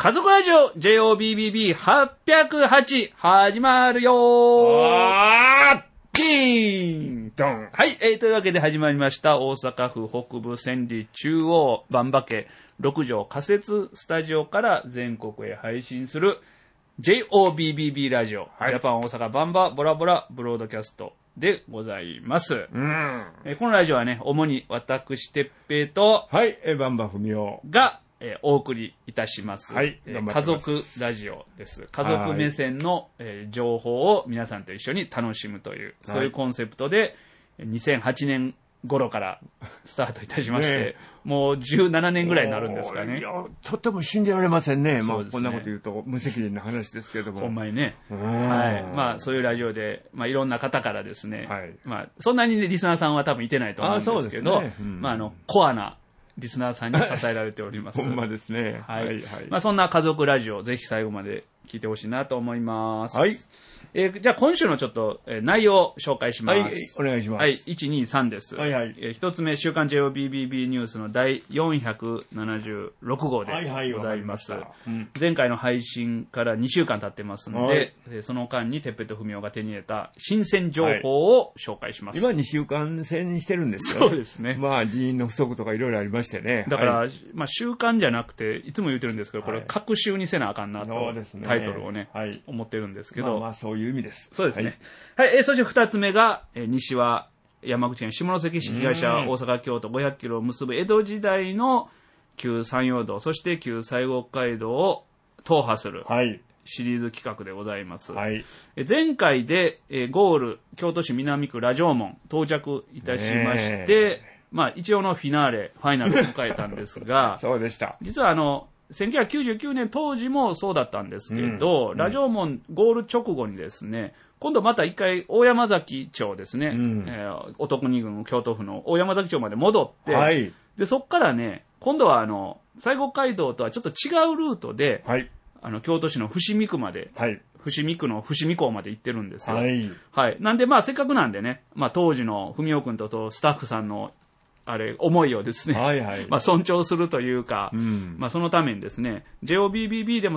家族ラジオ JOBBB808 始まるよーピーンドン。 はい、というわけで始まりました大阪府北部千里中央万馬家6畳仮設スタジオから全国へ配信する JOBBB ラジオ、はい、ジャパン大阪バンバボラボラブロードキャストでございます。このラジオはね、主に私てっぺいと、 はい、バンバふみおがお送りいたします。 はい、 家族ラジオです。家族目線の情報を皆さんと一緒に楽しむという、そういうコンセプトで、2008年頃からスタートいたしまして、ね、もう17年ぐらいになるんですかね。 いや、とっても信じられませんね。 そうですね。 こんなこと言うと無責任な話ですけども。 ほんまにね。はい。まあ、そういうラジオで、まあ、いろんな方からですね、はい、まあ、そんなに、ね、リスナーさんは多分いてないと思うんですけど、ね、まあ、コアなリスナーさんに支えられております。 ほんまですね。 はい。はいはい、まあ、そんな家族ラジオ、ぜひ最後まで聞いてほしいなと思います。 はい。 じゃあ今週のちょっと、内容を紹介します。 はい、お願いします。 はい、1、2、3です。 はいはい。 一つ目、週刊 JOBBB ニュースの第476号でございます。前回の配信から2週間経ってますので、その間にてっぺとふみおが手に入れた新鮮情報を紹介します。 今2週間制にしてるんですよね。 そうですね。 まあ人員の不足とかいろいろありましてね。 だから、まあ週間じゃなくて、いつも言ってるんですけど、これ各週にせなあかんなと、タイトルをね、思ってるんですけど。 まあそういう意味です。 そうですね。はい、そして2つ目が、西は山口県下関市東は大阪京都500キロを結ぶ江戸時代の旧山陽道、そして旧西国街道を踏破するシリーズ企画でございます。はい、前回で、ゴール、京都市南区羅城門到着いたしまして、まあ一応のファイナルを迎えたんですが、 そうでした。 実は1999年当時もそうだったんですけど、羅城門ゴール直後にですね、今度また一回大山崎町ですね、男国郡京都府の大山崎町まで戻って、はい、でそっからね、今度は西国街道とはちょっと違うルートで、はい、京都市の伏見区まで、はい、伏見区の伏見港まで行ってるんですよ。はい。はい。なんでまあせっかくなんでね、まあ当時の文雄君とスタッフさんの思いをですね、はいはい、まあ尊重するというか、まあそのためにですね、JOBBB でも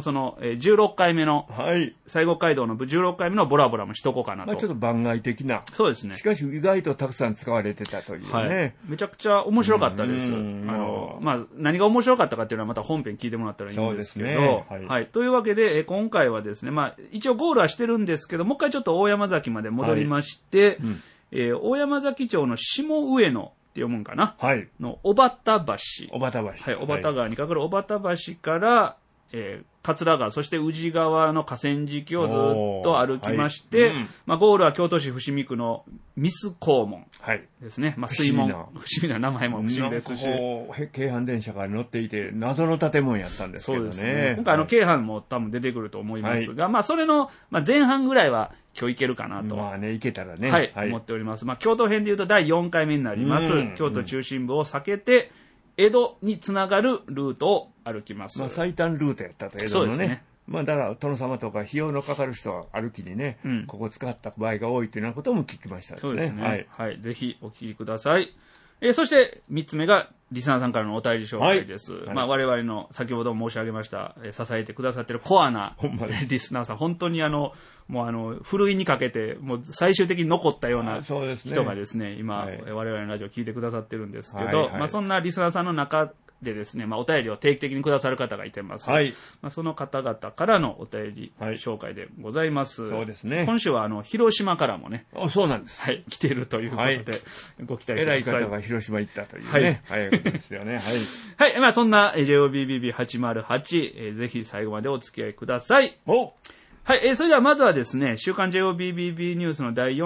16回目の、西国街道の16回目のボラボラもしとこうかなと。 まあちょっと番外的な。 そうですね。 しかし意外とたくさん使われてたというね。はい、 めちゃくちゃ面白かったです。まあ何が面白かったかっていうのはまた本編聞いてもらったらいいんですけど、ね、はい。というわけで、今回はですね、まあ一応ゴールはしてるんですけど、もう一回ちょっと大山崎まで戻りまして、大山崎町の下上野、って読むんかな、はい、の小畑橋。 小畑橋。 はい、小畑川にかかる小畑橋から、桂川、そして宇治川の河川敷をずっと歩きまして、まあ、ゴールは京都市伏見区のミス黄門ですね。まあ、水門。不思議な名前も不思議ですし。 京阪電車が乗っていて、謎の建物やったんですけどね。そうですね。 今回京阪も多分出てくると思いますが、まあ、それの、まあ、前半ぐらいは今日行けるかなと。 まあね、行けたらね。 はい、思っております。まあ、京都編で言うと第4回目になります。京都中心部を避けて、江戸につながるルートを歩きます。 まあ、最短ルートやったと、江戸のね。そうですね。まあ、だから、殿様とか費用のかかる人は歩きにね、ここ使った場合が多いというようなことも聞きましたですね。 そうですね。はい。はい。ぜひお聞きください。そして、3つ目が、リスナーさんからのお便り紹介です。はい、まあ、我々の、先ほど申し上げました、支えてくださっているコアなリスナーさん、本当にもうふるいにかけて、もう最終的に残ったような人がですね、今、我々のラジオを聞いてくださってるんですけど、まあ、そんなリスナーさんの中でですね、まあ、お便りを定期的にくださる方がいてます。はい。まあ、その方々からのお便り紹介でございます。 そうですね。 今週は広島からもね。 そうなんです。 はい。来ているということで、ご期待ください。 偉い方が広島行ったというね。はい。ことですよね。 はい。はい。まあ、そんな JOBBB808、ぜひ最後までお付き合いください。はい。それではまずはですね、週刊 JOBBB ニュースの第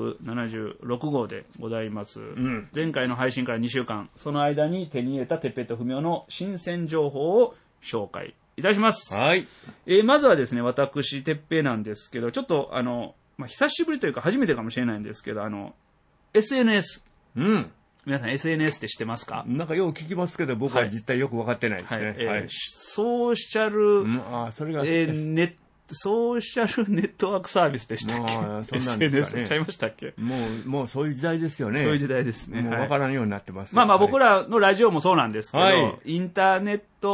476号でございます。前回の配信から2週間、その間に手に入れたてっぺとふみおの新鮮情報を紹介いたします。はい。まずはですね、私、てっぺなんですけど、ちょっとまあ、久しぶりというか初めてかもしれないんですけど、SNS。皆さん SNS って知ってますか？ なんかよく聞きますけど、僕は実態よく分かってないですね。はい。 ソーシャル、 それがソーシャルネットワークサービスでしたっけ？そんなんですかね。SNS ちゃいましたっけ？ もうそういう時代ですよね。 そういう時代ですね。 もう分からんようになってます。 まあまあ僕らのラジオもそうなんですけど、インターネット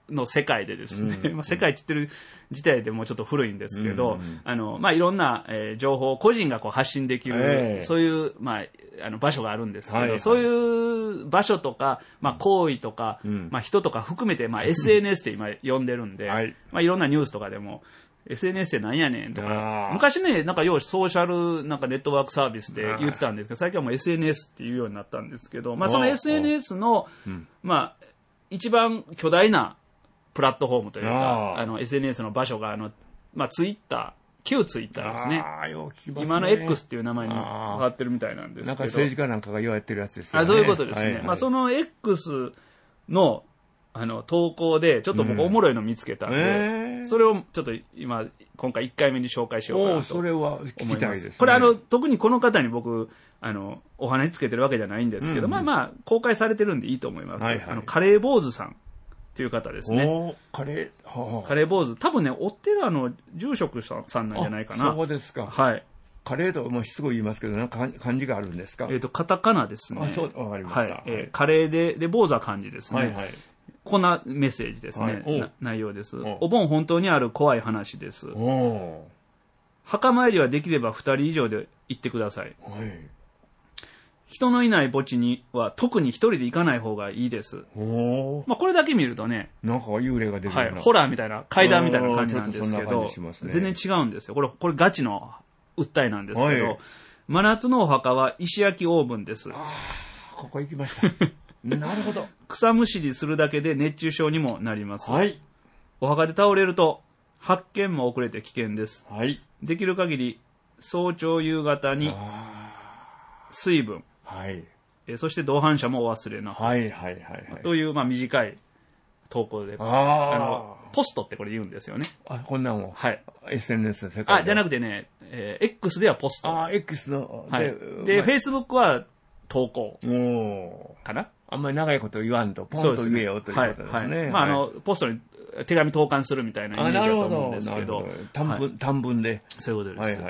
の世界でですね、まあ世界って言ってる自体でもちょっと古いんですけど、まあいろんな、情報を個人がこう発信できる、そういう、まあ、場所があるんですけど、そういう場所とか、まあ行為とか、まあ人とか含めて、まあ SNS って今呼んでるんで、まあいろんなニュースとかでも、SNS ってなんやねんとか、昔ね、なんかようソーシャルなんかネットワークサービスで言ってたんですけど、最近はもう SNS っていうようになったんですけど、まあその SNS の、まあ、一番巨大なプラットフォームというか、SNS の場所がまあツイッター、旧ツイッターですね。今の X っていう名前に変わってるみたいなんですけど。 なんか政治家なんかが言われてるやつですよね。 そういうことですね。まあその X の、投稿で、ちょっと僕おもろいの見つけたんで、それをちょっと今回1回目に紹介しようかなと思います。 それは聞きたいですね。 これ特にこの方に僕、お話つけてるわけじゃないんですけど、まあまあ、公開されてるんでいいと思います。カレー坊主さんという方ですね。カレー坊主。多分ね、お寺の住職さんなんじゃないかな。 そうですか。 はい。 カレーともうすごい言いますけど、なんか漢字があるんですか？ カタカナですね。 そう、わかりました。 カレーで、坊主は漢字ですね。こんなメッセージですね。内容です。お盆本当にある怖い話です。墓参りはできれば2人以上で行ってください。人のいない墓地には特に1人で行かない方がいいです。まあこれだけ見るとね、 なんか幽霊が出てるホラーみたいな、怪談みたいな感じなんですけど、全然違うんですよ。これガチの訴えなんですけど、真夏のお墓は石焼きオーブンです。 ここ行きました。なるほど。 草むしりするだけで熱中症にもなります。お墓で倒れると発見も遅れて危険です。できる限り早朝夕方に水分、そして同伴者もお忘れなく。という、まあ、短い投稿で。ポストってこれ言うんですよね。 こんなんを。SNS の世界で。 じゃなくてね、X ではポスト。 X の。 で、Facebook は投稿。かな？ あんまり長いこと言わんと、ポンと言えよということですね。 まあ、ポストに手紙投函するみたいなイメージだと思うんですけど。 短文で。 そういうことです。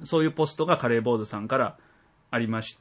そういうポストがカレー坊主さんからありまして、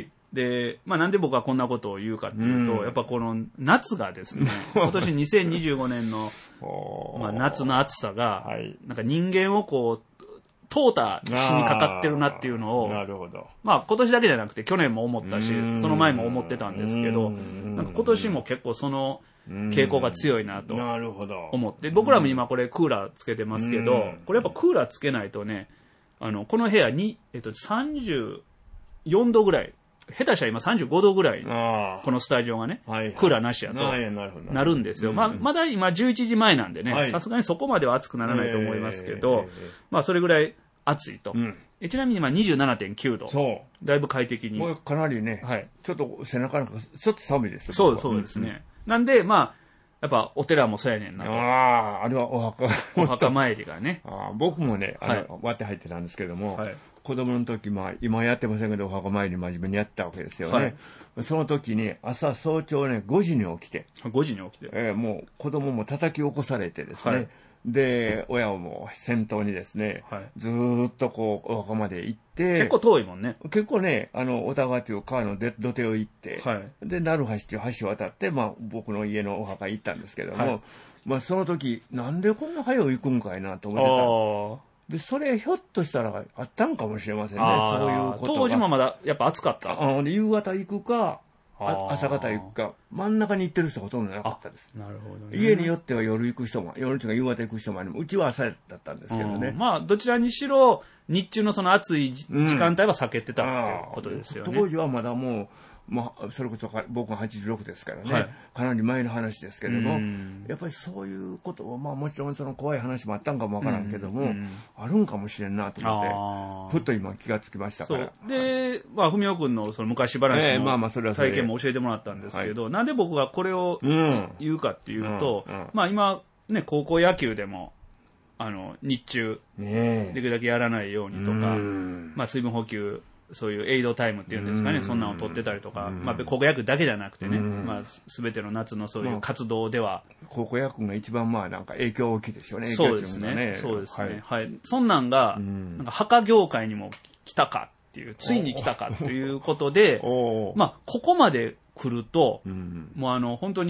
で、まあなんで僕はこんなことを言うかっていうと、やっぱこの夏がですね、今年2025年の、まあ夏の暑さが、なんか人間をこう、淘汰しにかかってるなっていうのを、まあ今年だけじゃなくて去年も思ったし、その前も思ってたんですけど、なんか今年も結構その傾向が強いなと思って、僕らも今これクーラーつけてますけど、これやっぱクーラーつけないとね、この部屋に、34度ぐらい、下手したら今35度ぐらい、このスタジオがね、クーラーなしやとなるんですよ。まだ今11時前なんでね、さすがにそこまでは暑くならないと思いますけど、まあそれぐらい暑いと。ちなみに今 27.9 度。だいぶ快適に。 もうかなりね、ちょっと背中なんかちょっと寒いですよ。 そうですね。なんで、まあ、やっぱお寺もそうやねんなと。 あれはお墓参りがね。 僕もね、割って入ってたんですけども、子供の時、今やってませんけど、お墓参り真面目にやったわけですよね。その時に、早朝ね、5時に起きて。 5時に起きて。 もう子供も叩き起こされてですね。で、親も先頭にですね、ずーっとこう、お墓まで行って、 結構遠いもんね。 結構ね、小田川という川の土手を行って、で、鳴橋という橋を渡って、僕の家のお墓行ったんですけども、その時、なんでこんな早く行くんかいなと思ってた。で、それひょっとしたらあったんかもしれませんね、そういうことが。 当時もまだやっぱ暑かった。 夕方行くか、朝方行くか、真ん中に行ってる人ほとんどなかったです。 なるほどね。 家によっては夜行く人も、夜というか夕方行く人もあります。うちは朝だったんですけどね。 まあ、どちらにしろ、日中のその暑い時間帯は避けてたっていうことですよね。 当時はまだもう、それこそ僕が86ですからね、かなり前の話ですけども、やっぱりそういうことを、もちろんその怖い話もあったんかもわからんけども、あるんかもしれんなと思って、ふっと今気がつきましたから。 で、文雄君のその昔話の体験も教えてもらったんですけど、なんで僕がこれを言うかっていうと、今、ね、高校野球でも、日中、できるだけやらないようにとか、水分補給、そういうエイドタイムっていうんですかね、そんなのを取ってたりとか、高校野球だけじゃなくてね、すべての夏のそういう活動では。 高校野球が一番なんか影響大きいですよね、 そうですね。そうですね。はい。そんなんが、なんか墓業界にも来たかっていう、ついに来たかということで、ここまで来ると、もう本当に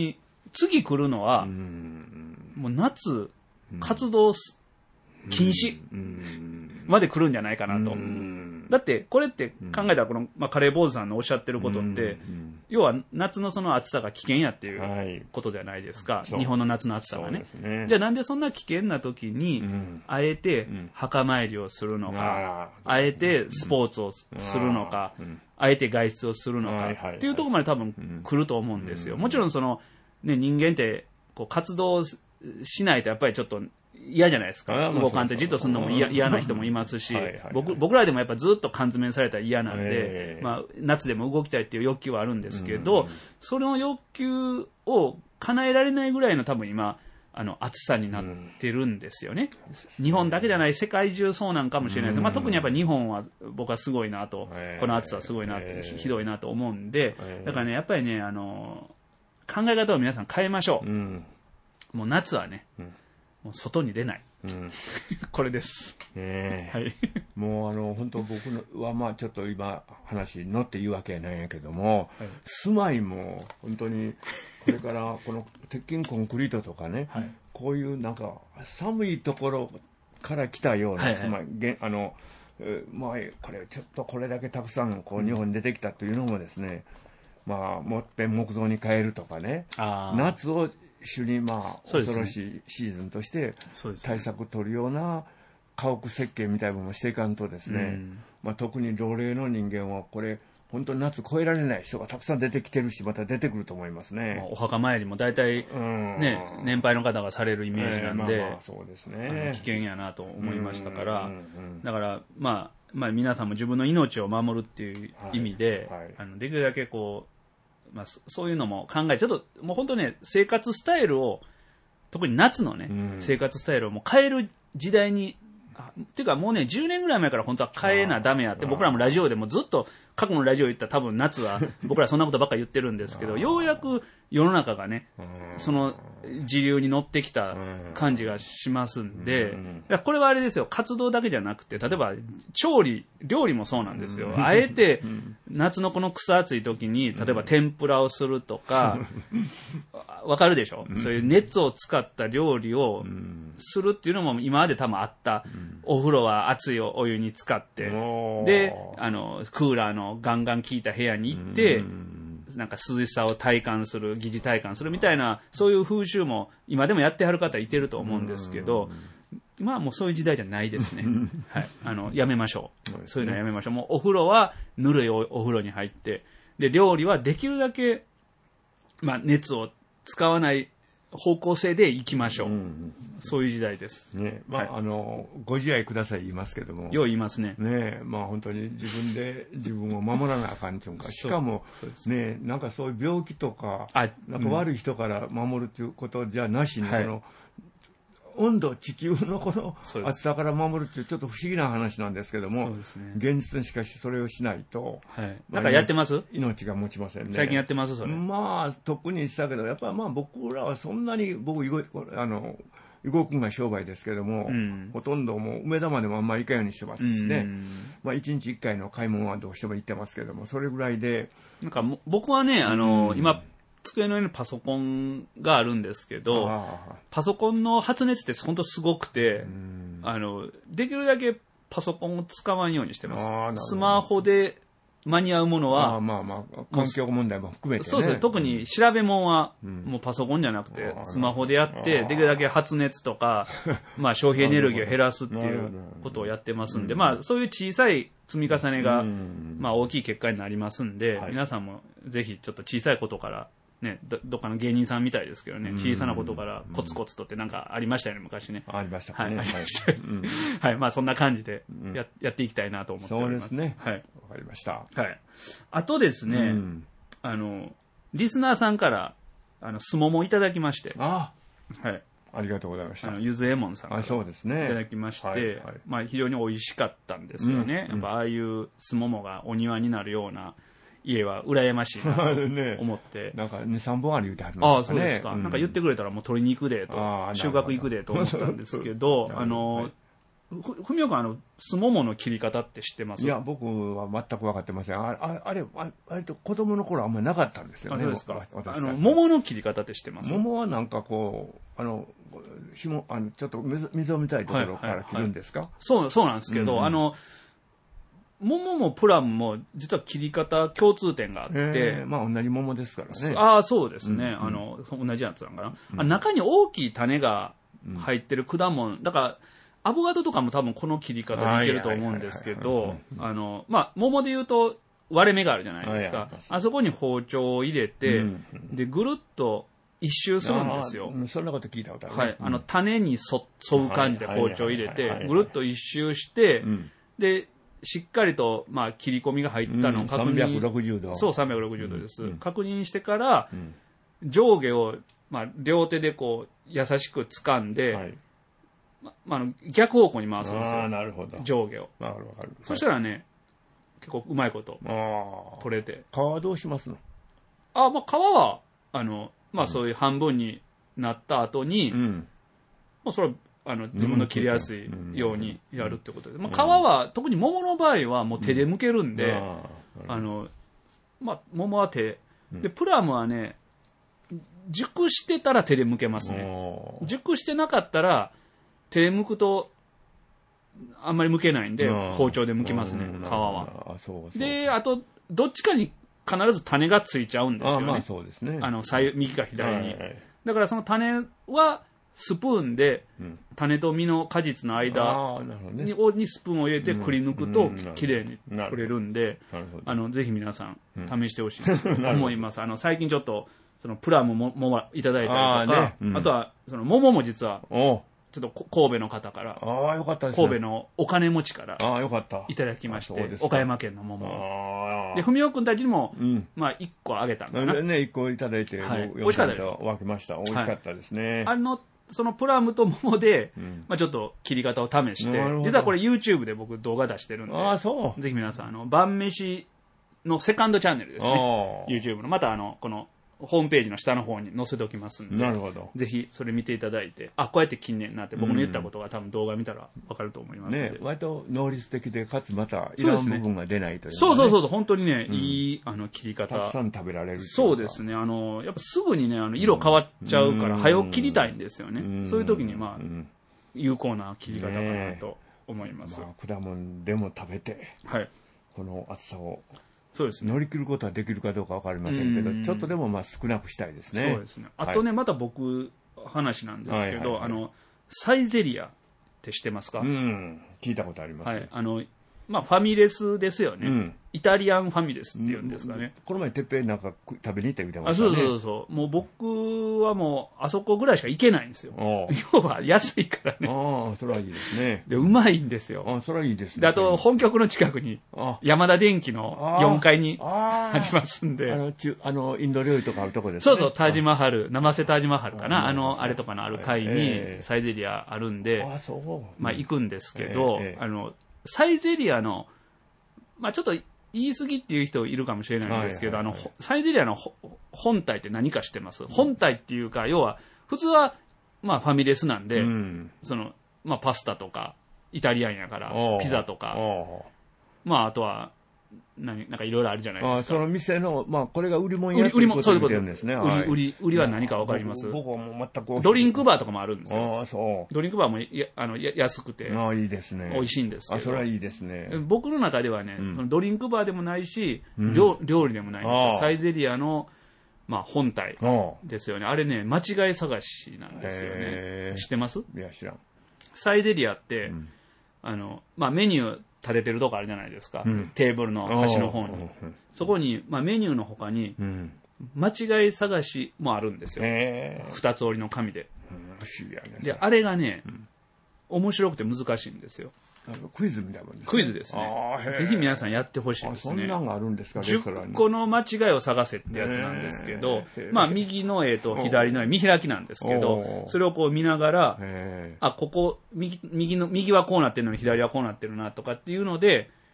次来るのは、もう夏、活動禁止まで来るんじゃないかなと。だって、これって考えたら、この、カレー坊主さんのおっしゃってることって、要は夏のその暑さが危険やっていうことじゃないですか。日本の夏の暑さがね。じゃあなんでそんな危険な時に、あえて墓参りをするのか、あえてスポーツをするのか、あえて外出をするのかっていうところまで多分来ると思うんですよ。もちろんその、ね、人間ってこう活動しないとやっぱりちょっと嫌じゃないですか。動かんってじっとするのも嫌な人もいますし、僕らでもやっぱずっと缶詰されたら嫌なんで、夏でも動きたいっていう欲求はあるんですけど、その欲求を叶えられないぐらいの多分今、暑さになってるんですよね。日本だけじゃない、世界中そうなんかもしれないです。特にやっぱ日本は僕はすごいなと、この暑さはすごいなって、ひどいなと思うんで、だからね、やっぱりね、考え方を皆さん変えましょう。もう夏はね、もう外に出ない。これです。 はい。もう本当僕はちょっと今話に乗って言うわけないんやけども、住まいも本当にこれからこの鉄筋コンクリートとかね、こういうなんか寒いところから来たような住まい、これちょっとこれだけたくさんこう日本に出てきたというのもですね、もっぺん木造に変えるとかね、夏を主に恐ろしいシーズンとして対策を取るような家屋設計みたいなものをしていかんとですね、特に老齢の人間はこれ本当に夏越えられない人がたくさん出てきてるし、また出てくると思いますね。 お墓参りも大体ね、年配の方がされるイメージなんで、 そうですね、 危険やなと思いましたから、だから皆さんも自分の命を守るっていう意味で、できるだけこうそういうのも考え、ちょっともう本当ね、生活スタイルを、特に夏のね、生活スタイルをもう変える時代に、っていうかもうね、10年ぐらい前から本当は変えなダメやって、僕らもラジオでもずっと、過去のラジオ言ったら多分夏は、僕らそんなことばっかり言ってるんですけど、ようやく世の中がね、その時流に乗ってきた感じがしますんで、これはあれですよ、活動だけじゃなくて、例えば料理もそうなんですよ。あえて夏のこの草暑い時に、例えば天ぷらをするとか、わかるでしょ、そういう熱を使った料理をするっていうのも今まで多分あった。お風呂は熱いお湯に使って、で、クーラーのガンガン効いた部屋に行って、なんか涼しさを体感する、疑似体感するみたいな、そういう風習も今でもやってはる方いてると思うんですけど、今はもうそういう時代じゃないですね。はい。やめましょう。そういうのはやめましょう。もうお風呂はぬるいお風呂に入って、で、料理はできるだけ、熱を使わない方向性で行きましょう。そういう時代です。 ね、ご自愛ください言いますけども。 よう言いますね。 ね、本当に自分で自分を守らなあかんちゅうんか。しかも、ね、なんかそういう病気とか、なんか悪い人から守るということじゃなしに、温度、地球のこの暑さから守るっていうちょっと不思議な話なんですけども、現実にしかしそれをしないと、 なんかやってます？ 命が持ちませんね。 最近やってますそれ？ 特にしたけど、やっぱり僕らはそんなに、伊合君が商売ですけども、ほとんどもう梅田までもあんまり行かんようにしてますしね、1日1回の買い物はどうしても行ってますけども、それぐらいで。 なんか僕はね、今、机の上にパソコンがあるんですけど、パソコンの発熱って本当すごくて、できるだけパソコンを使わんようにしてます。スマホで間に合うものは、 環境問題も含めてね。 そうですね。特に調べ物はもうパソコンじゃなくて、スマホでやって、できるだけ発熱とか、消費エネルギーを減らすっていうことをやってますんで、そういう小さい積み重ねが、大きい結果になりますんで、皆さんもぜひちょっと小さいことから、ね、どっかの芸人さんみたいですけどね、小さなことからコツコツとってなんかありましたよね、昔ね。 ありましたね。 はい、そんな感じでやっていきたいなと思っております。 そうですね。はい。わかりました。 はい。あとですね、リスナーさんから、すももいただきまして。 はい。ありがとうございました。 ゆずえもんさんから。 そうですね。 いただきまして、非常に美味しかったんですよね。やっぱああいうすももがお庭になるような、家は羨ましいなと思って。 なんか2、3本ある言うてはりましたね。 そうですか。なんか言ってくれたらもう取りに行くでと、収穫行くでと思ったんですけど、 ふみおくん、すももの切り方って知ってます？ いや、僕は全く分かってません。あれ、割と子供の頃あんまりなかったんですよね。 そうですか。桃の切り方って知ってます？ 桃はなんかこう、紐、ちょっと溝みたいところから切るんですか？ そうなんですけど、桃もプラムも実は切り方共通点があって、 まあ同じ桃ですからね。 ああ、そうですね。同じやつなんかな。中に大きい種が入ってる果物、だから、アボカドとかも多分この切り方でいけると思うんですけど、まあ、桃で言うと割れ目があるじゃないですか。あそこに包丁を入れて、で、ぐるっと一周するんですよ。 そんなこと聞いたことある。 はい。種に沿う感じで包丁を入れて、ぐるっと一周して、で、しっかりと、まあ、切り込みが入ったのを確認。 360度。 そう、360度です。確認してから、上下を、まあ、両手でこう、優しく掴んで、逆方向に回すんですよ。 なるほど。 上下を。 わかる。 そしたらね、結構うまいこと、取れて。 皮はどうしますの？ まあ、皮は、まあ、そういう半分になった後に、もうそれは、自分の切りやすいようにやるってことで。まあ、皮は、特に桃の場合はもう手で剥けるんで、まあ、桃は手。で、プラムはね、熟してたら手で剥けますね。熟してなかったら、手で剥くと、あんまり剥けないんで、包丁で剥きますね、皮は。で、あと、どっちかに必ず種がついちゃうんですよね。 まあそうですね。 右か左に。だからその種は、スプーンで、種と実の果実の間にスプーンを入れてくり抜くと、きれいに取れるんで、ぜひ皆さん、試してほしいと思います。最近ちょっと、そのプラムもいただいたりとか、あとは、その桃も実は、ちょっと神戸の方から、 よかったですね。 神戸のお金持ちから、 よかった。 いただきまして、岡山県の桃を。で、ふみおくんたちにも、まあ、1個あげたんかな。 ね、1個いただいて、 美味しかったです。 分けました。美味しかったですね。 そのプラムと桃で、まあちょっっと切り方を試して、実はこれ YouTube で僕動画出してるんで、ぜひ皆さん、晩飯のセカンドチャンネルですね。YouTube の。またこの、ホームページの下の方に載せておきますんで、 なるほど。 ぜひそれ見ていただいて、こうやって近年になって僕の言ったことが多分動画見たらわかると思いますので。 割と能率的で、かつまたいらん部分が出ないという。 そう、本当にね、いい切り方。 たくさん食べられる。 そうですね。やっぱすぐにね、色変わっちゃうから、早く切りたいんですよね。そういう時に、まあ、有効な切り方かなと思います。 果物でも食べて、この厚さを。 そうですね。 乗り切ることはできるかどうかわかりませんけど、ちょっとでもまあ少なくしたいですね。 そうですね。あとね、また僕、話なんですけど、サイゼリアって知ってますか？ 聞いたことあります。 まあ、ファミレスですよね。イタリアンファミレスっていうんですかね。 この前、てっぺんなんか食べに行ったみたいな。 そう。もう僕はもう、あそこぐらいしか行けないんですよ。要は安いからね。 それはいいですね。 で、うまいんですよ。 それはいいですね。 で、あと、本局の近くに、山田電機の4階にありますんで。 インド料理とかあるとこですね。 そう、タージマハル、生瀬タージマハルかな。あれとかのある階に、サイゼリアあるんで、まあ、行くんですけど、サイゼリアの、まあちょっと言い過ぎっていう人いるかもしれないんですけど、サイゼリアの本体って何か知ってます？本体っていうか、要は、普通は、まあファミレスなんで、まあパスタとか、イタリアンやから、ピザとか、まああとは、なんかいろいろあるじゃないですか。 その店の、まあこれが売り物やってることを言ってるんですね。 売りは何かわかります？ 僕はもう全く。 ドリンクバーとかもあるんですよ。 そう。 ドリンクバーも安くて、 いいですね。 美味しいんですけど。 それはいいですね。 僕の中ではね、そのドリンクバーでもないし、料理でもないんですよ。サイゼリアの、まあ本体ですよね。あれね、間違い探しなんですよね。知ってます？ いや、知らん。 サイゼリアって、まあメニュー立ててるとこあるじゃないですか。テーブルの端の方に。そこに、まあメニューの他に、間違い探しもあるんですよ。二つ折りの紙で。で、あれがね、面白くて難しいんですよ。 クイズみたいなもんですね。 クイズですね。ぜひ皆さんやってほしいですね。 そんなんがあるんですか、レストランに。 10個の間違いを探せってやつなんですけど、まあ右の絵と左の絵、見開きなんですけど、それをこう見ながら、ここ、右はこうなってるのに左はこうなってるなとかっていうので、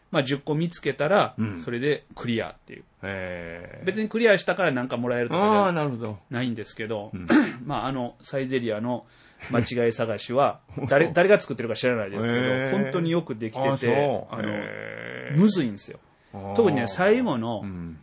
まあ10個見つけたら、それでクリアっていう。別にクリアしたからなんかもらえるとかじゃないんですけど、まあサイゼリアの間違い探しは、誰が作ってるか知らないですけど、本当によくできてて、むずいんですよ。特にね、最後の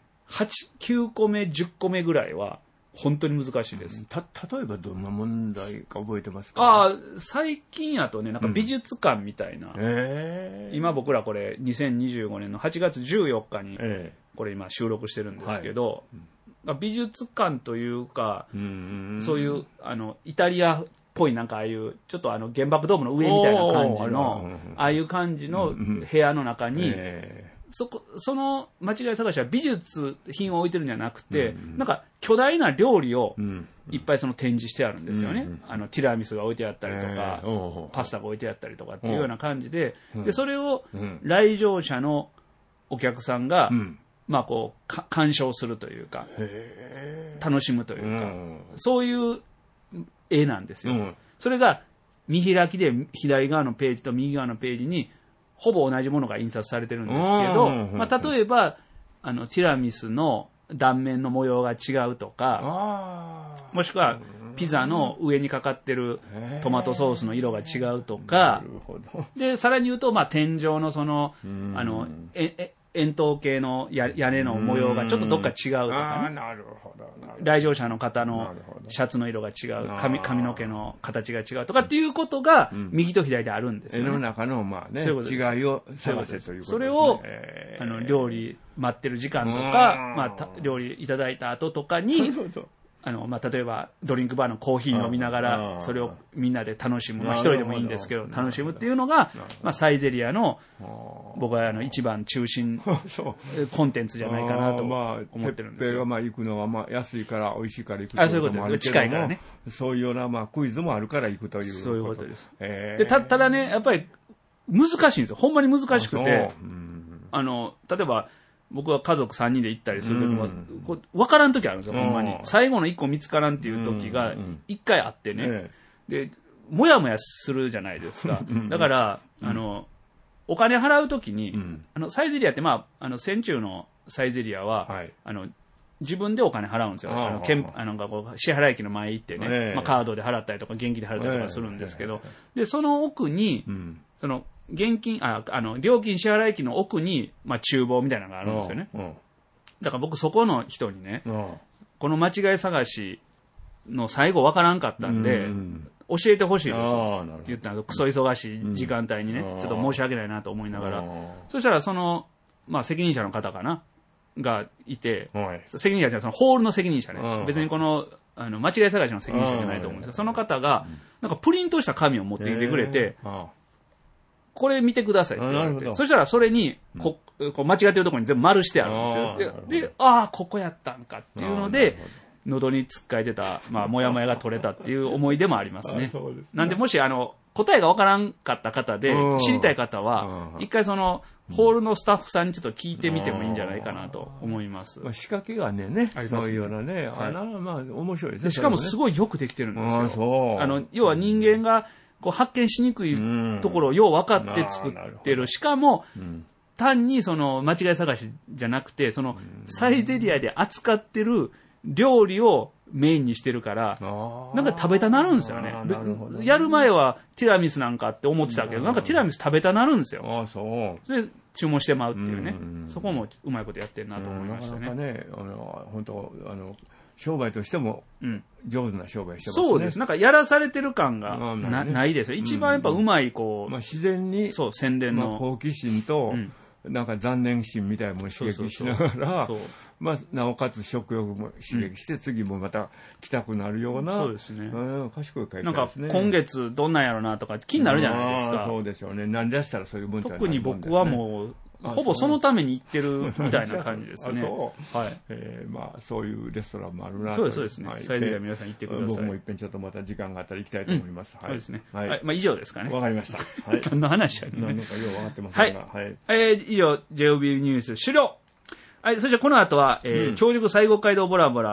9個目、10個目ぐらいは、本当に難しいです。 例えばどんな問題か覚えてますか？ 最近やとね、なんか美術館みたいな。今僕らこれ2025年の8月14日に、これ今収録してるんですけど、美術館というか、そういう、イタリアっぽいなんかああいう、ちょっと原爆ドームの上みたいな感じの、ああいう感じの部屋の中に、その間違い探しは美術品を置いてるんじゃなくて、なんか巨大な料理をいっぱいその展示してあるんですよね。ティラミスが置いてあったりとか、パスタが置いてあったりとかっていうような感じで、それを来場者のお客さんが、まあこう、鑑賞するというか、楽しむというか、そういう絵なんですよ。それが見開きで左側のページと右側のページに、ほぼ同じものが印刷されてるんですけど、まあ、例えば、ティラミスの断面の模様が違うとか、もしくは、ピザの上にかかってるトマトソースの色が違うとか、で、さらに言うと、まあ、天井のその、円筒形の屋根の模様がちょっとどっか違うとかね。来場者の方のシャツの色が違う、髪の毛の形が違うとかっていうことが右と左であるんですよね。 絵の中のまあね、違いを探せということですね。 それを、料理待ってる時間とか、まあ、料理いただいた後とかに、まあ、例えばドリンクバーのコーヒー飲みながらそれをみんなで楽しむ、まあ、一人でもいいんですけど楽しむっていうのが、まあ、サイゼリアの僕は一番中心コンテンツじゃないかなと思ってるんですよ。 まあ行くのはまあ安いから美味しいから行くということもあるけども、 近いからね、 そういうようなまあクイズもあるから行くという、 そういうことです。でただね、やっぱり難しいんですよ。ほんまに難しくて、例えば僕は家族3人で行ったりするときも、分からんときあるんですよ、ほんまに。最後の1個見つからんっていうときが1回あってね。で、もやもやするじゃないですか。だから、お金払うときに、サイゼリアって、まあ、戦中のサイゼリアは、自分でお金払うんですよ。支払い機の前行ってね、まあ、カードで払ったりとか、現金で払ったりとかするんですけど、で、その奥に、その、料金支払い機の奥に、まあ、厨房みたいなのがあるんですよね。だから僕そこの人にね、この間違い探しの最後わからんかったんで、教えてほしいですって言ったんです。クソ忙しい時間帯にね、ちょっと申し訳ないなと思いながら。そしたらまあ、責任者の方かながいて、責任者ってそのホールの責任者ね。別に間違い探しの責任者じゃないと思うんですけど、その方が、なんかプリントした紙を持ってきてくれて、これ見てくださいって言われて。そしたらそれに、こう間違ってるところに全部丸してあるんですよ。で、ここやったんかっていうので、喉につっかえてた、まあ、もやもやが取れたっていう思い出もありますね。なんで、もし、答えがわからんかった方で、知りたい方は、一回ホールのスタッフさんにちょっと聞いてみてもいいんじゃないかなと思います。 仕掛けがね、そういうようなね、まあ、面白いですね。 しかもすごいよくできてるんですよ。要は人間が、発見しにくいところをよう分かって作ってる。しかも、単に間違い探しじゃなくて、サイゼリアで扱ってる料理をメインにしてるから、なんか食べたなるんですよね。やる前はティラミスなんかって思ってたけど、なんかティラミス食べたなるんですよ。それで注文してまうっていうね。そこもうまいことやってるなと思いましたね。 なかなかね、本当商売としても上手な商売してますね。 そうです。なんかやらされてる感がないですよ。一番やっぱうまい自然に宣伝の好奇心となんか残念心みたいなものを刺激しながら、まあなおかつ食欲も刺激して次もまた来たくなるような、 そうですね。 賢い会社ですね。 なんか今月どんなんやろなとか気になるじゃないですか。 そうでしょうね。何出したらそういう文化になる特に僕はもうほぼそのために行ってるみたいな感じですね。 はい。まあそういうレストランもあるなと。そうですね。サイゼリア皆さん行ってください。 僕もいっぺんちょっとまた時間があったら行きたいと思います。 そうですね。はい。まあ以上ですかね。 わかりました。 はい。何の話やね。 なんかよう分かってますが。 はい。以上 JOB ニュース終了。はい。そしてこの後は長熟西国街道ボラボラ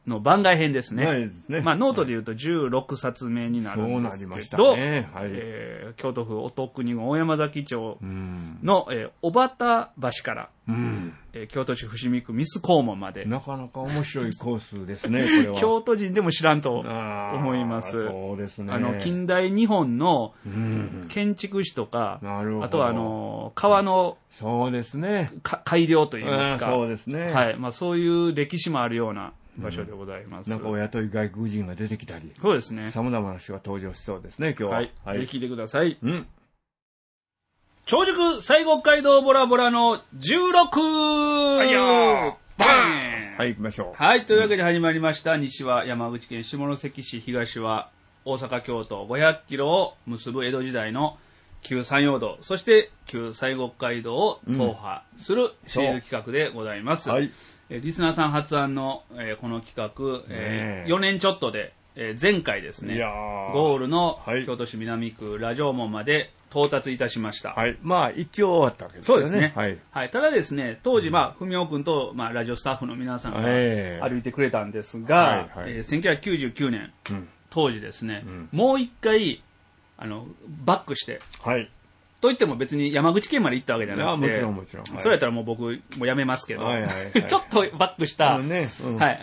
の番外編ですね。 ないですね。 まあ、ノートで言うと16冊目になるんですけど、 そうなりましたね。はい。 京都府音国郡大山崎町の、小畑橋から、京都市伏見区ミス黄門まで。 なかなか面白いコースですね、これは。 京都人でも知らんと思います。 そうですね。 近代日本の建築士とか、あとは川のそうですね。 改良といいますか。 そうですね。 はい。まあそういう歴史もあるような場所でございます。 なんかお雇い外国人が出てきたり。 そうですね。 様々な人が登場しそうですね、今日は。 はい。ぜひ聞いてください。長熟西国街道ボラボラの16！ はいよバン！ はい、行きましょう。 はい。というわけで始まりました。西は山口県下関市、東は大阪京都500キロを結ぶ江戸時代の旧山陽道、そして旧西国街道を踏破するシリーズ企画でございます。はい。リスナーさん発案の、この企画、4年ちょっとで、前回ですね、ゴールの京都市南区ラジオ門まで到達いたしました。 はい。まあ、一応終わったわけですね。 そうですね。はい。はい。ただですね、当時、文雄くんと、ラジオスタッフの皆さんが歩いてくれたんですが、1999年、当時ですね、もう一回、バックして、はい。といっても別に山口県まで行ったわけじゃなくて、 もちろんもちろん。 それやったらもう僕、もうやめますけど、ちょっとバックした、はい。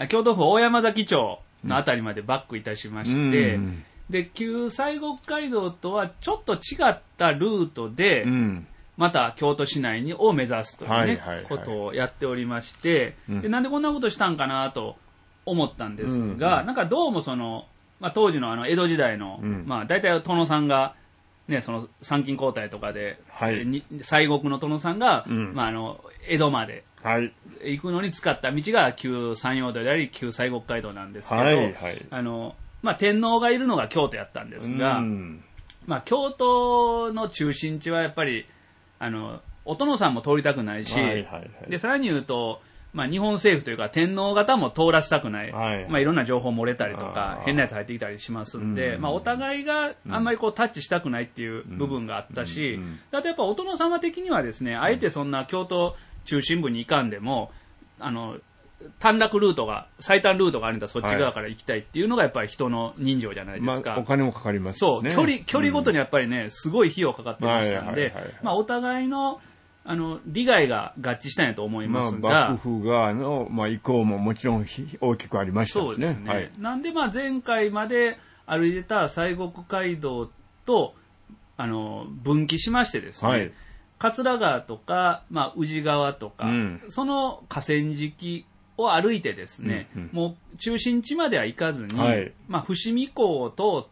京都府大山崎町のあたりまでバックいたしまして、で、旧西国街道とはちょっと違ったルートで、また京都市内を目指すというね、ことをやっておりまして、で、なんでこんなことしたんかなと思ったんですが、なんかどうも当時の江戸時代の、大体殿さんが、ね、参勤交代とかで、西国の殿さんが、江戸まで行くのに使った道が旧山陽道であり、旧西国街道なんですけど、天皇がいるのが京都やったんですが、京都の中心地はやっぱり、お殿さんも通りたくないし、で、さらに言うと、日本政府というか天皇方も通らせたくない。いろんな情報漏れたりとか、変なやつ入ってきたりしますんで、お互いがあんまりタッチしたくないっていう部分があったし、あとやっぱお殿様的にはですね、あえてそんな京都中心部に行かんでも、短絡ルートが、最短ルートがあるんだ、そっち側から行きたいっていうのがやっぱり人の人情じゃないですか。 お金もかかりますしね。 そう、距離ごとにやっぱりね、すごい費用かかってましたんで、お互いの、利害が合致したんやと思いますが。 幕府側の、意向ももちろん大きくありましたしね。 そうですね。なんで前回まで歩いてた西国街道と、分岐しましてですね、桂川とか、宇治川とか、その河川敷を歩いてですね、もう中心地までは行かずに、伏見港を通って、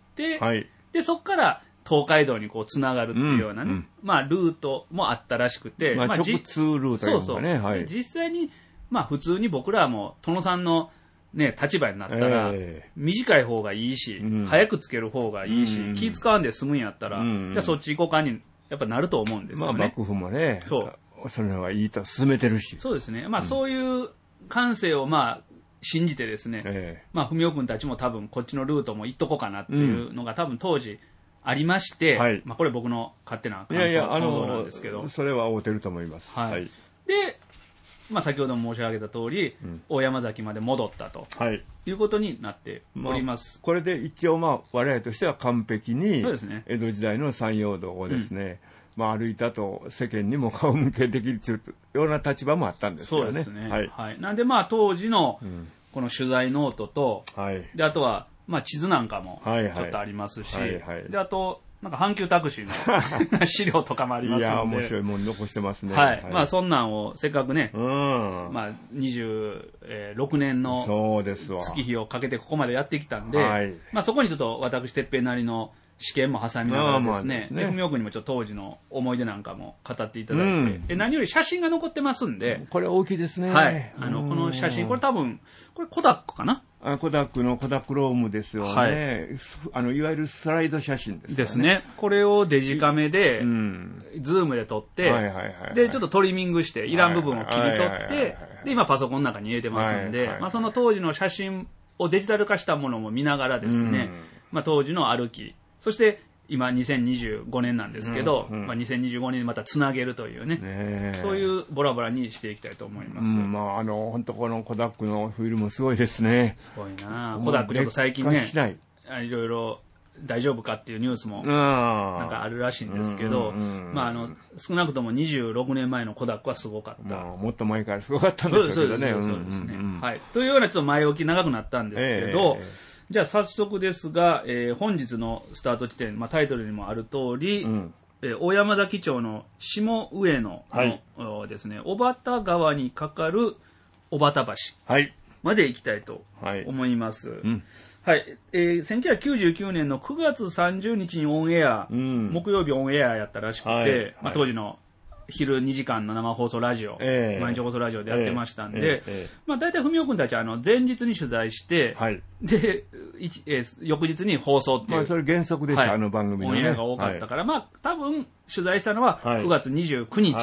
で、そこから、東海道につながるっていうようなね、ルートもあったらしくて、 直通ルートとかね。 そうそう。実際に、普通に僕らはもう、殿さんのね、立場になったら、短い方がいいし、早くつける方がいいし、気使わんで済むんやったら、じゃあそっち行こうかに、やっぱなると思うんですよね。 幕府もね、それはいいと進めてるし。 そうですね。そういう感性を信じてですね、文雄君たちも多分こっちのルートも行っとこうかなっていうのが多分当時、ありまして、これ僕の勝手な感想なんですけど。 それは合うてると思います。 で、先ほども申し上げた通り、大山崎まで戻ったと、いうことになっております。 これで一応我々としては完璧に、江戸時代の山陽道をですね、歩いたと世間にも顔向けできるような立場もあったんですよね。 そうですね。なんで当時のこの取材ノートと、で、あとは、地図なんかもちょっとありますし、で、あと、阪急タクシーの資料とかもありますので。いや、 面白いもん残してますね。 そんなんをせっかくね、26年の月日をかけてここまでやってきたんで、そこにちょっと私、てっぺんなりの試験も挟みながらですね、文雄君にもちょっと当時の思い出なんかも語っていただいて、何より写真が残ってますんで。 これ大きいですね。 この写真、これ多分、これコダックかな？ コダックのコダックロームですよね。いわゆるスライド写真ですね。 ですね。これをデジカメで、ズームで撮って、で、ちょっとトリミングして、いらん部分を切り取って、で、今パソコンの中に入れてますんで、その当時の写真をデジタル化したものも見ながらですね、当時の歩き、そして今2025年なんですけど、まあ、2025年にまたつなげるというね、そういうボラボラにしていきたいと思います。 まあ本当このコダックのフィルムすごいですね。 すごいな。コダックちょっと最近ね、いろいろ大丈夫かっていうニュースもなんかあるらしいんですけど、まあ少なくとも26年前のコダックはすごかった。 もっと前からすごかったんですけどね。 そうですね。はい。というようなちょっと前置き長くなったんですけど、じゃあ早速ですが、本日のスタート地点、まあ、タイトルにもある通り、大山崎町の下上野の、ですね、小畑川に架かる小畑橋まで行きたいと思います。はい。1999年の9月30日にオンエア、木曜日オンエアやったらしくて、まあ、当時の昼2時間の生放送ラジオ、毎日放送ラジオでやってましたんで、まあ大体文雄君たちは前日に取材して、で、翌日に放送っていう。 まあそれ原則でした、あの番組のね。 オンエアが多かったから、まあ多分取材したのは9月29日。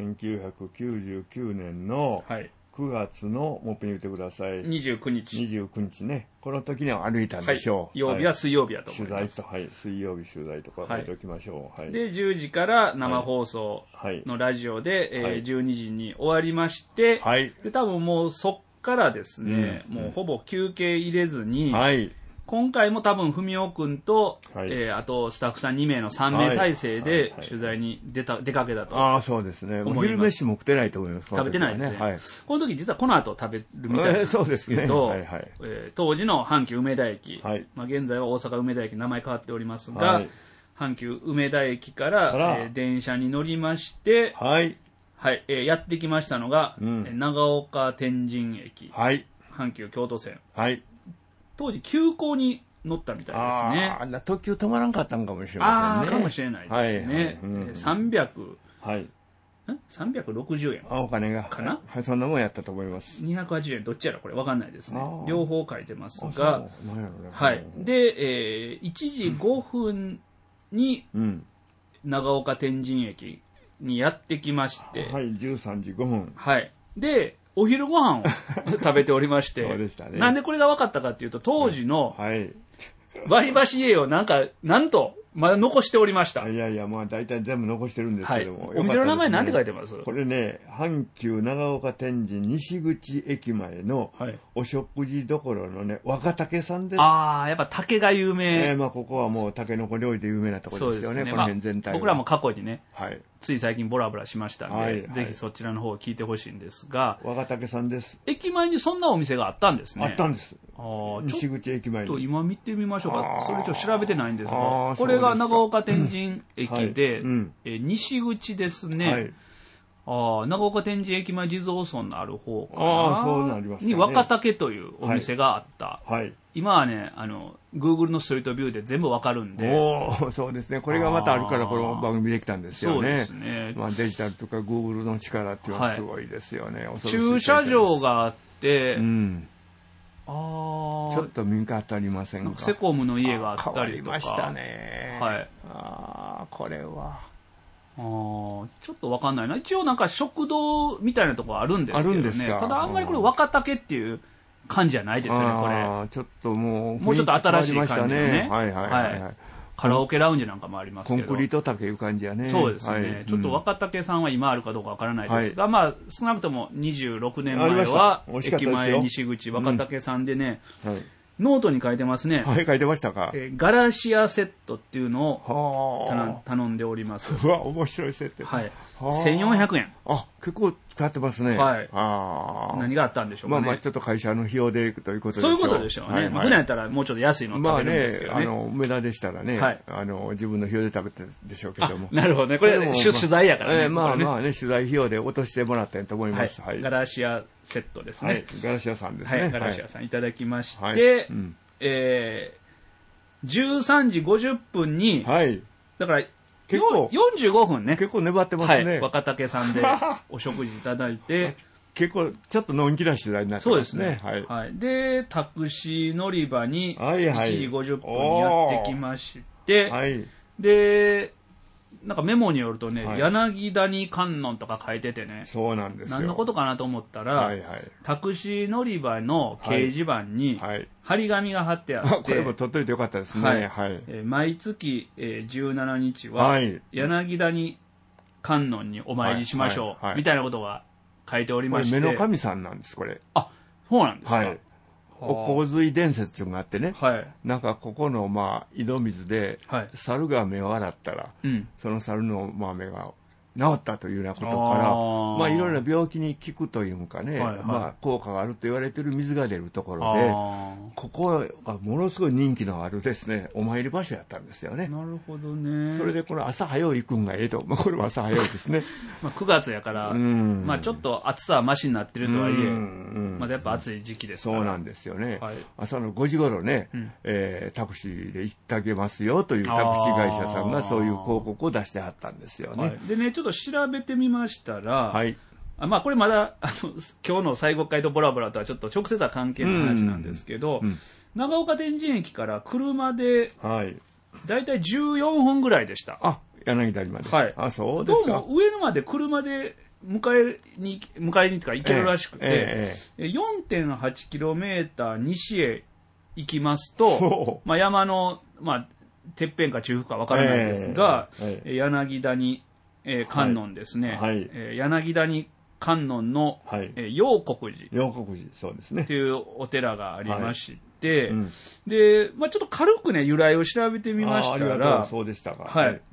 1999年の9月の、もっぺん言ってください。 29日。 29日ね。この時には歩いたんでしょう。 曜日は水曜日やと思います。 取材と、水曜日取材とか書いておきましょう。 で、10時から生放送のラジオで、12時に終わりまして、で、多分もうそっからですね、もうほぼ休憩入れずに、今回も多分文雄くんと、あとスタッフさん2名の3名体制で取材に出かけたと。 ああ、そうですね。昼飯も食ってないと思います。 食べてないですね。この時実はこの後食べるみたいなんですけど、当時の阪急梅田駅、まあ現在は大阪梅田駅名前変わっておりますが、阪急梅田駅から電車に乗りまして、やってきましたのが、長岡天神駅、阪急京都線。当時急行に乗ったみたいですね。 あんな特急止まらんかったんかもしれませんね。 かもしれないですね。360円。 お金が。 かな？ そんなもんやったと思います。 280円、どっちやらこれわかんないですね。両方書いてますが、で、1時5分に長岡天神駅にやってきまして、 13時5分。 で、お昼ご飯を食べておりまして、なんでこれが分かったかっていうと、当時の割り箸絵をなんと、まだ残しておりました。 いやいや、まあ大体全部残してるんですけども。 お店の名前なんて書いてます？ これね、阪急長岡天神西口駅前のお食事どころのね、若竹さんです。 ああ、やっぱ竹が有名。 まあここはもう竹の子料理で有名なところですよね、この辺全体は。 僕らも過去にね、つい最近ボラボラしましたんで、ぜひそちらの方を聞いてほしいんですが、 若竹さんです。 駅前にそんなお店があったんですね。 あったんです。西口駅前に。 ちょっと今見てみましょうか。それちょっと調べてないんですが、これが長岡天神駅で、西口ですね。長岡天神駅前地蔵村のある方かな。 そうなりますね。 に若竹というお店があった。今はね、Google のストリートビューで全部わかるんで。 そうですね。これがまたあるからこの番組できたんですよね。 そうですね。 まあデジタルとか Google の力っていうのはすごいですよね。 駐車場があって、 ちょっと見当たりませんか。 セコムの家があったりとか。 変わりましたね。これは。 ちょっとわかんないな。一応なんか食堂みたいなとこあるんですけどね。あるんですか。ただあんまりこれ若竹っていう感じじゃないですよね、これ。 ちょっともうちょっと新しい感じのね。カラオケラウンジなんかもありますけど。 コンクリート竹いう感じやね。 そうですね。ちょっと若竹さんは今あるかどうかわからないですが、まあ少なくとも26年前は駅前西口若竹さんでね、ノートに書いてますね。 書いてましたか。 ガラシアセットっていうのを頼んでおります。 うわ、面白いセット。 1400円。 結構使ってますね。 何があったんでしょうかね。 まあちょっと会社の費用でということでしょう。 そういうことでしょうね。普段やったらもうちょっと安いの食べるんですけどね。 梅田でしたらね、自分の費用で食べてるでしょうけども。 なるほどね。これ取材やからね。 まあね、取材費用で落としてもらったと思います。 ガラシアセットですね。 ガラシアさんですね。 ガラシアさんいただきまして、13時50分に、だから、結構45分ね。 結構粘ってますね。 若竹さんでお食事いただいて。 結構、ちょっとのんきな取材になってますね。 そうですね。で、タクシー乗り場に1時50分にやってきまして、で、 なんかメモによるとね、柳谷観音とか書いててね。 そうなんですよ。 何のことかなと思ったら、タクシー乗り場の掲示板に、張り紙が貼ってあって、 これも取っといてよかったですね。 毎月17日は、柳谷観音にお参りしましょう、みたいなことが書いておりまして。 目の神さんなんです、これ。 あ、そうなんですか。 洪水伝説っていうのがあってね、なんかここの井戸水で、猿が目を洗ったら、その猿の目が治ったというようなことから、いろいろな病気に効くというかね、効果があると言われている水が出るところで、ここがものすごい人気のあるですね、お参り場所やったんですよね。 なるほどね。 それでこれ朝早う行くんがええと、これも朝早いですね。 9月やから、ちょっと暑さはマシになってるとはいえ、まだやっぱ暑い時期ですから。 そうなんですよね。朝の5時頃ね、タクシーで行ってあげますよというタクシー会社さんがそういう広告を出してはったんですよね。 でね、ちょっと調べてみましたら、これまだ今日の最後回とボラボラとはちょっと直接は関係ない話なんですけど、長岡天神駅から車でだいたい14分ぐらいでした。 柳谷まで。そうですか。 どうも上野まで車で迎えにとか行けるらしくて、4.8km 西へ行きますと、山のてっぺんか中腹かわからないですが、柳谷観音ですね。柳谷観音の陽国寺。 陽国寺、そうですね。 というお寺がありまして、で、ちょっと軽くね、由来を調べてみましたら、 そうでしたか。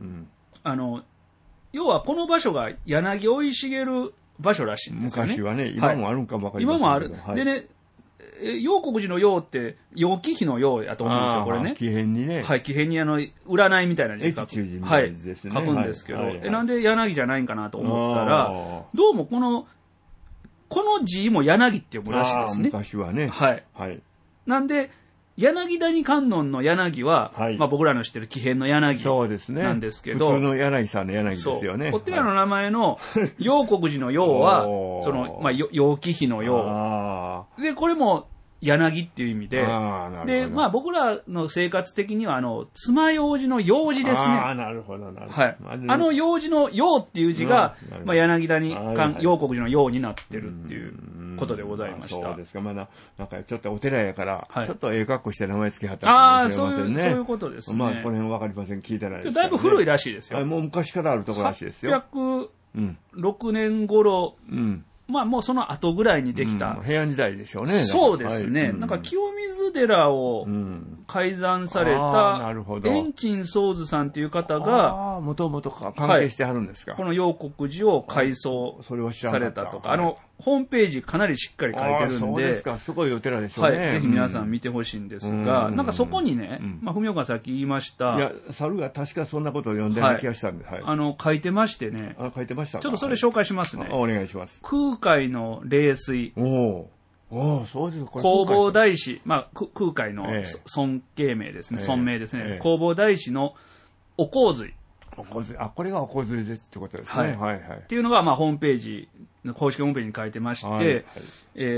要はこの場所が柳生い茂る場所らしいんですよね。 昔はね、今もあるんかもわかりませんけど。 今もある。でね、陽国寺の陽って、陽気碑の陽やと思うんですよ、これね。 木偏にね。 木偏に占いみたいな字書く。 駅中寺みたいな字ですね。 書くんですけど、なんで柳じゃないんかなと思ったら、どうもこの字も柳って読むらしいですね。 昔はね。 なんで、柳谷観音の柳は、僕らの知ってる木偏の柳なんですけど、 普通の柳さんの柳ですよね。 お寺の名前の陽国寺の陽は、陽気碑の陽。で、これも柳っていう意味で、で、僕らの生活的には、爪楊枝の楊枝ですね。 なるほど、なるほど。楊枝の陽っていう字が、柳谷陽国寺の陽になってるっていうことでございました。 そうですか。なんかちょっとお寺やから、ちょっとええ格好して名前付けはったかもしれませんね。 そういうことですね。 この辺わかりません。聞いてないです。 だいぶ古いらしいですよ。 もう昔からあるところらしいですよ。 806年頃、もうその後ぐらいにできた。 平安時代でしょうね。 そうですね。なんか清水寺を開山された、円珍宗図さんという方が、 もともと関係してはるんですか。 この陽国寺を改装されたとか、ホームページかなりしっかり書いてるんで、 そうですか、すごいお寺でしょうね。 ぜひ皆さん見てほしいんですが、なんかそこにね、文岡さっき言いました。 いや、猿が確かそんなことを読んでる気がしたんで、 書いてましてね。 書いてました。 ちょっとそれ紹介しますね。 お願いします。 空海の霊水。 そうですか。 弘法大師、空海の尊敬名ですね、尊名ですね。弘法大師のお洪水。 これがお洪水ですってことですね。 っていうのが、ホームページ、公式ホームページに書いてまして、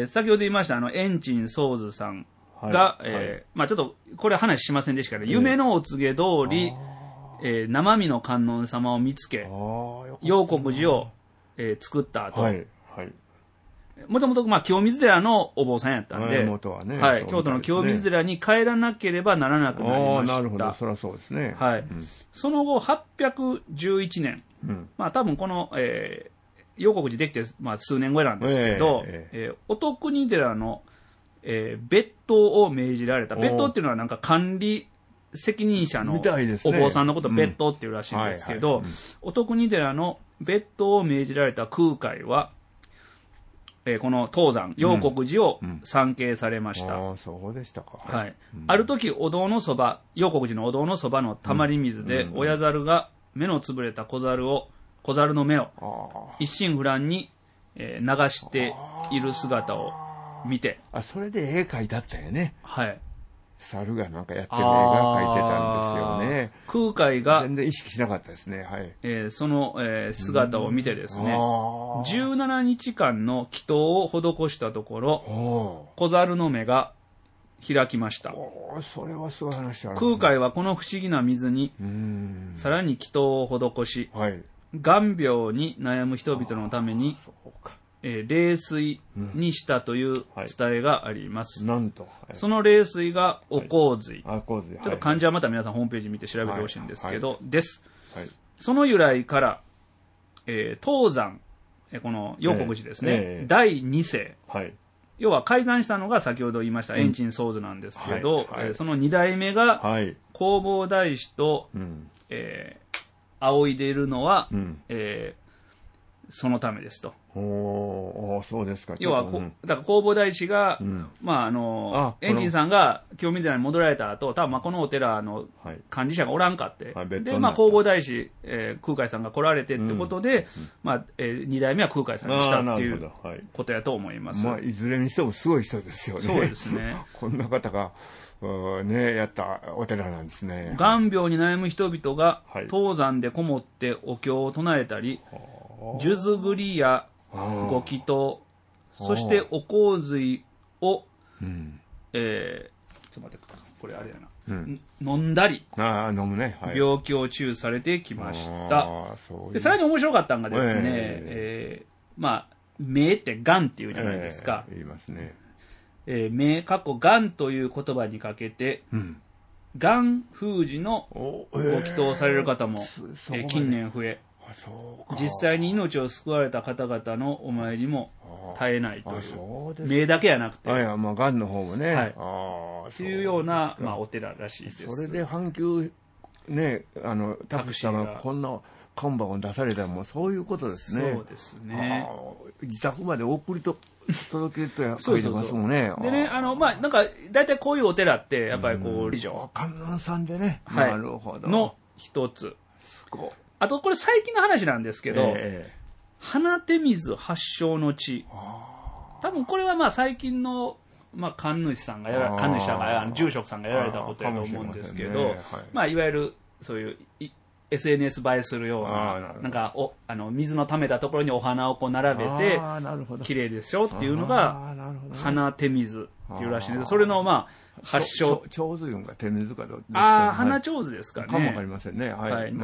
先ほど言いました、円珍宗図さんが、ちょっと、これは話しませんでしたけど、夢のお告げ通り、生身の観音様を見つけ、陽国寺を作った後、もともと清水寺のお坊さんやったんで、京都の清水寺に帰らなければならなくなりました。 なるほど、そりゃそうですね。 その後、811年、多分この、陽国寺できて、数年後なんですけど、音国寺の、別当を命じられた。別当っていうのはなんか管理責任者のお坊さんのことを別当っていうらしいんですけど、音国寺の別当を命じられた空海は、この東山、陽国寺を参詣されました。 そうでしたか。 ある時、お堂のそば、陽国寺のお堂のそばのたまり水で、親猿が目のつぶれた小猿の目を一心不乱に流している姿を見て。 それで絵描いてあったよね。猿がなんかやってる絵が描いてたんですよね。 空海が全然意識しなかったですね。 その、姿を見てですね、17日間の祈祷を施したところ、小猿の目が開きました。 それはすごい話だな。 空海はこの不思議な水に、さらに祈祷を施し、眼病に悩む人々のために、冷水にしたという伝えがあります。 なんと。 その冷水がお香水。ちょっと漢字はまた皆さんホームページ見て調べてほしいんですけど、です。その由来から、東山、この陽国寺ですね、第2世。要は改ざんしたのが先ほど言いました円珍僧図なんですけど、その2代目が弘法大師と、仰いでいるのは、そのためですと。 そうですか。 要は、だから弘法大師が、円珍さんが清水寺に戻られた後、多分このお寺の管理者がおらんかって、で、弘法大師、空海さんが来られてってことで、2代目は空海さんにしたっていうことやと思います。 いずれにしてもすごい人ですよね。 そうですね。 こんな方が、やったお寺なんですね。 眼病に悩む人々が、東山でこもってお経を唱えたり、数珠栗やご祈祷、そしてお香水を、ちょっと待って、これあれやな、飲んだり、 飲むね、 病気を治癒されてきました。でさらに面白かったのがですね、目って癌っていうじゃないですか。 言いますね。 目、癌という言葉にかけて、癌封じのご祈祷をされる方も、近年増え、実際に命を救われた方々のお参りも絶えないという。目だけやなくて。 がんの方もね。 というような、お寺らしいです。 それで阪急、タクシーさんがこんな看板を出されたらもうそういうことですね。 そうですね。 自宅まで送り届けと書いてますもんね。 でね、なんか、だいたいこういうお寺って、やっぱりこう、 観音さんでね。なるほど。 の一つ。あと、これ最近の話なんですけど、花手水発祥の地。多分これは最近の、神主さんが住職さんがやられたことやと思うんですけど、いわゆる、そういう、SNS 映えするような、なんか、水の溜めたところにお花をこう並べて、綺麗でしょっていうのが、花手水っていうらしいんです。それの、発祥。 長寿云が手水かどうか。花長寿ですかね。 かもわかりませんね。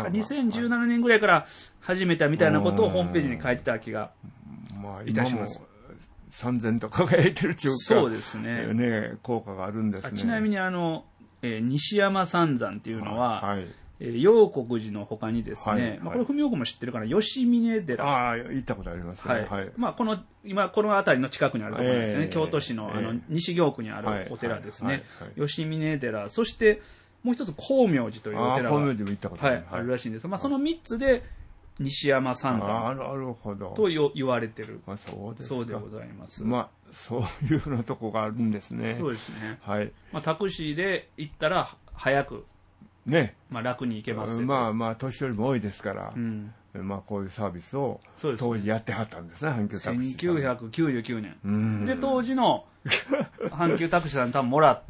2017年ぐらいから始めたみたいなことをホームページに書いてた気がいたします。 三千と輝いてるっていうか。 そうですね。効果があるんですね。 ちなみに西山三山っていうのは、陽国寺の他にですね、これ文雄君も知ってるかな、吉峰寺。 行ったことありますね。 今この辺りの近くにあるところですね、京都市の西京区にあるお寺ですね、吉峰寺、そしてもう一つ光明寺というお寺があるらしいんです。その3つで西山三山と言われてるそうでございます。 そういうふうなとこがあるんですね。 そうですね。タクシーで行ったら早く楽に行けます。 年寄りも多いですから、こういうサービスを当時やってはったんですね、阪急タクシーさん。 1999年。で、当時の阪急タクシーさんに多分もらった、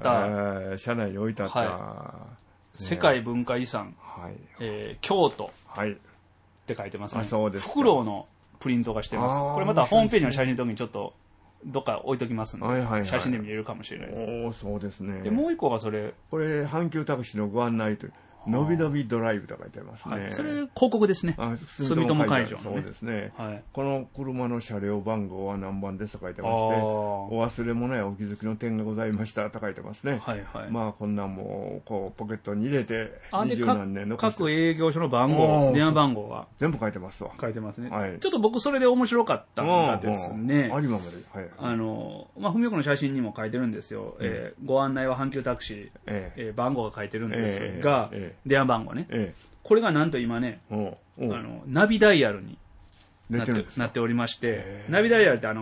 車内に置いてあった、 世界文化遺産、京都って書いてますね。フクロウのプリントがしてます。これまたホームページの写真の時にちょっと、どっか置いときますので、写真で見れるかもしれないです。 そうですね。 で、もう一個がこれ、阪急タクシーのご案内という。のびのびドライブと書いてますね。 それ広告ですね。住友海上の。 そうですね。この車の車両番号は何番ですと書いてまして、お忘れ物やお気づきの点がございましたと書いてますね。こんなんもポケットに入れて20何年の各営業所の番号、電話番号が全部書いてますわ。 書いてますね。ちょっと僕それで面白かったのがですね、 有馬まで。 文雄君の写真にも書いてるんですよ。ご案内は阪急タクシー、番号が書いてるんですが、電話番号ね、これがなんと今ね、ナビダイヤルになっておりまして、ナビダイヤルって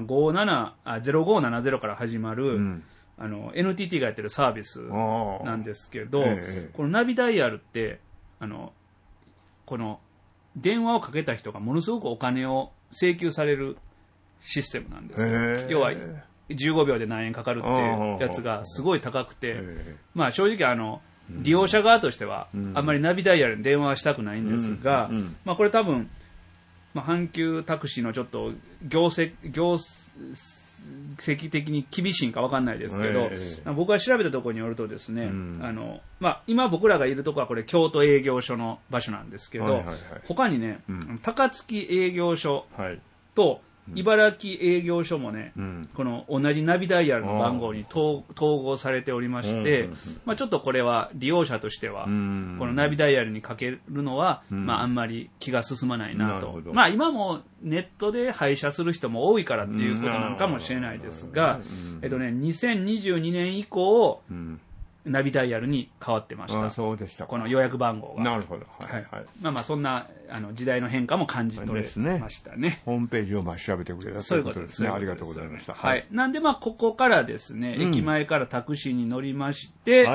0570から始まる、NTT がやってるサービスなんですけど、このナビダイヤルってこの電話をかけた人がものすごくお金を請求されるシステムなんですよ。要は15秒で何円かかるっていうやつがすごい高くて、正直利用者側としてはあんまりナビダイヤルに電話はしたくないんですが、これ多分阪急タクシーのちょっと業席的に厳しいんか分かんないですけど、僕が調べたところによるとですね、今僕らがいるところはこれ京都営業所の場所なんですけど、他にね、高槻営業所と茨城営業所もね、この同じナビダイヤルの番号に統合されておりまして、ちょっとこれは利用者としては、このナビダイヤルにかけるのは、あんまり気が進まないなと。今もネットで配車する人も多いからっていうことなのかもしれないですが、2022年以降、ナビダイヤルに変わってました。 そうでした。 この予約番号が。 なるほど。 そんな時代の変化も感じ取れましたね。 ホームページを調べてくれたということですね。ありがとうございました。 なんでここからですね、駅前からタクシーに乗りまして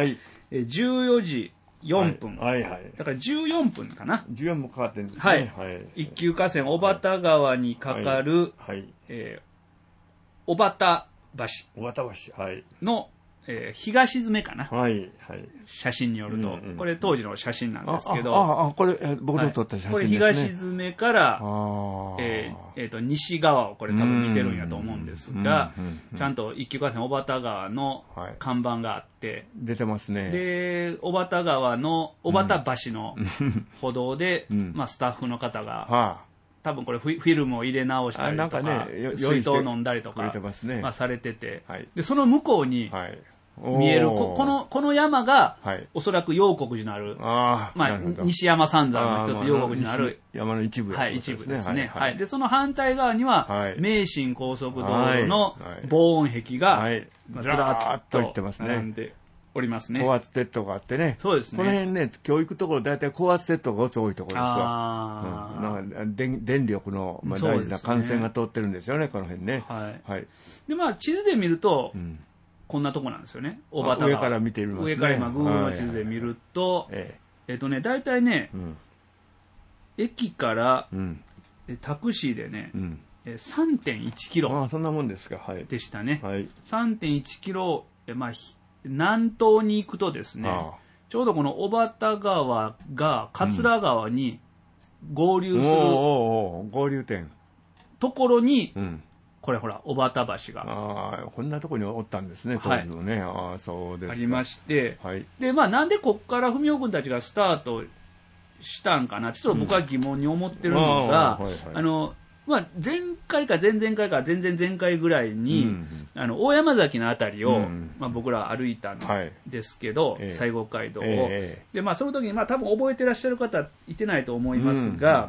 、14時4分。だから14分かな。 14分かかってるんですね。 一級河川小畑川にかかる、小畑橋の東詰めかな、写真によると、これ当時の写真なんですけど、 これ僕の撮った写真ですね。 これ東詰めから、西側をこれ多分見てるんやと思うんですが、ちゃんと一級河川小畑川の看板があって、 出てますね。 で、小畑川の小畑橋の歩道で、スタッフの方が、多分これフィルムを入れ直したりとか、水筒を飲んだりとか、されてて、で、その向こうに見える、この山が、おそらく陽谷寺のある、西山三山の一つ、陽谷寺のある山の一部ですね。で、その反対側には、名神高速道路の防音壁が、ずらっと並んでおりますね。 高圧鉄塔があってね。そうですね。この辺ね、教育ところ、だいたい高圧鉄塔が多いところですわ。電力の大事な幹線が通ってるんですよね、この辺ね。 で、地図で見ると、こんなとこなんですよね。小畑川。 上から見てみますね。 上から今、Google の地図で見ると、だいたいね、駅からタクシーでね、3.1 キロ。 そんなもんですか。 でしたね。3.1 キロ、南東に行くとですね、ちょうどこの小畑川が桂川に合流する、 合流点ところに、これほら、小畑橋が。 こんなところにおったんですね、当時のね。そうです。 ありまして、で、なんでこっから文雄君たちがスタートしたんかな、ちょっと僕は疑問に思ってるのが、前回か前々回か前々前回ぐらいに、大山崎のあたりを、僕ら歩いたんですけど、西国街道を。で、その時に、多分覚えてらっしゃる方いてないと思いますが、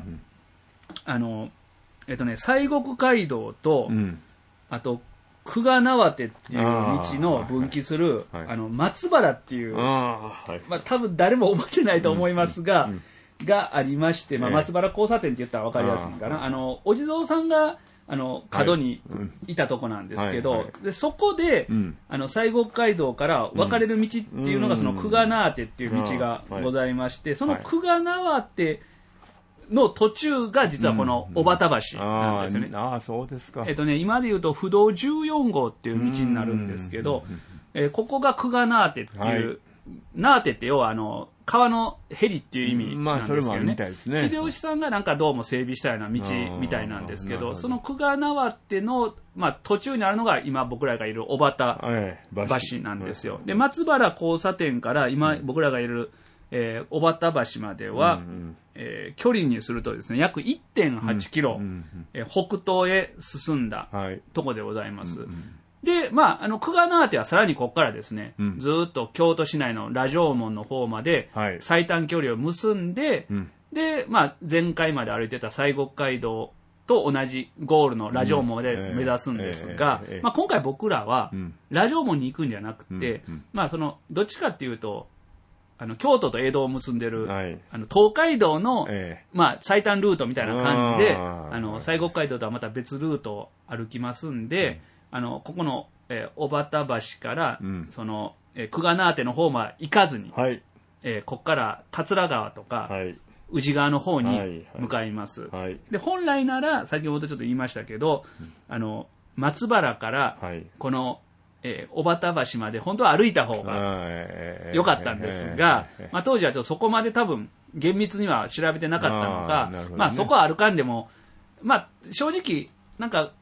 西国街道と、あと、久我縄手っていう道の分岐する、松原っていう、多分誰も覚えてないと思いますが、がありまして、松原交差点って言ったら分かりやすいかな。お地蔵さんが、角にいたとこなんですけど、でそこで、西国街道から分かれる道っていうのが、その久我縄手っていう道がございまして、その久我縄手の途中が実はこの小畑橋なんですよね。 そうですか。 今で言うと、不動14号っていう道になるんですけど、ここが久我縄手っていう、縄手って要は川のヘリっていう意味なんですけどね。秀吉さんがなんかどうも整備したような道みたいなんですけど、その久我縄手の、途中にあるのが今僕らがいる小畑橋なんですよ。で、松原交差点から今僕らがいる、小畑橋までは、距離にするとですね、約 1.8 キロ、北東へ進んだとこでございます。で、久我縄手はさらにここからですね、ずーっと京都市内の羅城門の方まで最短距離を結んで、で、前回まで歩いてた西国街道と同じゴールの羅城門で目指すんですが、今回僕らは羅城門に行くんじゃなくて、どっちかっていうと、京都と江戸を結んでる、東海道の、最短ルートみたいな感じで、西国街道とはまた別ルートを歩きますんで、ここの、小畑橋から、久我縄手の方まで行かずに、ここから桂川とか、宇治川の方に向かいます。で、本来なら、先ほどちょっと言いましたけど、松原から、この、小畑橋まで本当は歩いた方が良かったんですが、当時はちょっとそこまで多分厳密には調べてなかったのか、そこは歩かんでも、正直、なんか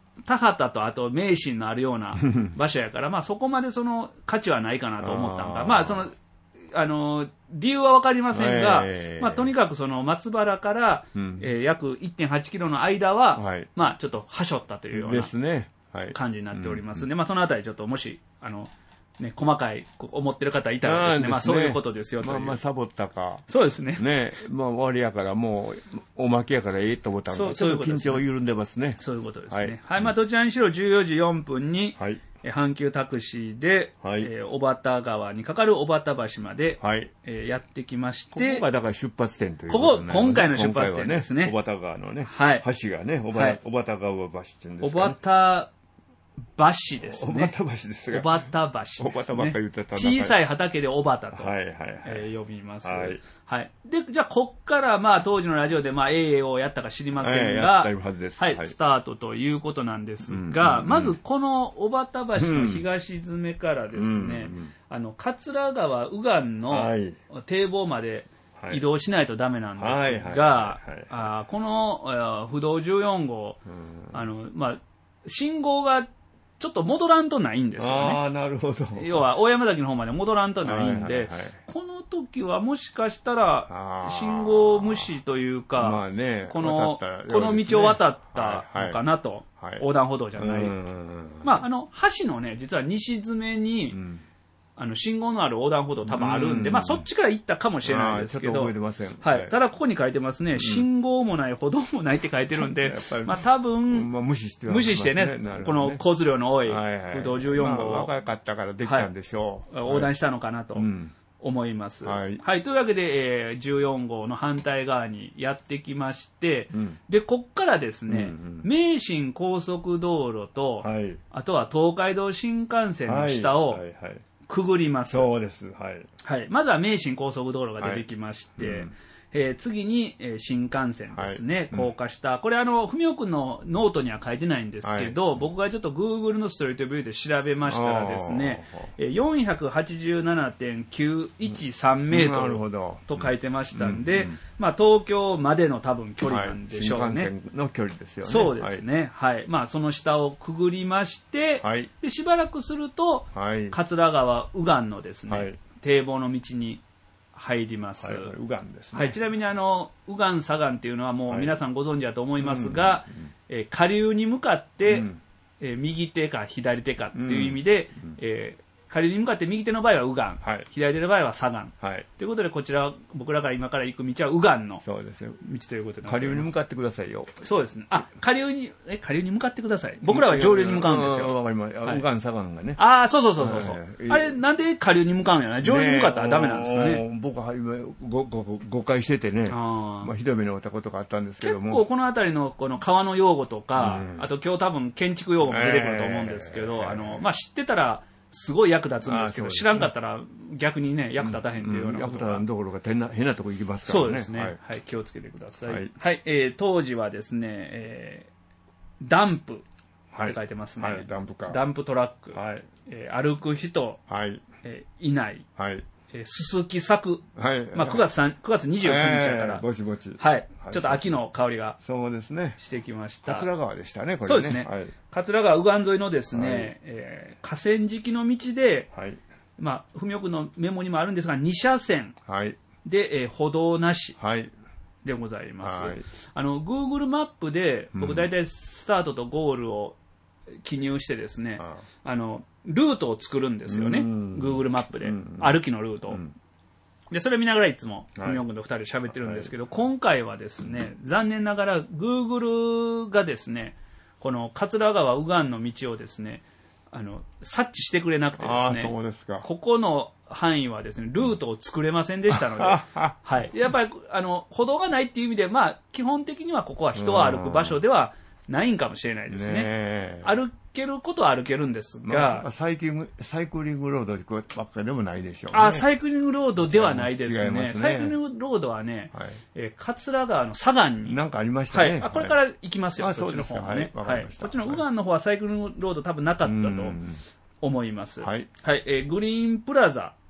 田畑とあと名神のあるような場所やから、まあそこまでその価値はないかなと思ったんか。まあその、理由はわかりませんが、まあとにかくその松原から、約 1.8 キロの間は、まあちょっとはしょったというような感じになっておりますんで、まあそのあたりちょっともし、ね、細かい思ってる方いたらですね、まあそういうことですよという。 まあサボったか。 そうですね。 ね、まあ終わりやからもうおまけやからいいと思ったんで、ちょっと緊張緩んでますね。 そういうことですね。はい、まあどちらにしろ14時4分に、阪急タクシーで、小畑川にかかる小畑橋まで、やってきまして、 ここがだから出発点ということで、今回の出発点ですね。 小畑川のね、橋がね、小畑川橋っていうんですかね。 小畑橋ですね。 小畑橋ですが。 小畑橋ですね。 小畑ばっかり言ってた。 小さい畑で小畑と呼びます。はい。で、じゃあ、こっから、まあ、当時のラジオで、まあ、AA をやったか知りませんが、はい、スタートということなんですが、まず、この小畑橋の東詰めからですね、桂川右岸の堤防まで移動しないとダメなんですが、この不動14号、まあ、信号がちょっと戻らんとないんですよね。 ああ、なるほど。 要は、大山崎の方まで戻らんとないんで、この時はもしかしたら、信号無視というか、 まあね、 この道を渡ったのかなと、横断歩道じゃない。まあ、橋のね、実は西詰めに、信号のある横断歩道多分あるんで、まあそっちから行ったかもしれないですけど、はい。ただここに書いてますね、信号もない、歩道もないって書いてるんで、まあ多分、 無視してね、この交通量の多い不動14号を、 若かったからできたんでしょう。横断したのかなと思います。はい。というわけで、14号の反対側にやってきまして、で、こっからですね、名神高速道路と、あとは東海道新幹線の下を、くぐります。 そうです。はい。 はい。まずは名神高速道路が出てきまして、次に、新幹線ですね、高架下。これ文雄くんのノートには書いてないんですけど、僕がちょっと Google のストリートビューで調べましたらですね、487.913 メートルと書いてましたんで、まあ東京までの多分距離なんでしょうね。 新幹線の距離ですよね。 そうですね。はい。まあその下をくぐりまして、でしばらくすると、桂川右岸のですね、堤防の道に入ります。 右岸ですね。 はい。ちなみに右岸左岸っていうのはもう皆さんご存知だと思いますが、下流に向かって、右手か左手かっていう意味で、下流に向かって右手の場合は右岸、左手の場合は左岸。ということで、こちら、僕らが今から行く道は右岸の道ということで。 下流に向かってくださいよ。 そうですね。下流に向かってください。僕らは上流に向かうんですよ。 わかります。右岸左岸がね。 そう。あれ、なんで下流に向かうんやな。上流に向かったらダメなんですかね。 僕は誤解しててね、ひどい目に遭ったことがあったんですけども。 結構この辺りのこの川の用語とか、あと今日多分建築用語も出てくると思うんですけど、まあ知ってたら、すごい役立つんですけど、知らんかったら逆にね、役立たへんっていうようなことが。 役立たんどころか変なとこ行きますからね。 そうですね。はい、気をつけてください。はい、当時はですね、ダンプって書いてますね。 ダンプか。 ダンプトラック。歩く人、いない。すすき咲く。まあ9月29日やから。 ぼちぼち。 はい。ちょっと秋の香りが。 そうですね。 してきました。 桂川でしたね、これね。 そうですね。桂川右岸沿いのですね、河川敷の道で、まあ、文雄くんのメモにもあるんですが、2車線で、歩道なしでございます。Google マップで、僕大体スタートとゴールを記入してですね、ルートを作るんですよね。Google マップで。歩きのルートを。で、それ見ながらいつも、文雄くんと2人で喋ってるんですけど、今回はですね、残念ながら Google がですね、この桂川右岸の道をですね、察知してくれなくてですね、ここの範囲はですね、ルートを作れませんでしたので、はい。やっぱり、歩道がないっていう意味で、まあ、基本的にはここは人が歩く場所ではないんかもしれないですね。歩けることは歩けるんですが、 サイクリングロードばっかりでもないでしょうね。 サイクリングロードではないですね。サイクリングロードはね、桂川の左岸に。 なんかありましたね。 これから行きますよ、そっちの方はね。こっちの右岸の方はサイクリングロード多分なかったと思います。グリーンプラザ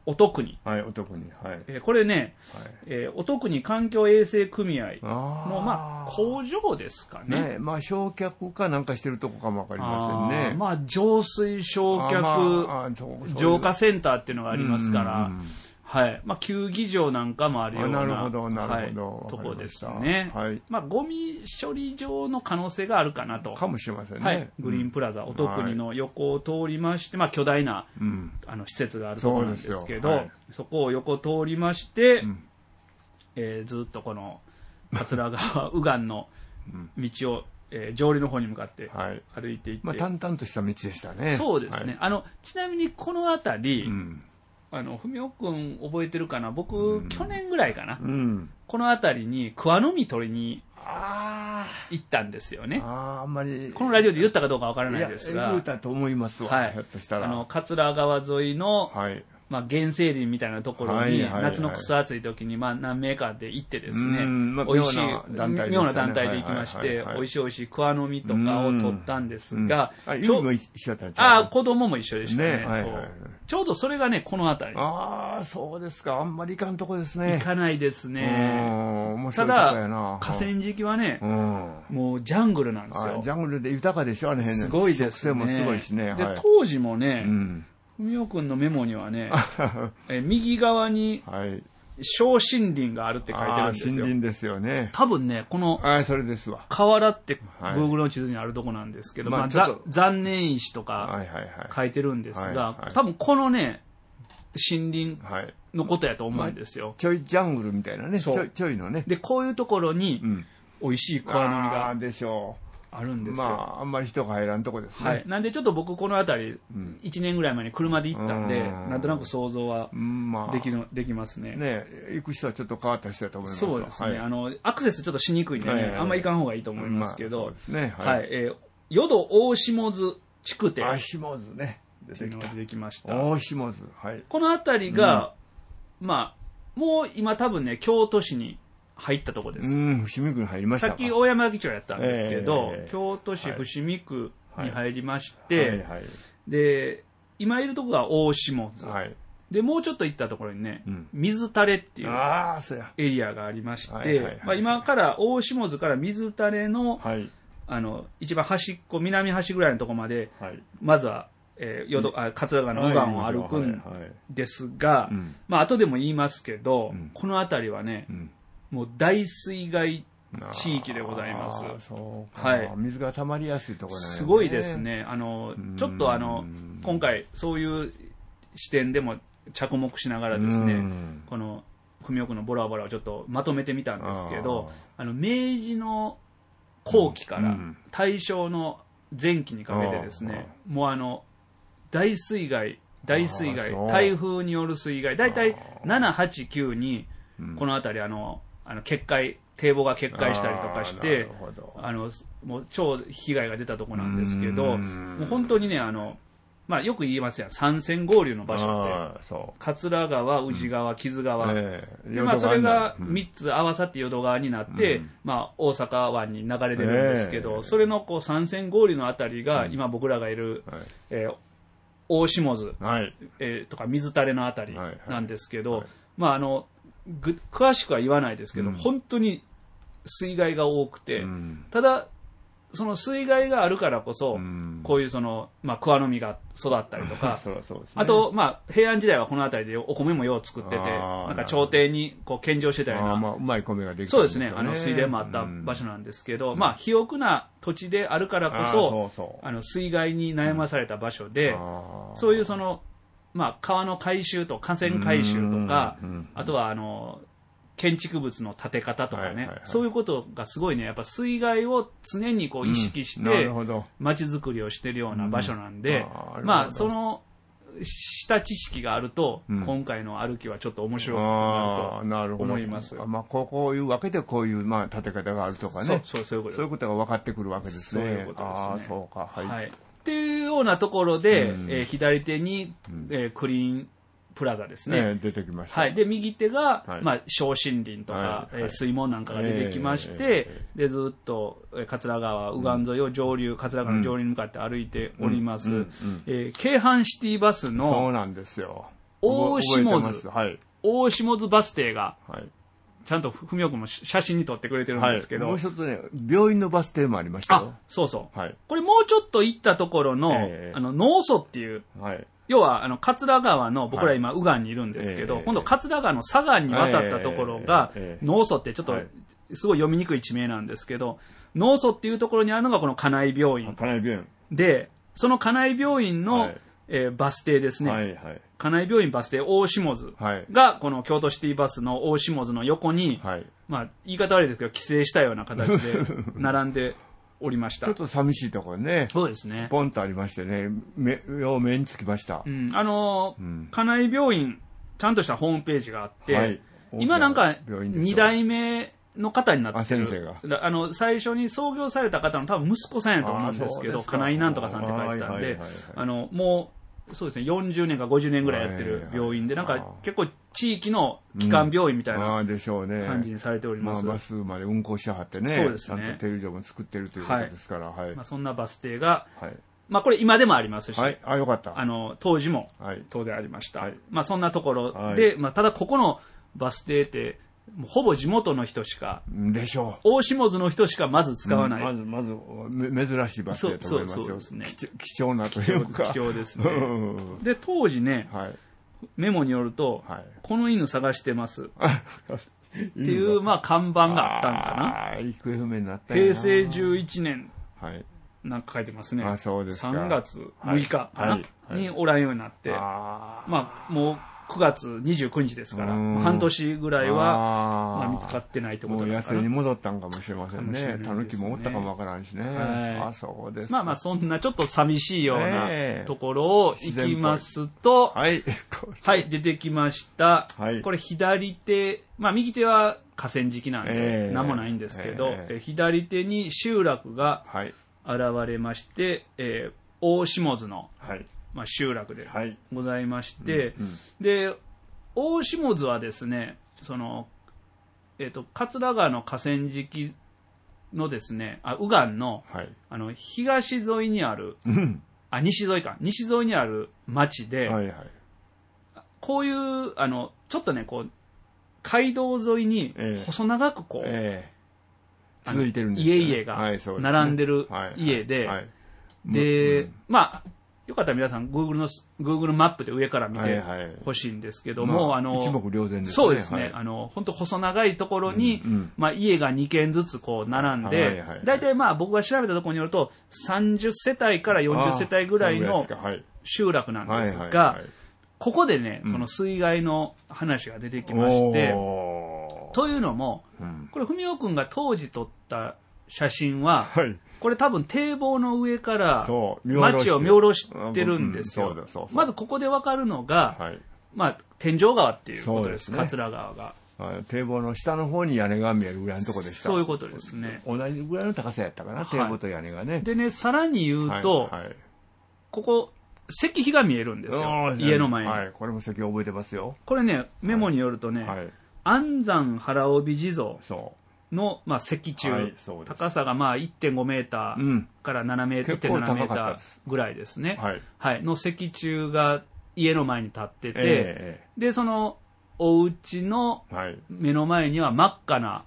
音国。 はい、音国。はい。 これね、音国環境衛生組合の、まあ、工場ですかね。 ね、まあ、焼却かなんかしてるとこかもわかりませんね。 まあ、浄水焼却、浄化センターっていうのがありますから、はい。まあ、球技場なんかもあるような。 なるほど、なるほど。 はい、とこですね。はい。まあ、ゴミ処理場の可能性があるかなと。 かもしれませんね。 はい。グリーンプラザ、音国の横を通りまして、まあ、巨大な、施設があるところなんですけど、そこを横通りまして、ずっとこの、桂川右岸の道を、上流の方に向かって歩いていって。 まあ、淡々とした道でしたね。 そうですね。ちなみにこの辺り、ふみおくん覚えてるかな、僕、去年ぐらいかな、この辺りに桑の実取りに行ったんですよね。 あんまりこのラジオで言ったかどうかわからないですが、 言ったと思いますわ、 はい、 ひょっとしたら桂川沿いの、まあ、原生林みたいなところに、夏のくそ暑い時に、まあ、何名かで行ってですね、美味しい、妙な団体で行きまして、美味しい桑の実とかを取ったんですが、子供も一緒でしたね。ちょうどそれがね、この辺り。 ああ、そうですか。あんまり行かんとこですね。 行かないですね。ただ、河川敷はね、もうジャングルなんですよ。 ジャングルで豊かでしょ、あの辺。 すごいですね。 もすごいしね。 で、当時もね、ふみおくんのメモにはね、右側に、小森林があるって書いてるんですよ。 森林ですよね。 多分ね、この、 それですわ。 河原って、Google の地図にあるとこなんですけど、まあ、残念石とか書いてるんですが、多分このね、森林のことやと思うんですよ。 ちょいジャングルみたいなね。ちょいのね。 で、こういうところに、美味しい桑の実が。 でしょう。 あるんですよ。 まあ、あんまり人が入らんとこですね。 はい。なんでちょっと僕この辺り、1年ぐらい前に車で行ったんで、なんとなく想像はできますね。 ね、行く人はちょっと変わった人だと思います。 そうですね。アクセスちょっとしにくいんでね、あんま行かん方がいいと思いますけど。 そうですね。 はい。淀大下津筑堤。 下津ね。 出てきました。 大下津。はい。 この辺りが、まあ、もう今多分ね、京都市に、入ったとこです。 伏見区に入りましたか。 さっき大山議長やったんですけど、京都市伏見区に入りまして、で、今いるとこが大下津。で、もうちょっと行ったところにね、水垂れっていうエリアがありまして、今から大下津から水垂れの、一番端っこ、南端ぐらいのところまで、まずは、桂川の右岸を歩くんですが、まあ、後でも言いますけど、この辺りはね、もう大水害地域でございます。 はい。水が溜まりやすいところなんですね。 すごいですね。ちょっと今回そういう視点でも着目しながらですね、このふみおくのボラボラをちょっとまとめてみたんですけど、明治の後期から大正の前期にかけてですね、もう大水害、台風による水害、だいたい7、8、9にこの辺り堤防が決壊したりとかして、もう超被害が出たとこなんですけど、もう本当にね、まあよく言いますやん、三線合流の場所って、桂川、宇治川、木津川、まあそれが3つ合わさって淀川になって、まあ大阪湾に流れ出るんですけど、それのこう三線合流のあたりが、今僕らがいる、大下津、とか水垂れのあたりなんですけど、まあ詳しくは言わないですけど、本当に水害が多くて、ただ、その水害があるからこそ、こういうまあ、桑の実が育ったりとか、あと、まあ、平安時代はこの辺りでお米もよう作ってて、なんか朝廷にこう献上してたような、 うまい米ができる。 そうですね、水田もあった場所なんですけど、まあ、肥沃な土地であるからこそ、水害に悩まされた場所で、そういうまあ、川の改修と河川改修とか、あとは建築物の建て方とかね、そういうことがすごいね、やっぱ水害を常にこう意識して街づくりをしてるような場所なんで、まあその下知識があると、今回の歩きはちょっと面白くなると思います。 まあこういうわけでこういうまあ建て方があるとかね、 そういうことが分かってくるわけですね。 そういうことですね。 そうか、はい。 っていうようなところで、左手に、クリーンプラザですね。 出てきました。 はい。で、右手が、まあ、小森林とか、水門なんかが出てきまして、で、ずっと、桂川、右岸沿いを桂川の上流に向かって歩いております。京阪シティバスの、 そうなんですよ。 大下津、 はい、 大下津バス停が、 はい、 ちゃんと文雄君も写真に撮ってくれてるんですけど、 もう一つね、病院のバス停もありましたよ。 そうそう。 はい、 これもうちょっと行ったところの、農祖っていう、 はい、 要は、桂川の、僕ら今、右岸にいるんですけど、今度、桂川の左岸に渡ったところが、農祖ってちょっと、すごい読みにくい地名なんですけど、農祖っていうところにあるのがこの金井病院。 金井病院。 で、その金井病院の、バス停ですね。はいはい、金井病院バス停大下津が、この京都シティバスの大下津の横に、はい、まあ、言い方悪いですけど、規制したような形で並んでおりました。 ちょっと寂しいところね。 そうですね。 ポンとありましてね、目につきました。 金井病院、ちゃんとしたホームページがあって、はい、今なんか、2代目、の方になってる。 先生が。 最初に創業された方の多分息子さんやと思うんですけど、金井なんとかさんって書いてたんで、もう、そうですね、40年か50年ぐらいやってる病院で、なんか結構地域の基幹病院みたいな感じにされております。 バスまで運行しはってね、 そうですね。 ちゃんとテレビジョンも作ってるということですから、はい。 まあそんなバス停が、まあこれ今でもありますし、 はい、よかった。 当時も当然ありました。まあそんなところで、まあただここのバス停って、ほぼ地元の人しか、 でしょう。大下津の人しかまず使わない。 まず、珍しいバス停と思いますよ。そうですね。貴重なというか。 貴重ですね。で、当時ね、メモによると、この犬探してます。っていう、まあ、看板があったんかな。 行方不明になった平成11年。なんか書いてますね。 そうですか。 3月6日かな、におらんようになって。まあ、もう、9月29日ですから、半年ぐらいは、まあ、見つかってないってことだから。 もう野生に戻ったんかもしれませんね。タヌキもおったかもわからんしね。そうです。 まあまあ、そんなちょっと寂しいようなところを行きますと、はい、出てきました。これ左手、まあ右手は河川敷なんで、なんもないんですけど、左手に集落が現れまして、大下津の、まあ、集落でございまして、で、大下津はですね、その、桂川の河川敷のですね、右岸の、東沿いにある、西沿いか、西沿いにある町で、こういう、ちょっとね、こう、街道沿いに細長くこう、 続いてるんです家々が並んでる家で、で、まあ、よかったら皆さん Google マップで上から見てほしいんですけども、 一目瞭然ですね。 そうですね。本当細長いところに、まあ家が2軒ずつこう並んで、だいたいまあ僕が調べたところによると、30世帯から40世帯ぐらいの集落なんですが、ここでね、その水害の話が出てきまして、というのも、これ文雄くんが当時撮った写真は、これ多分堤防の上から街を見下ろしてるんですよ。まずここで分かるのが、まあ天井川っていうことです、桂川が。 堤防の下の方に屋根が見えるぐらいのところでした。 そういうことですね。 同じぐらいの高さやったかな、堤防と屋根がね。 でね、さらに言うと、ここ、石碑が見えるんですよ、家の前に。 これも石碑覚えてますよ。 これね、メモによるとね、安山原帯地蔵の、まあ、石柱、高さがまあ 1.5 メーターから7メーター、1.7 メーターぐらいですね。の石柱が家の前に立ってて、で、そのお家の目の前には真っ赤な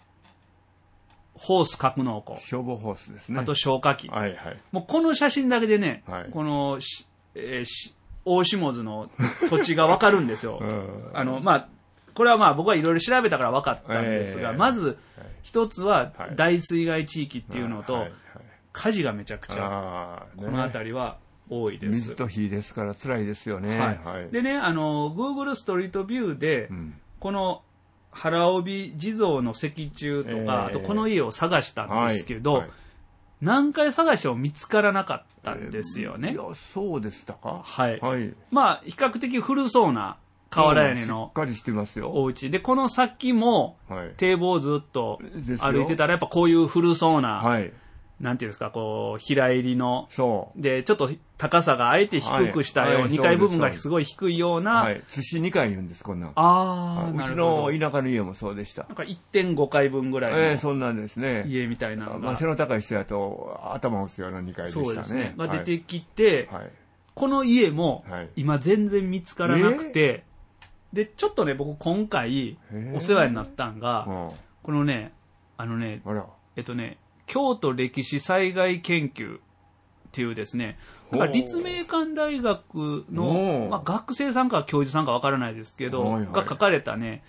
ホース格納庫。 消防ホースですね。 あと消火器。もうこの写真だけでね、この、大下津の土地がわかるんですよ。まあ、これはまあ僕はいろいろ調べたから分かったんですが、まず一つは大水害地域っていうのと、火事がめちゃくちゃ、この辺りは多いです。 水と火ですから辛いですよね。 でね、Google ストリートビューで、この原帯地蔵の石柱とか、あとこの家を探したんですけど、何回探しても見つからなかったんですよね。 いや、そうでしたか。 まあ、比較的古そうな瓦屋根のお家で、この先も堤防をずっと歩いてたら、やっぱこういう古そうな、なんていうんですか、こう、平入りの、で、ちょっと高さがあえて低くしたよう、2階部分がすごい低いような。 寿司2階言うんです、こんなん。うちの田舎の家もそうでした。 なんか 1.5 階分ぐらいの。 そんなんですね。 家みたいなのが。 背の高い人だと頭を打つような2階でしたね。 そうですね。が出てきて、 この家も今全然見つからなくて、で、ちょっとね、僕今回お世話になったんが、このね、京都歴史災害研究っていうですね、なんか立命館大学の、まあ、学生さんか教授さんかわからないですけど、が書かれたね、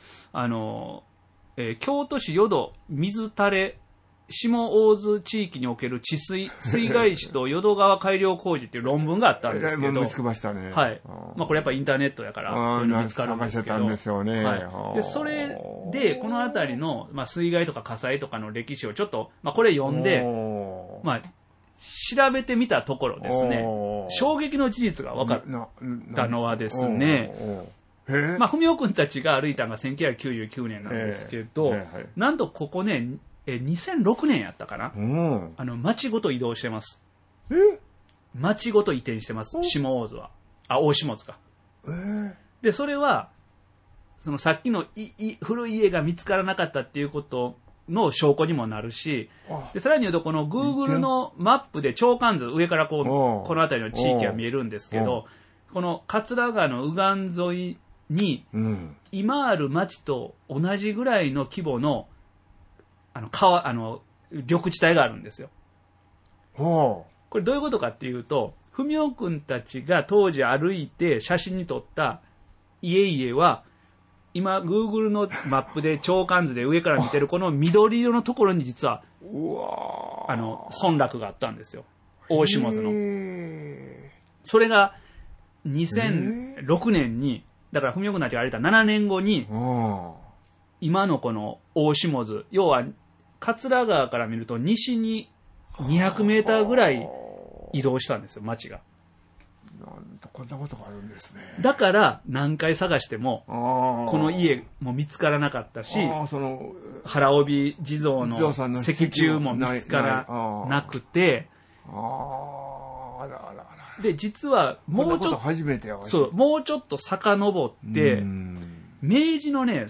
京都市淀水垂れ下大津地域における治水、水害史と淀川改良工事っていう論文があったんですけど、 見つけましたね。 はい。まあこれやっぱインターネットやから、こういうの見つかるんですけど。 探してたんですよね。 はい。で、それで、このあたりの、まあ水害とか火災とかの歴史をちょっと、まあこれ読んで、まあ、調べてみたところですね、衝撃の事実が分かったのはですね、まあ、文雄君たちが歩いたのが1999年なんですけど、なんとここね、2006年やったかな、町ごと移動してます。町ごと移転してます、下大津は。大下津か。で、それは、そのさっきの古い家が見つからなかったっていうことの証拠にもなるし、でさらに言うとこの Google のマップで鳥瞰図、上からこの辺りの地域が見えるんですけど、この桂川の右岸沿いに、今ある町と同じぐらいの規模の緑地帯があるんですよ。これどういうことかっていうと、文雄君たちが当時歩いて写真に撮った家々は、今、Google のマップで鳥瞰図で上から見てるこの緑色のところに実は、村落があったんですよ。大下津の。それが2006年に、だから文雄君たちが歩いた7年後に、今のこの大下津、要は桂川から見ると西に200メーターぐらい移動したんですよ、町が。 なんとこんなことがあるんですね。 だから何回探してもこの家も見つからなかったし、原帯地蔵の石柱も見つからなくて、で実はもうちょっと遡って明治のね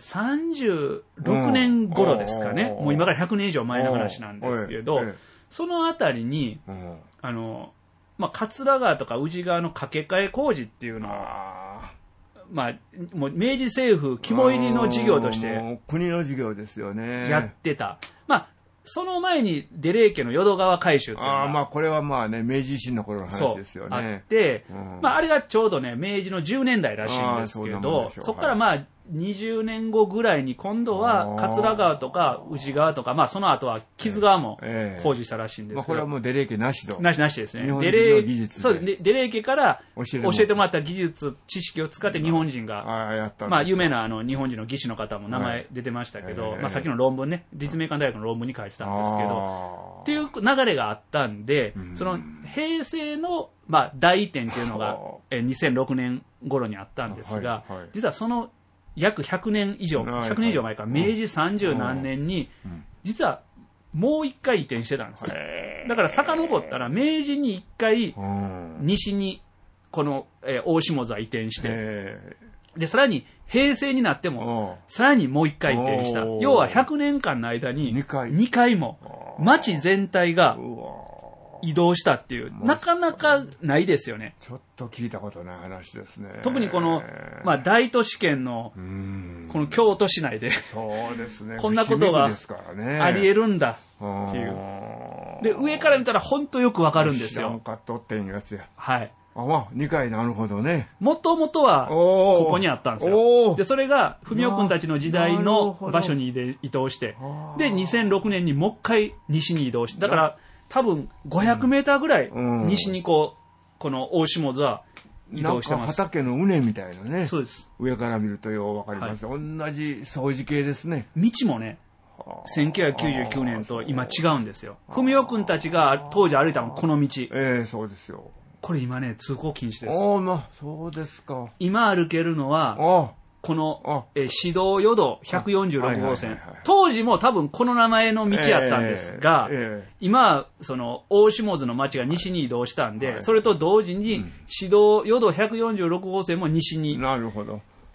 36年頃ですかね、もう今から100年以上前の話なんですけど、そのあたりにまあ、桂川とか宇治川の架け替え工事っていうのを、まあ、もう明治政府肝入りの事業として、 国の事業ですよね。 やってた。まあ、その前に出礼家の淀川改修っていうのが、 まあ、これはまあね、明治維新の頃の話ですよね。 あって、まあ、あれがちょうどね、明治の10年代らしいんですけど、そこからまあ、20年後ぐらいに今度は桂川とか宇治川とか、まあその後は木津川も工事したらしいんですけど、 まあこれはもう出礼家なしと。 なしですね。 日本人の技術で。 そう、出礼家から教えてもらった技術、知識を使って日本人が、まあ有名な日本人の技師の方も名前出てましたけど、まあさっきの論文ね、立命館大学の論文に書いてたんですけど、っていう流れがあったんで、その平成のまあ大移転っていうのが2006年頃にあったんですが、実はその約100年以上前から明治30何年に、実はもう一回移転してたんですよ。だから遡ったら明治に一回西にこの大下津は移転して、でさらに平成になってもさらにもう一回移転した。要は100年間の間に2回も町全体が移動したっていう、なかなかないですよね。 ちょっと聞いたことない話ですね。 特にこの、まあ大都市圏の、この京都市内で、 そうですね。 こんなことがあり得るんだっていう。で、上から見たら本当よくわかるんですよ。 知らんかっとってんやつや。 はい。 まあ、2回なるほどね。 もともとは、ここにあったんですよ。で、それが、文雄君たちの時代の場所に移動して、で、2006年にもう一回西に移動して、だから、多分500メーターぐらい西にこの大下津は移動してます。 なんか畑の畝みたいなね。 そうです。 上から見るとようわかります。同じ掃除系ですね。 道もね、1999年と今違うんですよ。文雄君たちが当時歩いたのこの道。 そうですよ。 これ今ね、通行禁止です。 まあ、そうですか。 今歩けるのは、この、市道淀146号線。当時も多分この名前の道やったんですが、今、その、大下津の町が西に移動したんで、それと同時に、市道淀146号線も西に。 なるほど。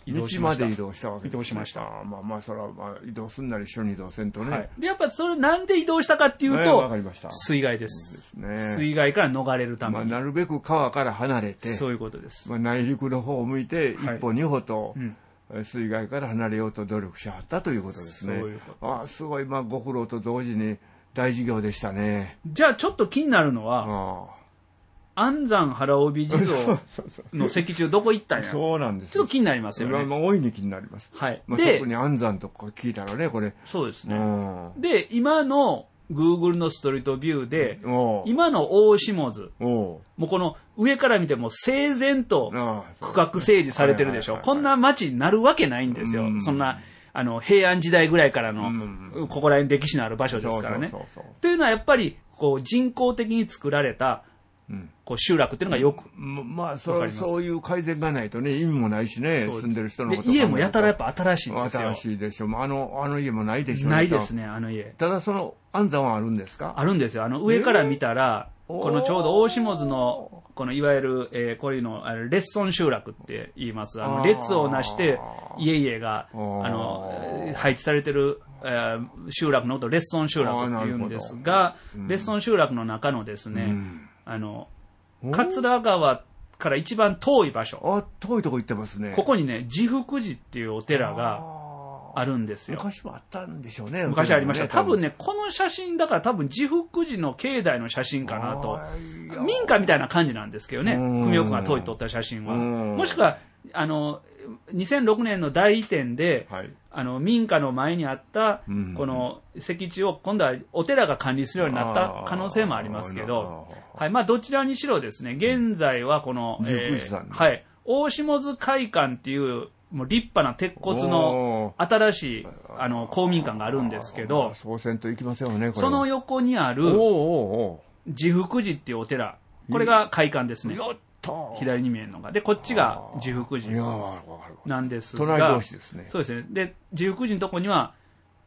移動しました。 道まで移動したわけです、ね。 移動しました。 まあ、それは、移動すんなり一緒に移動せんとね。はい。 で、やっぱそれなんで移動したかっていうと、 わかりました。 水害です。 ね、 水害から逃れるために。 なるべく川から離れて、 そういうことです。 内陸の方を向いて、一歩二歩と、水害から離れようと努力しはったということですね。そういうことです。すごい、ご苦労と同時に大事業でしたね。 じゃあちょっと気になるのは、安山原帯地蔵の石柱どこ行ったんや。 そうなんです。 ちょっと気になりますよね。 大いに気になります。 はい。 で、特に安山とか聞いたらね、これ。 そうですね。で、今の Google のストリートビューで、今の大下津、もうこの上から見ても整然と区画整理されてるでしょ。こんな街になるわけないんですよ。そんな、平安時代ぐらいからの、ここら辺歴史のある場所ですからね。というのはやっぱり、こう人工的に作られた、こう集落っていうのがよくそういう改善がないとね、意味もないしね、住んでる人のこと家もやたらやっぱ新しいんですよ。 新しいでしょ。あの家もないでしょ。 ないですね、あの家。 ただその安山はあるんですか？ あるんですよ。上から見たら、このちょうど大下津の、このいわゆる、こういうの、列村集落って言います。列をなして、家々が、配置されてる、集落のことを列村集落って言うんですが、列村集落の中のですね、桂川から一番遠い場所。 遠いとこ行ってますね。 ここにね、地福寺っていうお寺があるんですよ。 昔もあったんでしょうね。 昔ありました。多分ね、この写真だから多分地福寺の境内の写真かなと。民家みたいな感じなんですけどね。文雄君が当時撮った写真は。もしくは、2006年の大移転で、民家の前にあった、この石柱を今度はお寺が管理するようになった可能性もありますけど、はい、まあどちらにしろですね、現在はこの、はい、大下津会館っていう、もう立派な鉄骨の新しい公民館があるんですけど、 そうせんと行きませんよね、これその横にある地福寺っていうお寺、これが会館ですね。左に見えるのが。で、こっちが地福寺なんですが、 隣同士ですね。 そうですね。で、地福寺のとこには、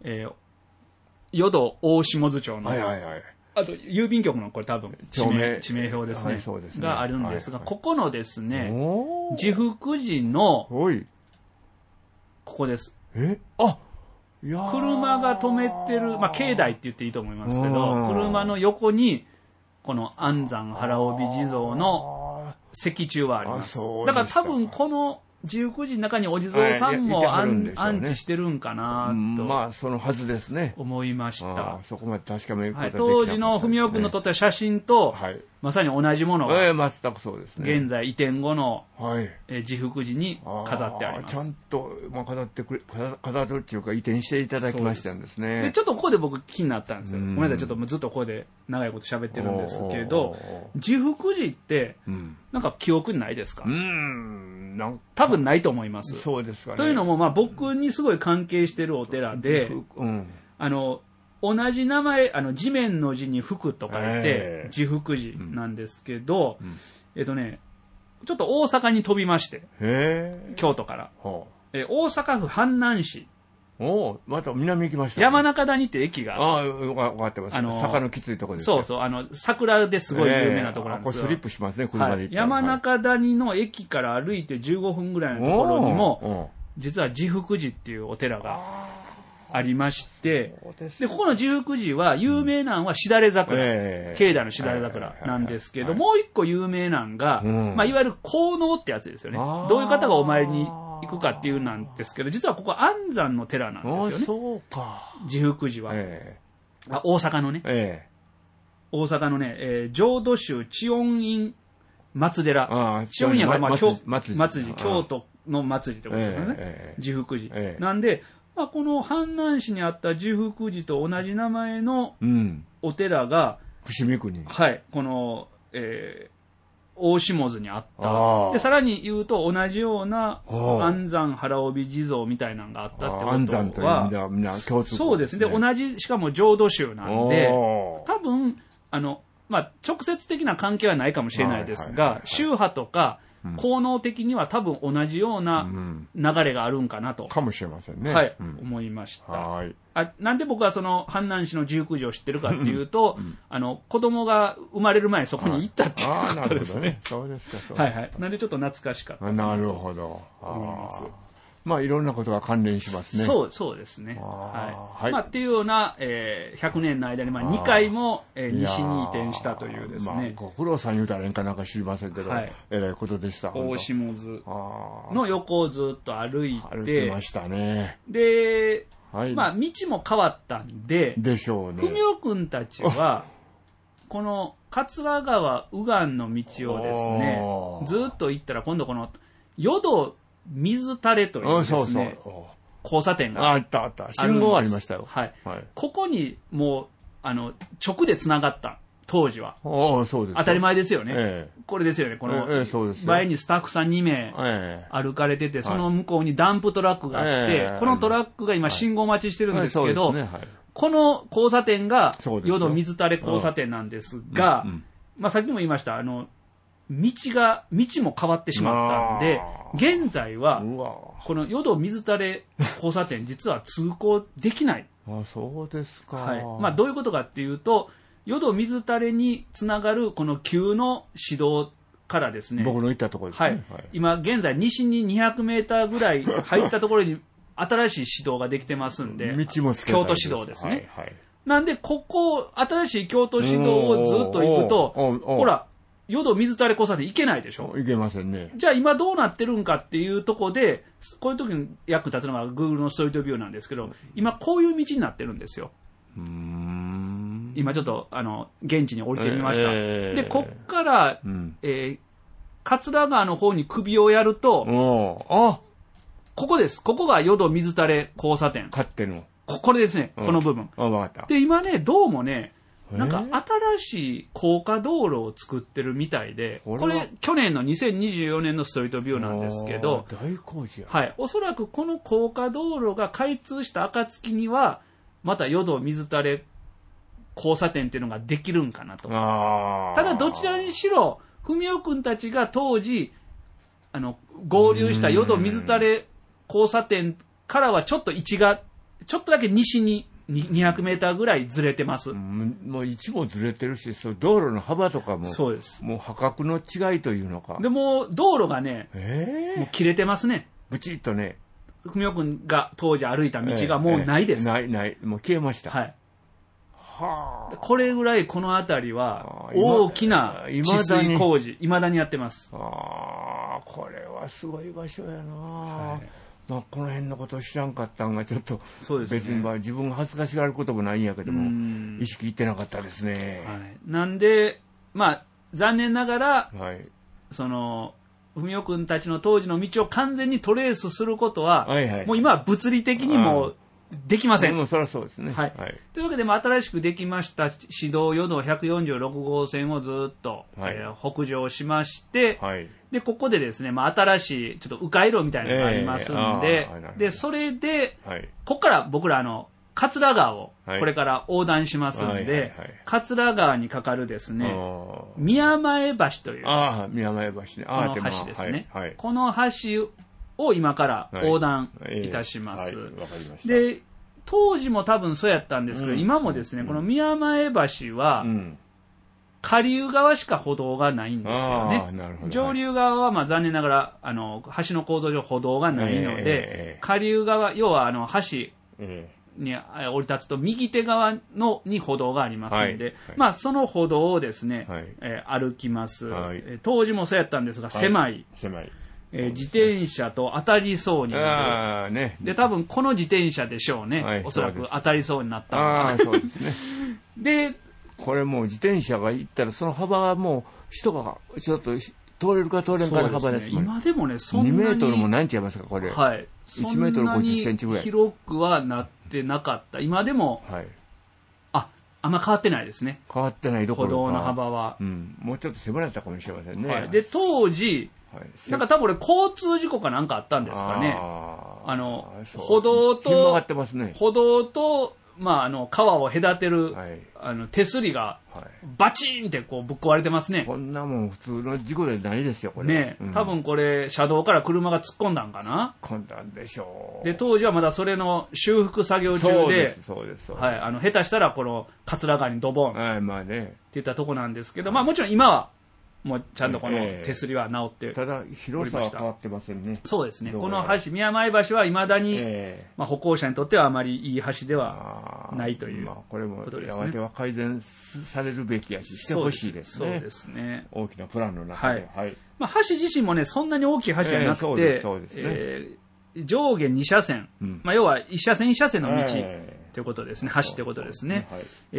淀大下津町の、あと郵便局のこれ多分地名表ですね、があるんですが、ここのですね、地福寺の、ここです。車が止めてる、まあ、境内って言っていいと思いますけど、車の横に、この安山原帯地蔵の石柱はあります。だから多分この地福寺の中にお地蔵さんも安置してるんかなと。 まあ、そのはずですね。 思いました。 そこまで確かめることができなかった当時の文雄君の撮った写真と、まさに同じものが、 全くそうですね。 現在移転後の地福寺に飾ってあります。 ちゃんと、飾ってるっていうか移転していただきましたんですね。 でちょっとここで僕気になったんですよ。ごめんなさい、ちょっとずっとここで長いこと喋ってるんですけど、地福寺って、なんか記憶ないですか？多分ないと思います。 そうですかね。 というのも、まあ僕にすごい関係してるお寺で、同じ名前、地面の字に福と書いて、地福寺なんですけど、ちょっと大阪に飛びまして、京都から。大阪府阪南市。 また南行きましたね。山中谷って駅が。 分かってます。坂のきついところです。 そうそう、桜ですごい有名なところなんですよ。 スリップしますね、車で行ったら。 山中谷の駅から歩いて15分ぐらいのところにも、実は地福寺っていうお寺がありまして、で、ここの地福寺は有名なのはしだれ桜、境内のしだれ桜なんですけど、もう一個有名なのが、まあ、いわゆる効能ってやつですよね。どういう方がお参りに行くかっていうなんですけど、実はここ安山の寺なんですよね。 そうか。 地福寺は。大阪のね。大阪のね、浄土宗智恩院松寺。智恩院はまあ松寺、京都の松寺ってことですよね。地福寺。なんで、まあ、この阪南市にあった地福寺と同じ名前のお寺が、 伏見区に。 はい、この、大下津にあった。で、さらに言うと同じような安山原帯地蔵みたいなのがあったってことは、 安山という意味ではみんな共通、 そうですね。で、同じ、しかも浄土宗なんで、多分、まあ、直接的な関係はないかもしれないですが、宗派とか、効能的には多分同じような流れがあるんかなと。 かもしれませんね。 はい、思いました。なんで僕はその阪南市の地福寺を知ってるかっていうと、子供が生まれる前にそこに行ったっていうことですね。 そうですか、 はいはい。なんでちょっと懐かしかった。 なるほど。 まあいろんなことが関連しますね。 そうですね。はい。まあっていうような、100年の間に2回も、西に移転したというですね。 ご苦労さん言うたらええんかなんか知りませんけど、えらいことでした。 大下津の横をずっと歩いて。 歩きましたね。 で、まあ道も変わったんで、 でしょうね。 文雄くんたちは、この桂川右岸の道をですね、ずっと行ったら今度この淀水垂れというですね、交差点があった。信号ありましたよ。 はい。ここにもう、直で繋がった、当時は。 そうです。 当たり前ですよね。これですよね。この、前にスタッフさん2名歩かれてて、その向こうにダンプトラックがあって、このトラックが今信号待ちしてるんですけど、この交差点が淀水垂れ交差点なんですが、まあさっきも言いました、道も変わってしまったんで、現在は、この淀水垂れ交差点、実は通行できない。 そうですか。 はい。まあどういうことかっていうと、淀水垂れにつながるこの急の市道からですね。 僕の行ったところですね。 はい。今現在西に200メーターぐらい入ったところに新しい市道ができてますんで、 道も京都市道ですね。なんで、ここ、新しい京都市道をずっと行くと、ほら、淀水垂れ交差点行けないでしょ。 行けませんね。 じゃあ今どうなってるんかっていうとこで、こういう時に役に立つのが Google のストリートビューなんですけど、今こういう道になってるんですよ。今ちょっと、現地に降りてみました。で、こっから、桂川の方に首をやると、ここです。ここが淀水垂れ交差点。 勝手の。 これですね、この部分。 わかった。 で、今ね、どうもね、なんか新しい高架道路を作ってるみたいで、これ去年の2024年のストリートビューなんですけど、 大工事や。 はい。おそらくこの高架道路が開通した暁には、また淀水垂れ交差点っていうのができるんかなと。ただどちらにしろ、文雄くんたちが当時、合流した淀水垂れ交差点からはちょっと位置が、ちょっとだけ西に200メーターぐらいずれてます。 もう位置もずれてるし、道路の幅とかも、 そうです。 もう破格の違いというのか。 でも、道路がね、もう切れてますね。 ブチッとね。 文雄くんが当時歩いた道がもうないです。 ない。もう消えました。 はい。これぐらいこの辺りは大きな治水工事、未だにやってます。 これはすごい場所やな。まあ、この辺のことを知らんかったんがちょっと、別に自分が恥ずかしがることもないんやけども、意識いってなかったですね。 なんで、まあ、残念ながら、文雄くんたちの当時の道を完全にトレースすることは、もう今は物理的にもできません。 そりゃそうですね。 というわけで、新しくできました市道淀146号線をずっと、北上しまして、で、ここでですね、新しい、ちょっと迂回路みたいなのがありますんで、で、それで、ここから僕ら桂川をこれから横断しますんで、桂川にかかるですね、宮前橋という、 宮前橋ね。 この橋ですね。この橋を今から横断いたします。で、当時も多分そうやったんですけど、今もですね、この宮前橋は、下流側しか歩道がないんですよね。上流側は残念ながら橋の構造上歩道がないので、下流側、要は橋に降り立つと右手側に歩道がありますので、その歩道をですね、歩きます。当時もそうやったんですが、狭い。自転車と当たりそうになる。で、多分この自転車でしょうね。おそらく当たりそうになったのが。 そうですね。 で、 これもう自転車が行ったらその幅がもう人がちょっと通れるか通れんかの幅ですもん。 今でもね、そんなに。 2メートルも何ちゃいますか、これ。 はい。 1メートル50センチぐらい。 広くはなってなかった。今でも、あんま変わってないですね。 変わってないどころか。 歩道の幅は。 もうちょっと狭かったかもしれませんね。 で、当時、なんか多分これ交通事故かなんかあったんですかね。歩道と、川を隔てる、手すりが、バチーンってこうぶっ壊れてますね。 こんなもん普通の事故でないですよ、これ。 ね、多分これ、車道から車が突っ込んだんかな。 突っ込んだんでしょう。 で、当時はまだそれの修復作業中で、 そうです。 下手したらこの桂川にドボン。って言ったとこなんですけど、もちろん今は、 もうちゃんとこの手すりは直ってただ広さは変わってませんね。 そうですね。この橋、宮前橋は未だに、歩行者にとってはあまりいい橋ではないという、 これもやがては改善されるべきやし、してほしいですね。 そうですね。 大きなプランの中で。 橋自身もね、そんなに大きい橋じゃなくて、上下2車線、要は1車線1車線の道ということですね。橋ということですね。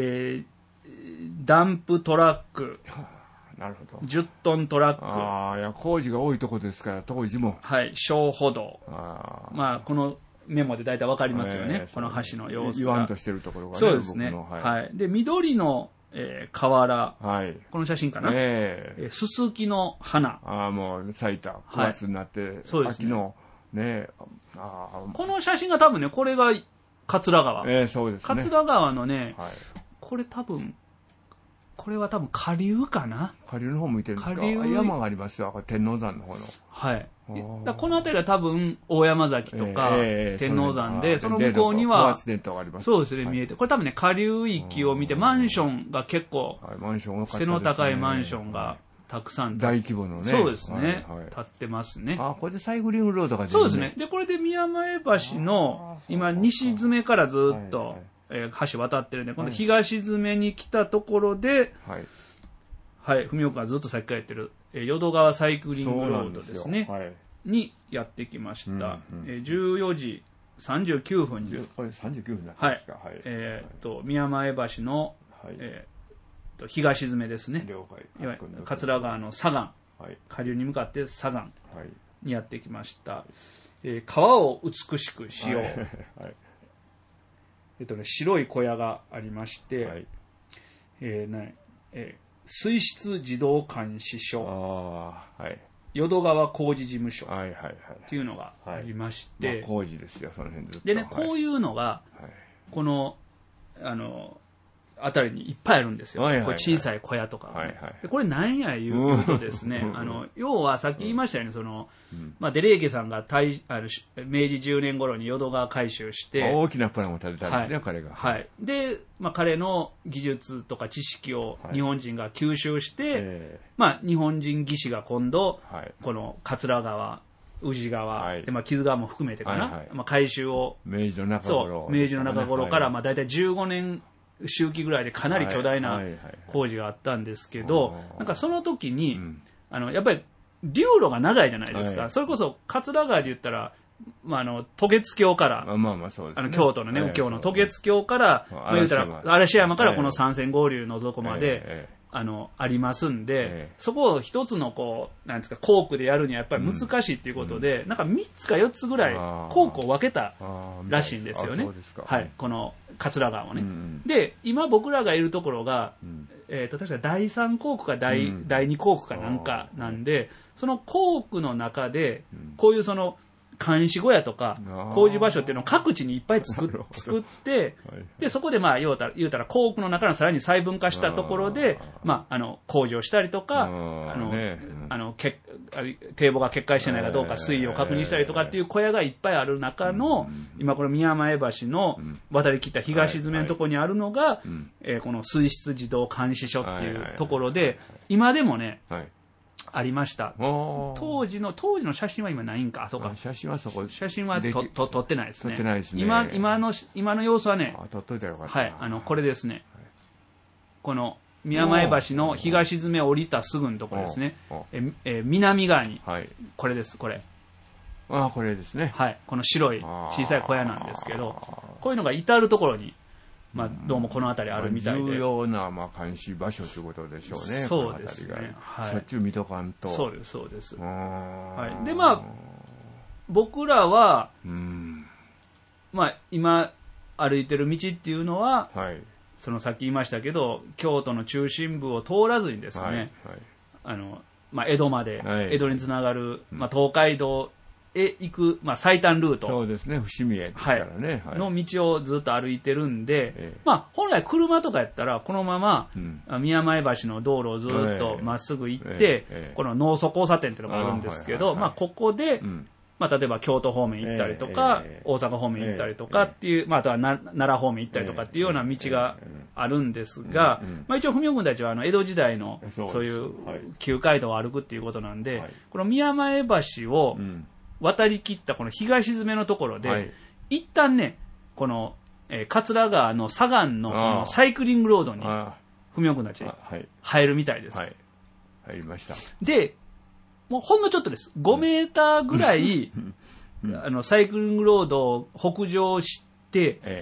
ダンプトラック。 なるほど。 10トントラック。 いや、工事が多いところですから、当時も。 小歩道。このメモで大体わかりますよね。この橋の様子が。 言わんとしてるところがね。 そうですね。で、緑の、河原。この写真かな。すすきの花。 もう咲いた。9月になって、秋の、 この写真が多分ね、これが桂川。 そうですね。 桂川のね、これこれは多分下流かな。 下流の方向いてるんですか。山がありますよ、天王山の方の。 この辺りは多分大山崎とか天王山で、その向こうにはそうですね、見えて、これ多分ね下流域を見てマンションが結構背の高いマンションがたくさん大規模のね。 そうですね、建ってますね。 これでサイクリングロードがそうですね。でこれで宮前橋の今西詰からずっと橋渡ってるんで、今度東詰めに来たところで、文岡がずっとさっきから言ってる、淀川サイクリングロードですね。にやってきました。14時39分に。 これ39分だったんですか。 宮前橋の、東詰めですね。桂川の左岸、下流に向かって左岸にやってきました。川を美しくしよう。白い小屋がありまして、水質自動監視所、淀川工事事務所っていうのがありまして、 工事ですよ、その辺ずっと。 でね、こういうのが、この、あたりにいっぱいあるんですよ。これ小さい小屋とか。これなんや言うとですね、要はさっき言いましたように、デレーケさんが明治10年頃に淀川改修して、 大きなプランを立てたんですね、彼が。 で、彼の技術とか知識を日本人が吸収して、日本人技師が今度、この桂川、宇治川、木津川も含めてかな、改修を、 明治の中頃から、だいたい15年、周期ぐらいでかなり巨大な工事があったんですけど、なんかその時に、やっぱり流路が長いじゃないですか。それこそ桂川で言ったら、渡月橋から、京都のね、右京の渡月橋から、言うたら、嵐山からこの三線合流の底まで、ありますんで、そこを一つのなんですか、工区でやるにはやっぱり難しいっていうことで、なんか3つか4つぐらい工区を分けたらしいんですよね。この桂川をね。で、今僕らがいるところが、確か第3工区か第2工区かなんかなんで、その工区の中で、こういう監視小屋とか工事場所っていうのを各地にいっぱい作って、でそこで言うたら工区の中のさらに細分化したところで工事をしたりとか、堤防が決壊してないかどうか水位を確認したりとかっていう小屋がいっぱいある中の、今この宮前橋の渡り切った東詰めのところにあるのが、この水質自動監視所っていうところで、今でもね、ありました。当時の写真は今ないんか。そうか。写真は撮ってないですね。今の様子はね、 撮っといたらよかった。 これですね。この宮前橋の東詰めを降りたすぐのところですね。南側に、これです、これ。 これですね。 この白い小さい小屋なんですけど、こういうのが至るところに、どうもこの辺りあるみたいで。 重要な監視場所ということでしょうね。 そうですね。 しょっちゅう見とかんと。 そうです、そうです。で、僕らは、今歩いてる道っていうのは、さっき言いましたけど、京都の中心部を通らずにですね、江戸まで、江戸につながる、東海道へ行く、最短ルート。 そうですね、伏見へですからね。 の道をずっと歩いてるんで、本来車とかやったら、このまま、宮前橋の道路をずっとまっすぐ行って、この農祖交差点っていうのがあるんですけど、ここで、 まあ、例えば京都方面行ったりとか、大阪方面行ったりとかっていう、まあ、あとは奈良方面行ったりとかっていうような道があるんですが、まあ、一応文雄君たちは江戸時代のそういう旧街道を歩くっていうことなんで、この宮前橋を渡り切ったこの東詰のところで、一旦ね、この、桂川の左岸のこのサイクリングロードに文雄君たち入るみたいです。 入りました。 で、もうほんのちょっとです。5メーターぐらい、サイクリングロードを北上して、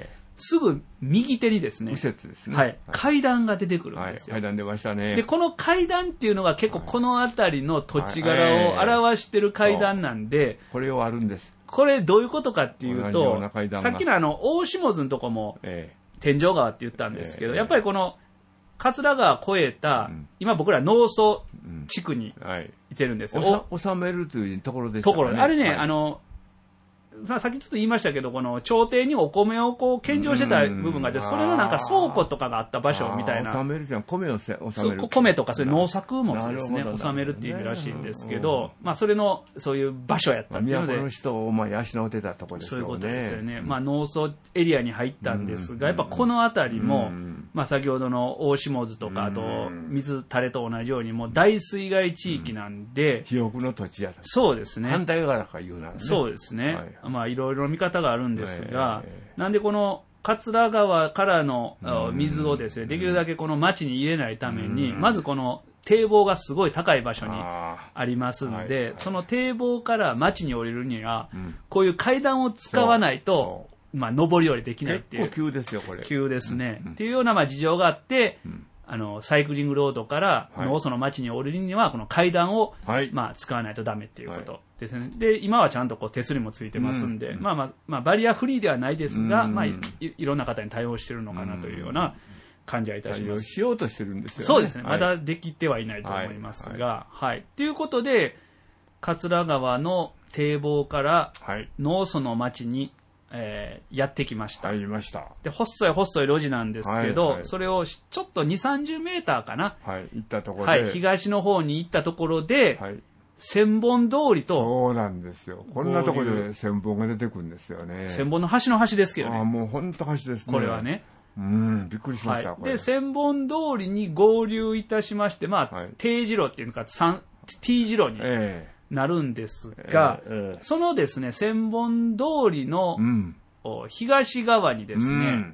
すぐ右手にですね、 右折ですね。 はい。階段が出てくるんですよ。 階段出ましたね。 で、この階段っていうのが結構この辺りの土地柄を表してる階段なんで、 これをあるんです。 これどういうことかっていうと、さっきの大下津のとこも、天井川って言ったんですけど、やっぱりこの、桂川越えた、今僕ら農村地区にいてるんですよ。 収めるというところでしたね。 あれね、さっきちょっと言いましたけど、この朝廷にお米をこう献上してた部分があって、それのなんか倉庫とかがあった場所みたいな。 収めるじゃん、米を収める。 米とか、そういう農作物ですね、収めるっていう意味らしいんですけど、まあそれの、そういう場所やったっていうので。 都の人を養ってたところですよね。 そういうことですよね。まあ農村エリアに入ったんですが、やっぱこの辺りも、まあ先ほどの大下津とか、あと水垂れと同じように、もう大水害地域なんで。 肥沃の土地やと。 そうですね。 反対側から言うならね。 そうですね。まあいろいろ見方があるんですが、なんでこの桂川からの水をですね、できるだけこの町に入れないために、まずこの堤防がすごい高い場所にありますんで、その堤防から町に降りるには、こういう階段を使わないと、まあ上り下りできないっていう。 結構急ですよ、これ。 急ですね。っていうようなまあ事情があって、サイクリングロードから農村の町に降りるには、この階段を、まあ、使わないとダメっていうことですね。で、今はちゃんとこう手すりもついてますんで、まあ、バリアフリーではないですが、まあ、いろんな方に対応してるのかなというような感じはいたします。 しようとしてるんですよね。 そうですね。まだできてはいないと思いますが、はい。ということで、桂川の堤防から農村の町にやってきました。 入りました。 で、細い路地なんですけど、それをちょっと2、30メーターかな。 行ったところで。 東の方に行ったところで、千本通りと。 そうなんですよ。こんなところで千本が出てくるんですよね。 千本の端の端ですけどね。 もう本当端ですね。 これはね。 びっくりしました。 で、千本通りに合流いたしまして、まあ、T 字路っていうのか、T 字路に。なるんですが、そのですね、千本通りの東側にですね、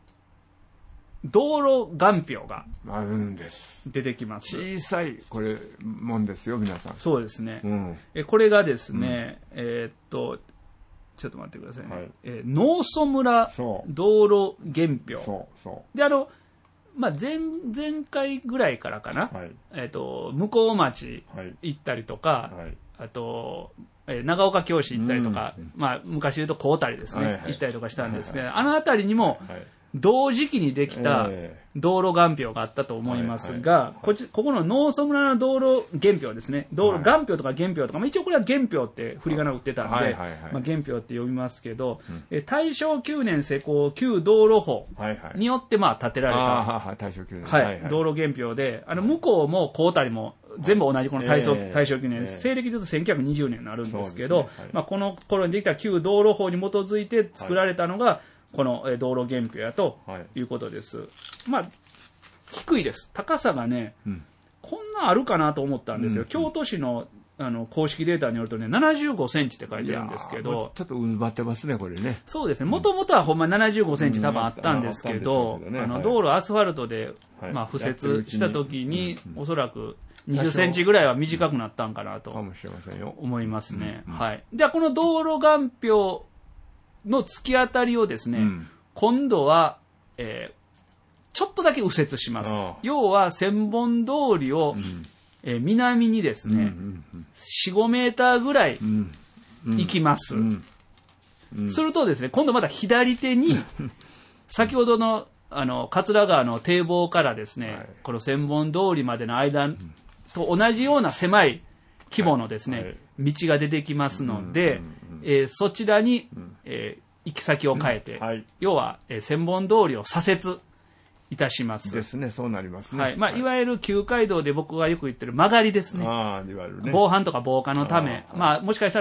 道路眼標があるんです。 出てきます。 小さい、これ、もんですよ、皆さん。 そうですね。これがですね、ちょっと待ってくださいね。農村村道路原標。で、まあ、前回ぐらいからかな、向こう町行ったりとか、あと、長岡京市行ったりとか、まあ、昔言うと小小谷ですね、行ったりとかしたんですけど、あの辺りにも、同時期にできた道路眼標があったと思いますが、ここの農村村の道路原標ですね、道路眼標とか原標とか、まあ、一応これは原標って振り仮名打ってたんで、まあ、原標って呼びますけど、大正9年施行旧道路法によってまあ建てられた、道路原標で、向こうも小小谷も全部同じこの大正9年、西暦で言うと1920年になるんですけど、まあ、この頃にできた旧道路法に基づいて作られたのが、この道路原標やということです。まあ、低いです。高さがね、こんなあるかなと思ったんですよ。京都市の公式データによるとね、75センチって書いてあるんですけど。 ちょっと埋まってますね、これね。 そうですね。もともとはほんま75センチ多分あったんですけど、道路アスファルトで、まあ、敷設した時に、おそらく20センチぐらいは短くなったんかなと思いますね。はい。では、この道路眼標の突き当たりをですね、今度は、ちょっとだけ右折します。要は、千本通りを、南にですね、4、5メーターぐらい行きます。するとですね、今度また左手に、先ほどの、桂川の堤防からですね、この千本通りまでの間と同じような狭い規模のですね、道が出てきますので、そちらに、行き先を変えて、要は、千本通りを左折いたします。 ですね、そうなりますね。 はい。まあ、いわゆる旧街道で僕がよく言ってる曲がりですね。 いわゆるね。 防犯とか防火のため、まあ、もしかしたら、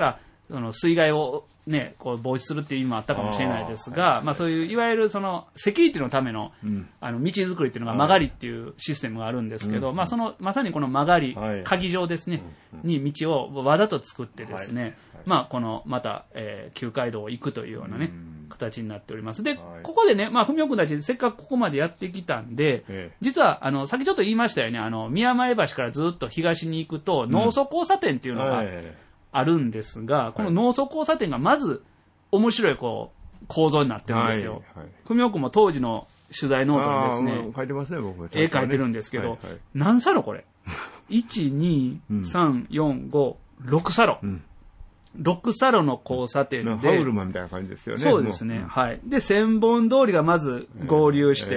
その水害をね、こう防止するっていう意味もあったかもしれないですが、まあそういういわゆるそのセキュリティのための、道作りっていうのが曲がりっていうシステムがあるんですけど、まあその、まさにこの曲がり、鍵状ですね、に道をわざと作ってですね、まあこの、また、旧街道を行くというようなね、形になっております。で、ここでね、まあ、文雄君たちせっかくここまでやってきたんで、実は、さっきちょっと言いましたよね、宮前橋からずっと東に行くと、農祖交差点っていうのがあるんですが、この農祖交差点がまず面白いこう、構造になってるんですよ。文雄君も当時の取材ノートにですね、 書いてますね、僕。 絵描いてるんですけど、何サロこれ ?1、2、3、4、5、6サロ。6サロの交差点で。 ハウルマンみたいな感じですよね。 そうですね。はい。で、千本通りがまず合流して、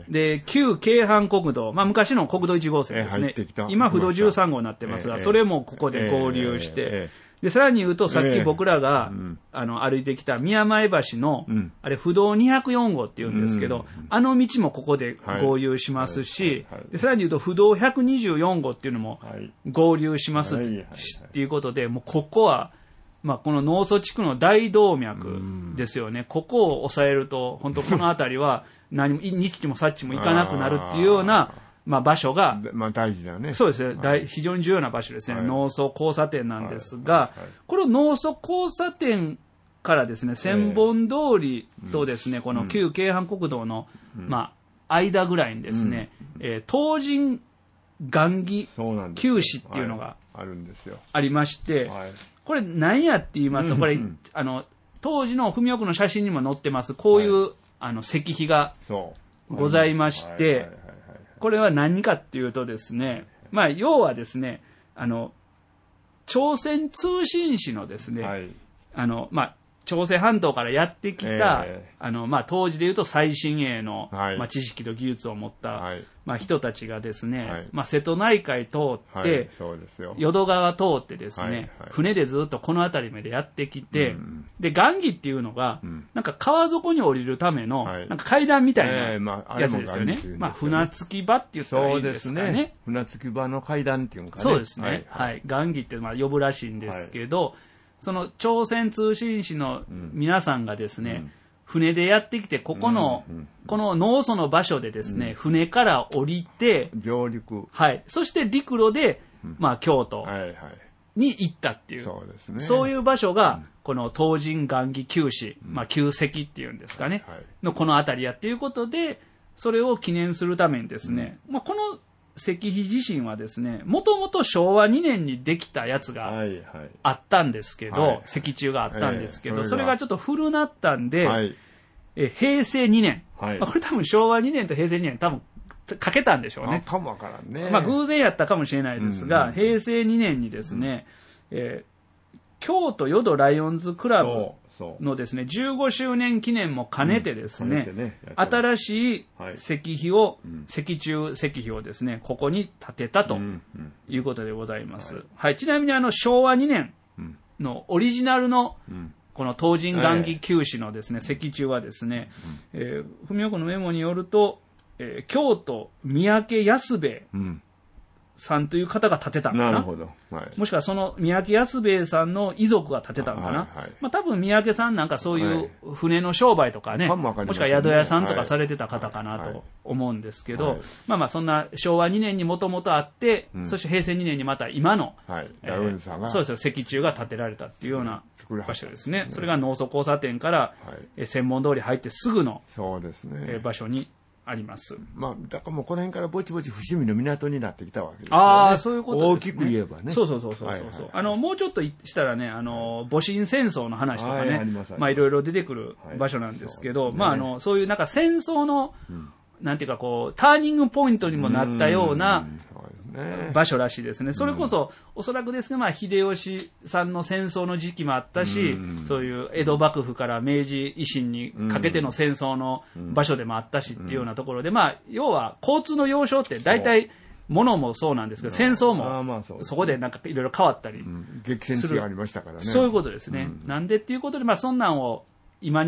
で、旧京阪国道、まあ昔の国道1号線ですね。今、不動13号になってますが、それもここで合流して、で、さらに言うと、さっき僕らが、歩いてきた宮前橋の、あれ、不動204号って言うんですけど、あの道もここで合流しますし、で、さらに言うと、不動124号っていうのも合流しますっていうことで、もうここは、まあ、この農祖地区の大動脈ですよね。ここを抑えると、本当この辺りは、何も、日もさっちも行かなくなるっていうような、まあ場所が、 まあ大事だね。 そうですね。非常に重要な場所ですね。農祖交差点なんですが、この農祖交差点からですね、千本通りとですね、この旧京阪国道の、まあ、間ぐらいにですね、東神雁木旧市っていうのがありまして、これ何やって言いますと、これ、当時の文雄区の写真にも載ってます、こういう、石碑がございまして、これは何かっていうとですね、まあ、要はですね、朝鮮通信使のですね、まあ、朝鮮半島からやってきた、まあ、当時で言うと最新鋭の、まあ、知識と技術を持った、まあ、人たちがですね、まあ、瀬戸内海通って、淀川通ってですね、船でずっとこの辺りまでやってきて、で、雁木っていうのが、なんか川底に降りるための、なんか階段みたいなやつですよね。まあ、船着き場って言ったらいいんですかね。 船着き場の階段っていうのかね。 そうですね。はい。雁木ってまあ呼ぶらしいんですけど、その朝鮮通信使の皆さんがですね、船でやってきて、この農祖の場所でですね、船から降りて、 上陸。 はい。そして陸路で、まあ、京都に行ったっていう、そういう場所が、この東神雁木旧市、まあ、旧石っていうんですかね、のこの辺りやっていうことで、それを記念するためにですね、まあ、この石碑自身はですね、もともと昭和2年にできたやつがあったんですけど、石柱があったんですけど、それがちょっと古なったんで、平成2年、まあ、これ多分昭和2年と平成2年多分かけたんでしょうね。 かもわからんね。 まあ偶然やったかもしれないですが、平成2年にですね、京都淀ライオンズクラブのですね、15周年記念も兼ねてですね、新しい石碑を、石柱石碑をですね、ここに建てたということでございます。はい、ちなみに昭和2年のオリジナルのこの東神雁木旧市のですね、石柱はですね、文雄君のメモによると、京都三宅安兵衛さんという方が建てたのかな。なるほど。もしくはその三宅安兵衛さんの遺族が建てたのかな。まあ多分三宅さんなんかそういう船の商売とかね、もしくは宿屋さんとかされてた方かなと思うんですけど、まあまあそんな昭和2年にもともとあって、そして平成2年にまた今の、そうですよ、石柱が建てられたっていうような場所ですね。それが農祖交差点から千本通り入ってすぐの場所にあります。 まあ、だからもうこの辺からぼちぼち伏見の港になってきたわけですよね。 ああ、そういうことですね。 大きく言えばね。 そう。もうちょっとしたらね、戊辰戦争の話とかね、まあいろいろ出てくる場所なんですけど、まあそういうなんか戦争の、なんていうかこう、ターニングポイントにもなったような場所らしいですね。それこそ、おそらくですね、まあ秀吉さんの戦争の時期もあったし、そういう江戸幕府から明治維新にかけての戦争の場所でもあったしっていうようなところで、まあ要は交通の要衝って大体、物もそうなんですけど、戦争もそこでなんかいろいろ変わったり激戦地がありましたからね。 そういうことですね。なんでっていうことで、まあそんなんを今に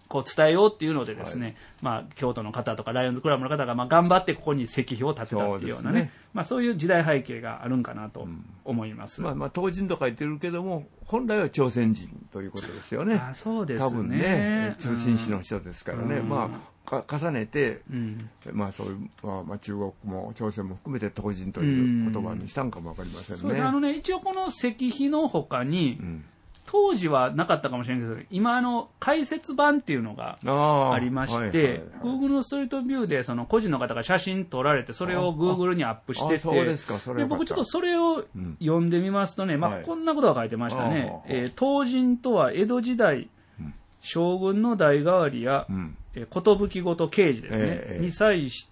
こう伝えようっていうのでですね、まあ、京都の方とかライオンズクラブの方がまあ頑張ってここに石碑を建てたっていうようなね、まあ、そういう時代背景があるんかなと思います。 まあ、東人と書いてるけども、本来は朝鮮人ということですよね。 そうですね。 多分ね、中心市の人ですからね。まあ、重ねて、まあそういう、まあ中国も朝鮮も含めて東人という言葉にしたんかもわかりませんね。 そうですね。一応この石碑の他に、当時はなかったかもしれないけど、今解説版っていうのがありまして、Google のストリートビューでその個人の方が写真撮られて、それを Google にアップしてて、で僕ちょっとそれを読んでみますとね、まあこんなことが書いてましたね。東人とは江戸時代、将軍の代替わりや、寿ごと慶事ですね、に際して、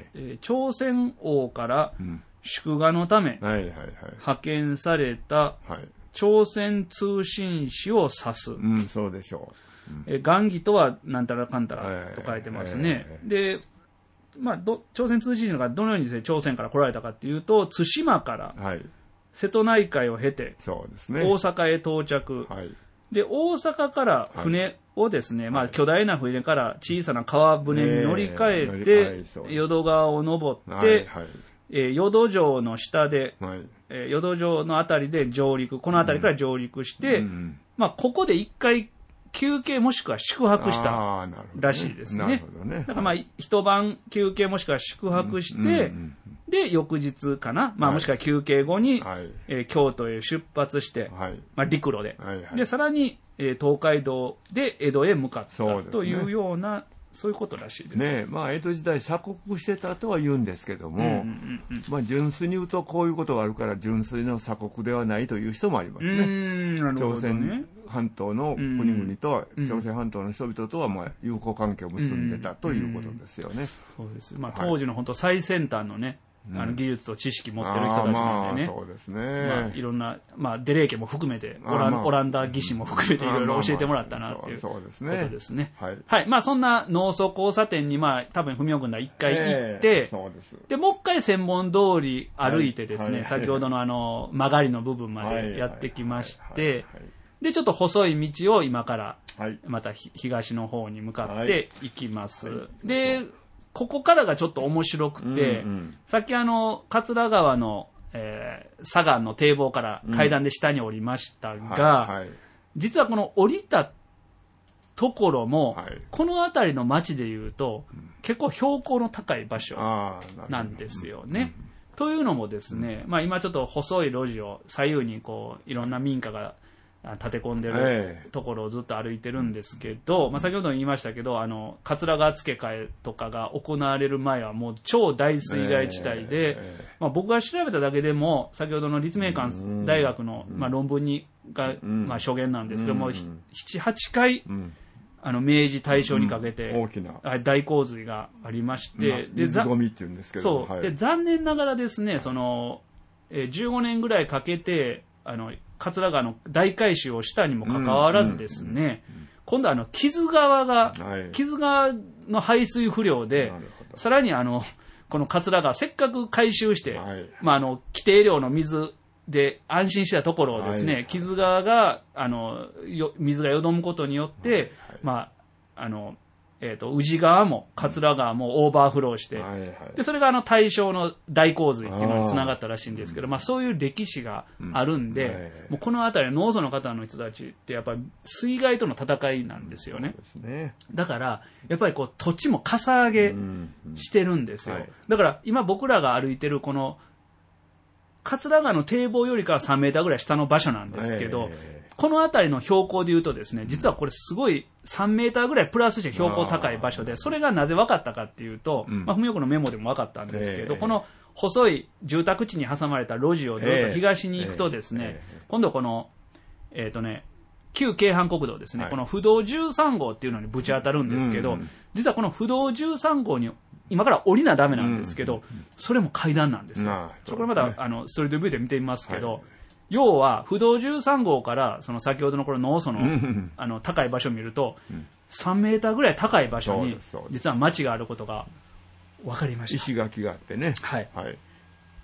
朝鮮王から祝賀のため派遣された、朝鮮通信使を指す。 そうでしょう。元義とはなんたらかんたらと書いてますね。で、まあ、朝鮮通信使がどのようにですね、朝鮮から来られたかっていうと、対馬から瀬戸内海を経て、大阪へ到着。で、大阪から船をですね、まあ、巨大な船から小さな川船に乗り換えて、淀川を登って、淀城の下で、淀城のあたりで上陸、このあたりから上陸して、まあ、ここで一回休憩もしくは宿泊したらしいですね。だからまあ、一晩休憩もしくは宿泊して、で、翌日かな、まあ、もしくは休憩後に、京都へ出発して、まあ、陸路で、で、さらに、東海道で江戸へ向かったというような、そういうことらしいですね。 まあ江戸時代鎖国してたとは言うんですけども、まあ純粋に言うとこういうことがあるから純粋な鎖国ではないという人もありますね。朝鮮半島の国々とは、朝鮮半島の人々とはまあ友好関係を結んでたということですよね。 そうです。まあ当時の本当最先端のね、技術と知識持ってる人たちなんでね。 そうですね。 まあ、いろんな、まあ、デレー家も含めて、オランダ技師も含めていろいろ教えてもらったなっていうことですね。はい。まあ、そんな農村交差点に、まあ、多分、文雄君が一回行って、で、もう一回専門通り歩いてですね、先ほどの曲がりの部分までやってきまして、で、ちょっと細い道を今から、また東の方に向かって行きます。で、ここからがちょっと面白くて、さっき桂川の、左岸の堤防から階段で下に降りましたが、実はこの降りたところも、この辺りの町でいうと、結構標高の高い場所なんですよね。というのもですね、まあ今ちょっと細い路地を左右にこういろんな民家が立て込んでるところをずっと歩いてるんですけど、まあ、先ほど言いましたけど、桂川付け替えとかが行われる前はもう超大水害地帯で、まあ、僕が調べただけでも、先ほどの立命館大学の、まあ、論文が、まあ、初言なんですけども、7、8回、明治大正にかけて、大洪水がありまして、 水ゴミって言うんですけど、 で、残念ながらですね、15年ぐらいかけて、桂川の大改修をしたにもかかわらずですね、今度木津川の排水不良で、さらにこの桂川せっかく改修して、まあ規定量の水で安心したところをですね、木津川が、水がよどむことによって、まあ、宇治川も桂川もオーバーフローして、で、それが大正の大洪水っていうのに繋がったらしいんですけど、まあそういう歴史があるんで、もうこの辺りの農村の方の人たちってやっぱり水害との戦いなんですよね。だから、やっぱりこう土地もかさ上げしてるんですよ。だから今僕らが歩いてるこの桂川の堤防よりかは3メーターぐらい下の場所なんですけど、この辺りの標高で言うとですね、実はこれすごい3メーターぐらいプラスして標高高い場所で、それがなぜ分かったかっていうと、まあ、文雄君のメモでも分かったんですけど、この細い住宅地に挟まれた路地をずっと東に行くとですね、今度この、旧京阪国道ですね、この不動13号っていうのにぶち当たるんですけど、実はこの不動13号に今から降りなダメなんですけど、それも階段なんですよ。そこれまたストリートビューで見てみますけど、要は、不動13号から、先ほどのこの農村の、高い場所を見ると、3メーターぐらい高い場所に、実は町があることが分かりました。 石垣があってね。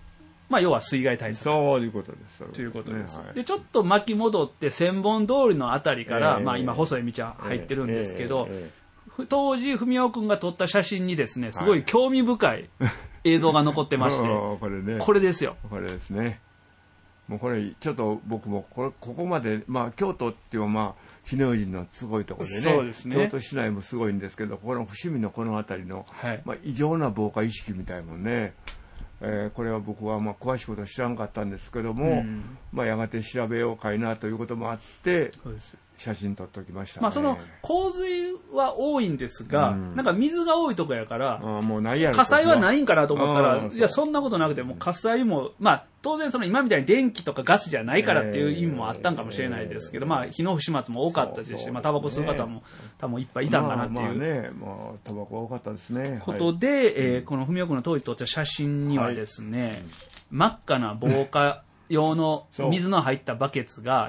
まあ要は水害対策。 そういうことです。 ということです。 はい、 で、ちょっと巻き戻って千本通りのあたりから、まあ今細い道は入ってるんですけど、当時、文雄くんが撮った写真にですね、すごい興味深い映像が残ってまして、 これね。 これですよ。 これですね。もうこれ、ちょっと僕もここまで、まあ京都っていうのはまあ、火の用心のすごいところでね。 そうですね。 京都市内もすごいんですけど、この伏見のこの辺りの、はい、まあ異常な防火意識みたいもんね。これは僕はまあ詳しいことは知らんかったんですけども、まあやがて調べようかいなということもあって、そうです写真撮っておきましたね。 まあその洪水は多いんですが、なんか水が多いとこやから、 もうないやろ火災はないんかなと思ったら、いやそんなことなくて、もう火災も、まあ当然その今みたいに電気とかガスじゃないからっていう意味もあったんかもしれないですけど、まあ火の不始末も多かったですし、まあタバコ吸う方も多分いっぱいいたんかなっていう。 まあね、まあタバコは多かったですね。 ことで、この文雄君の当時撮った写真にはですね、真っ赤な防火用の水の入ったバケツが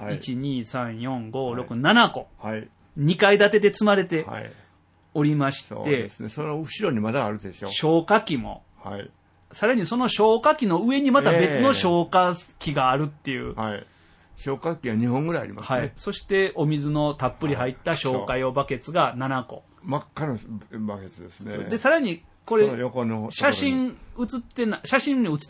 1、2、3、4、5、6、7個、2階建てで積まれておりまして、そうですね、その後ろにまだあるでしょう。 消火器も、さらにその消火器の上にまた別の消火器があるっていう。 消火器は2本ぐらいありますね。 そしてお水のたっぷり入った消火用バケツが7個。 真っ赤なバケツですね。 で、さらにこれ、写真に写ってない、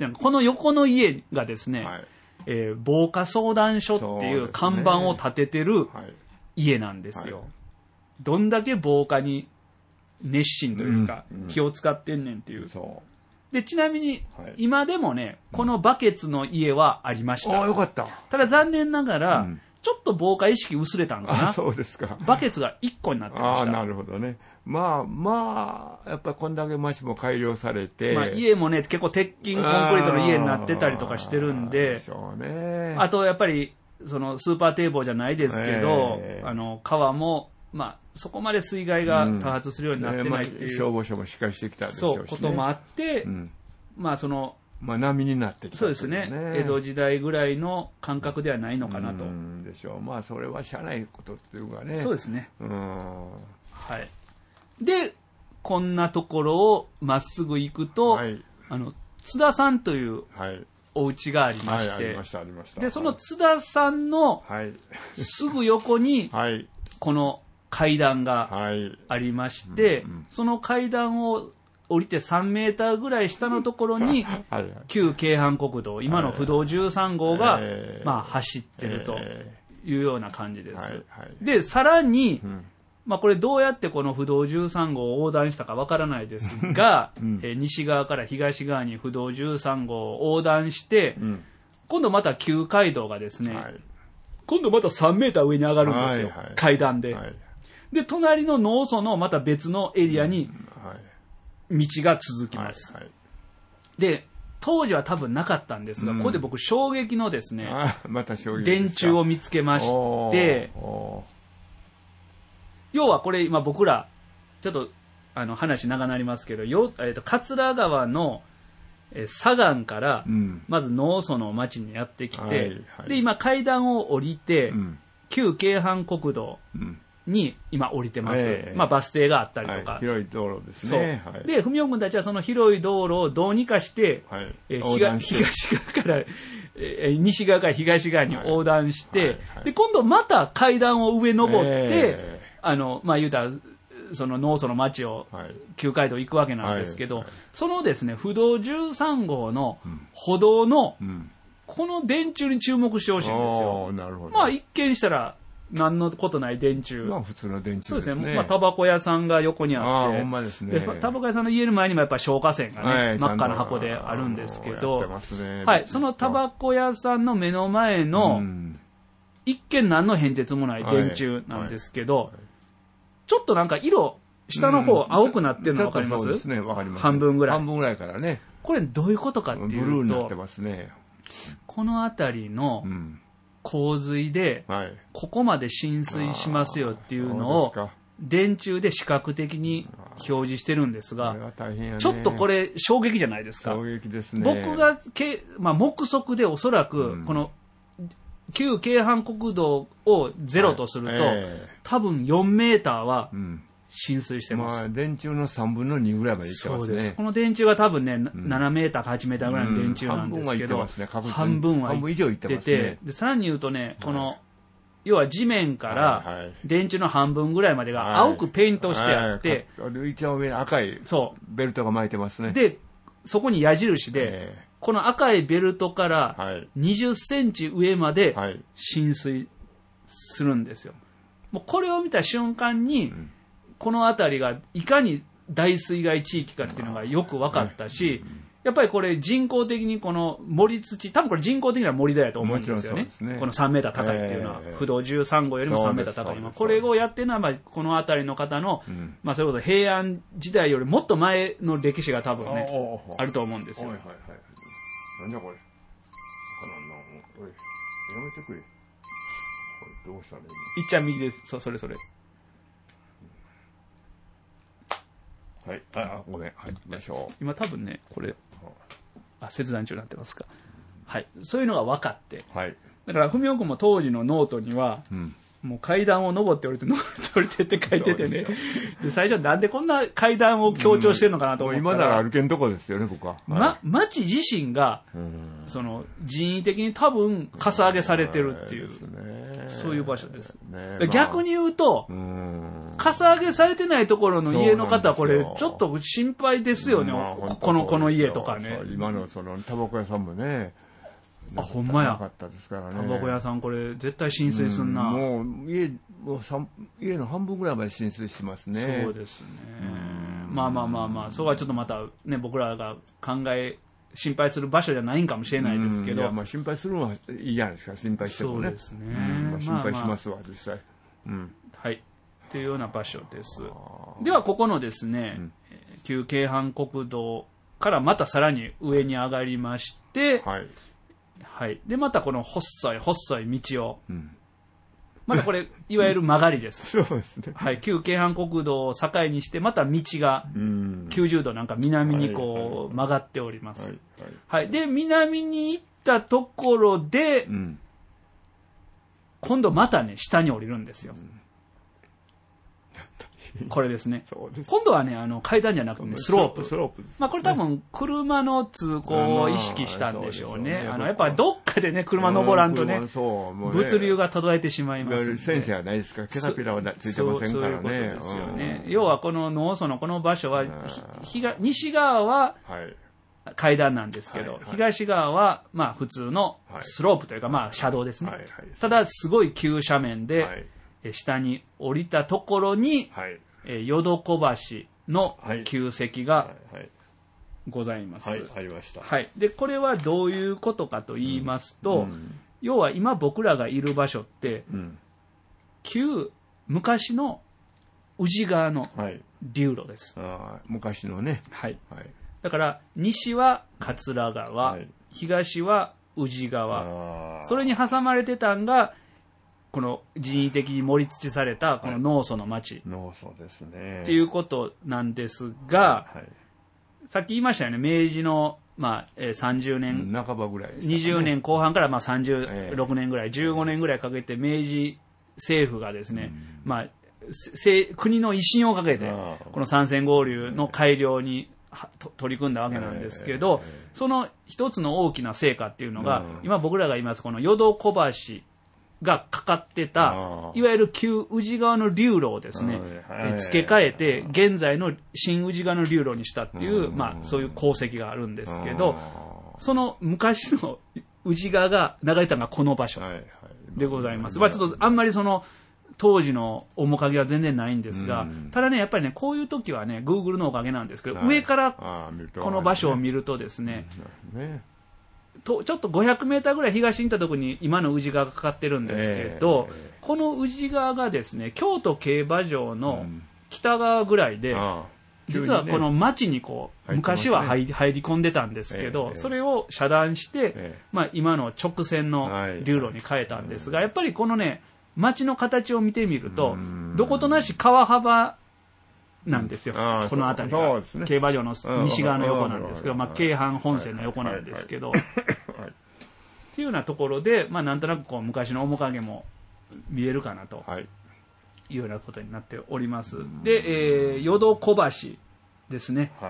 この横の家がですね、防火相談所っていう看板を立ててる家なんですよ。どんだけ防火に熱心というか気を使ってんねんっていう。で、ちなみに今でもね、このバケツの家はありました。 よかった。 ただ残念ながら、ちょっと防火意識薄れたんかな。 そうですか。 バケツが1個になってました。 なるほどね。まあ、やっぱりこんだけ街も改良されて。 まあ家もね、結構鉄筋コンクリートの家になってたりとかしてるんで。あとやっぱり、そのスーパー堤防じゃないですけど、川も、まあ、そこまで水害が多発するようになってないっていう。 消防署もしっかりしてきたでしょうし、 そう、こともあって、まあその、 まあ波になってきた、 そうですね。江戸時代ぐらいの感覚ではないのかなと。 でしょう。まあそれはしゃあないことっていうかね。 そうですね。はい。で、こんなところをまっすぐ行くと、津田さんというお家がありまして、で、その津田さんのすぐ横に、この階段がありまして、その階段を降りて3メーターぐらい下のところに、旧京阪国道、今の不動13号が、まあ走ってるというような感じです。で、さらに、まあこれどうやってこの不動13号を横断したかわからないですが、西側から東側に不動13号を横断して、今度また旧街道がですね、今度また3メーター上に上がるんですよ、階段で。で、隣の農村のまた別のエリアに道が続きます。で、当時は多分なかったんですが、ここで僕衝撃のですね、電柱を見つけまして、要はこれ今僕ら、ちょっと話長なりますけど、桂川の左岸から、まず農村の町にやってきて、で、今階段を降りて、旧京阪国道に今降りてます。まあバス停があったりとか。 広い道路ですね。 で、文雄君たちはその広い道路をどうにかして、東側から、西側から東側に横断して、で、今度また階段を上登って、まあ言うたら、その農村の町を旧街道行くわけなんですけど、そのですね、不動13号の歩道の、この電柱に注目してほしいんですよ。まあ一見したら、何のことない電柱。 まあ普通の電柱ですね。 そうですね。まあタバコ屋さんが横にあって。 ほんまですね。 タバコ屋さんの家の前にもやっぱり消火栓がね、真っ赤な箱であるんですけど、はい、そのタバコ屋さんの目の前の、一見何の変哲もない電柱なんですけど、ちょっとなんか色、下の方青くなってるの分かります？ そうですね、分かります。 半分ぐらい。 半分ぐらいからね。 これどういうことかっていうと、 ブルーになってますね。 この辺りの洪水で、ここまで浸水しますよっていうのを、電柱で視覚的に表示してるんですが、ちょっとこれ衝撃じゃないですか。 衝撃ですね。 僕がまあ、目測でおそらく、この、旧京阪国道をゼロとすると、多分4メーターは浸水してます。 まあ、電柱の3分の2ぐらいまでいってますね。 そうです。この電柱は多分ね、7メーターか8メーターぐらいの電柱なんですけど、半分は以上いってて、で、さらに言うとね、この、要は地面から電柱の半分ぐらいまでが青くペイントしてあって、 一番上に赤いベルトが巻いてますね。 で、そこに矢印で、この赤いベルトから20センチ上まで浸水するんですよ。もうこれを見た瞬間に、この辺りがいかに大水害地域かっていうのがよく分かったし、やっぱりこれ人工的にこの森土、多分これ人工的な森だと思うんですよね。この3メーター高いっていうのは、不動13号よりも3メーター高い。これをやってるのは、まあこの辺りの方の、まあそれこそ平安時代よりもっと前の歴史が多分ね、あると思うんですよ。 なんじゃこれ。おい、やめてくれ。これどうしたらいいの？ いっちゃん右です。それ。 はい。ごめん。はい。行きましょう。 今多分ね、これ、切断中になってますか。はい。そういうのが分かって。 はい。 だから、文雄君も当時のノートには、もう階段を登って降りて、って書いててね。で、最初なんでこんな階段を強調してるのかなと思ったら、 今なら歩けんとこですよね、ここは。 町自身が、その、人為的に多分、かさ上げされてるっていう、そういう場所です。逆に言うと、かさ上げされてないところの家の方は、これ、ちょっと心配ですよね、この家とかね。 今のその、タバコ屋さんもね、 ほんまや。 タバコ屋さんこれ絶対浸水すんな。 もう家の半分ぐらいまで浸水しますね。 そうですね。まあ、そこはちょっとまたね、僕らが心配する場所じゃないんかもしれないですけど。 まあ心配するのはいいじゃないですか、心配してもね。 そうですね。 心配しますわ、実際。 はい。っていうような場所です。では、ここのですね、旧京阪国道からまたさらに上に上がりまして、はい。で、またこの細い道を、またこれ、いわゆる曲がりです。 そうですね。 はい。旧京阪国道を境にして、また道が90度なんか南にこう曲がっております。はい。で、南に行ったところで、今度またね、下に降りるんですよ。これですね。今度はね、階段じゃなくてね、スロープ。まあこれ多分車の通行を意識したんでしょうね。やっぱどっかでね、車登らんとね、物流が途絶西側にますんで。 先生はないですから、ケタピラはついてませんからね。 そういうことですよね。要はこの農村のこの場所は、西側は階段なんですけど、東側はまあ普通のスロープというかまあ車道ですね。ただすごい急斜面で、下に降りたところに、淀小橋の旧跡がございます。 ありました。 はい。で、これはどういうことかと言いますと、要は今僕らがいる場所って、昔の宇治川の流路です。 昔のね。 はい。だから、西は桂川、東は宇治川、それに挟まれてたんが、この人為的に盛り土されたこの農村の町。 農村ですね。 っていうことなんですが、さっき言いましたよね、明治の、まあ30年、 半ばぐらいですね。 20年後半からまあ36年ぐらい、15年ぐらいかけて明治政府がですね、まあ、国の威信をかけて、この三線合流の改良に取り組んだわけなんですけど、その一つの大きな成果っていうのが、今僕らが言いますこの淀小橋がかかってた、いわゆる旧宇治川の流路をですね、付け替えて、現在の新宇治川の流路にしたっていう、まあ、そういう功績があるんですけど、その昔の宇治川が流れたのがこの場所でございます。まあ、ちょっとあんまりその、当時の面影は全然ないんですが、ただね、やっぱりね、こういう時はね、Google のおかげなんですけど、上からこの場所を見るとですね、ちょっと500メーターぐらい東に行ったところに今の宇治川がかかってるんですけど、この宇治川がですね、京都競馬場の北側ぐらいで、実はこの町にこう、昔は入り込んでたんですけど、それを遮断して、まあ今の直線の流路に変えたんですが、やっぱりこのね、町の形を見てみると、どことなし川幅なんですよ。この辺りが。競馬場の西側の横なんですけど、まあ、京阪本線の横なんですけど、っていうようなところで、まあ、なんとなくこう昔の面影も見えるかなというようなことになっております。で、淀小橋ですね。 はい。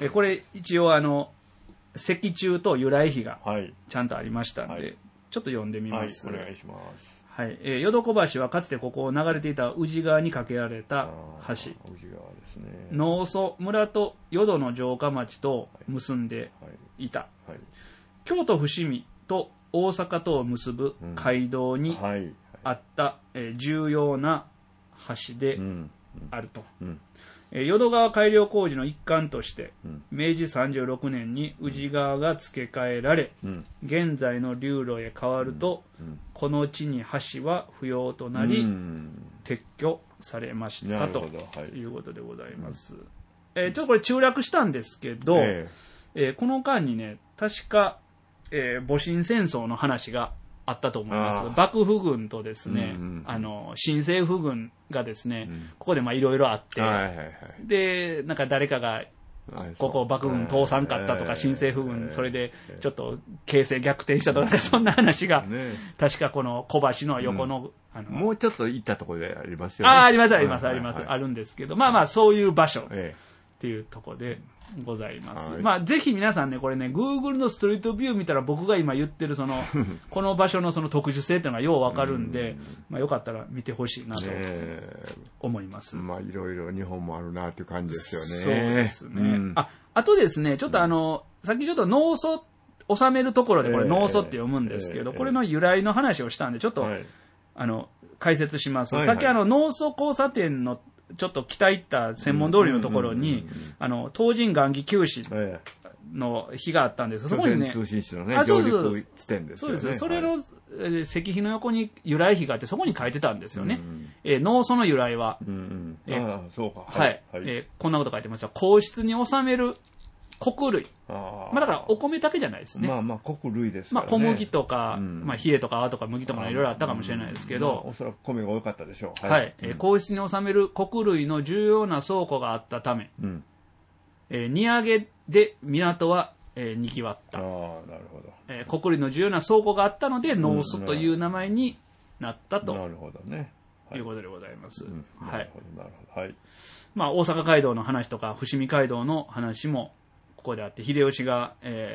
これ一応石柱と由来碑がちゃんとありましたんで、はい、ちょっと読んでみます。 はい、お願いします。 はい。淀小橋はかつてここを流れていた宇治川に架けられた橋。 宇治川ですね。 農祖村と淀の城下町と結んでいた。はいはい、京都伏見と大阪とを結ぶ街道にあった、重要な橋であると。淀川改良工事の一環として、明治36年に宇治川が付け替えられ、現在の流路へ変わると、この地に橋は不要となり、撤去されましたということでございます。ちょっとこれ中略したんですけど、この間にね、確か、戊辰戦争の話があったと思います。幕府軍とですね、新政府軍がですね、ここでいろいろあって、で、なんか誰かが、ここ幕府軍通さんかったとか、新政府軍、それでちょっと形勢逆転したとか、そんな話が、確かこの小橋の横の、 もうちょっと行ったところでありますよね。 あります、あるんですけど、そういう場所っていうところで、ございます。ぜひ皆さんね、これね、Google のストリートビュー見たら僕が今言ってるこの場所の特殊性っていうのがようわかるんで、よかったら見てほしいなと思います。 いろいろ日本もあるなっていう感じですよね。 そうですね。あとですね、ちょっとさっきちょっと農祖、収めるところでこれ農祖って読むんですけど、これの由来の話をしたんで、ちょっと、解説します。さっき農祖交差点のちょっと北行った専門通りのところに、東神雁木旧市の碑があったんです。そこにね、 通信市のね、上陸地点ですよね。 そうです。それの石碑の横に由来碑があって、そこに書いてたんですよね。農祖の由来は、 そうか。 はい。こんなこと書いてました。皇室に収める穀類。だからお米だけじゃないですね。 穀類ですからね。 小麦とか、冷えとか泡とか麦とかいろいろあったかもしれないですけど、 おそらく米が多かったでしょう。はい。皇室に収める穀類の重要な倉庫があったため、荷揚げで港はにぎわった。 なるほど。 穀類の重要な倉庫があったので、農祖という名前になったと。 なるほどね。 いうことでございます。 なるほど、なるほど。はい。 大阪街道の話とか、伏見街道の話も、ここであって、秀吉が、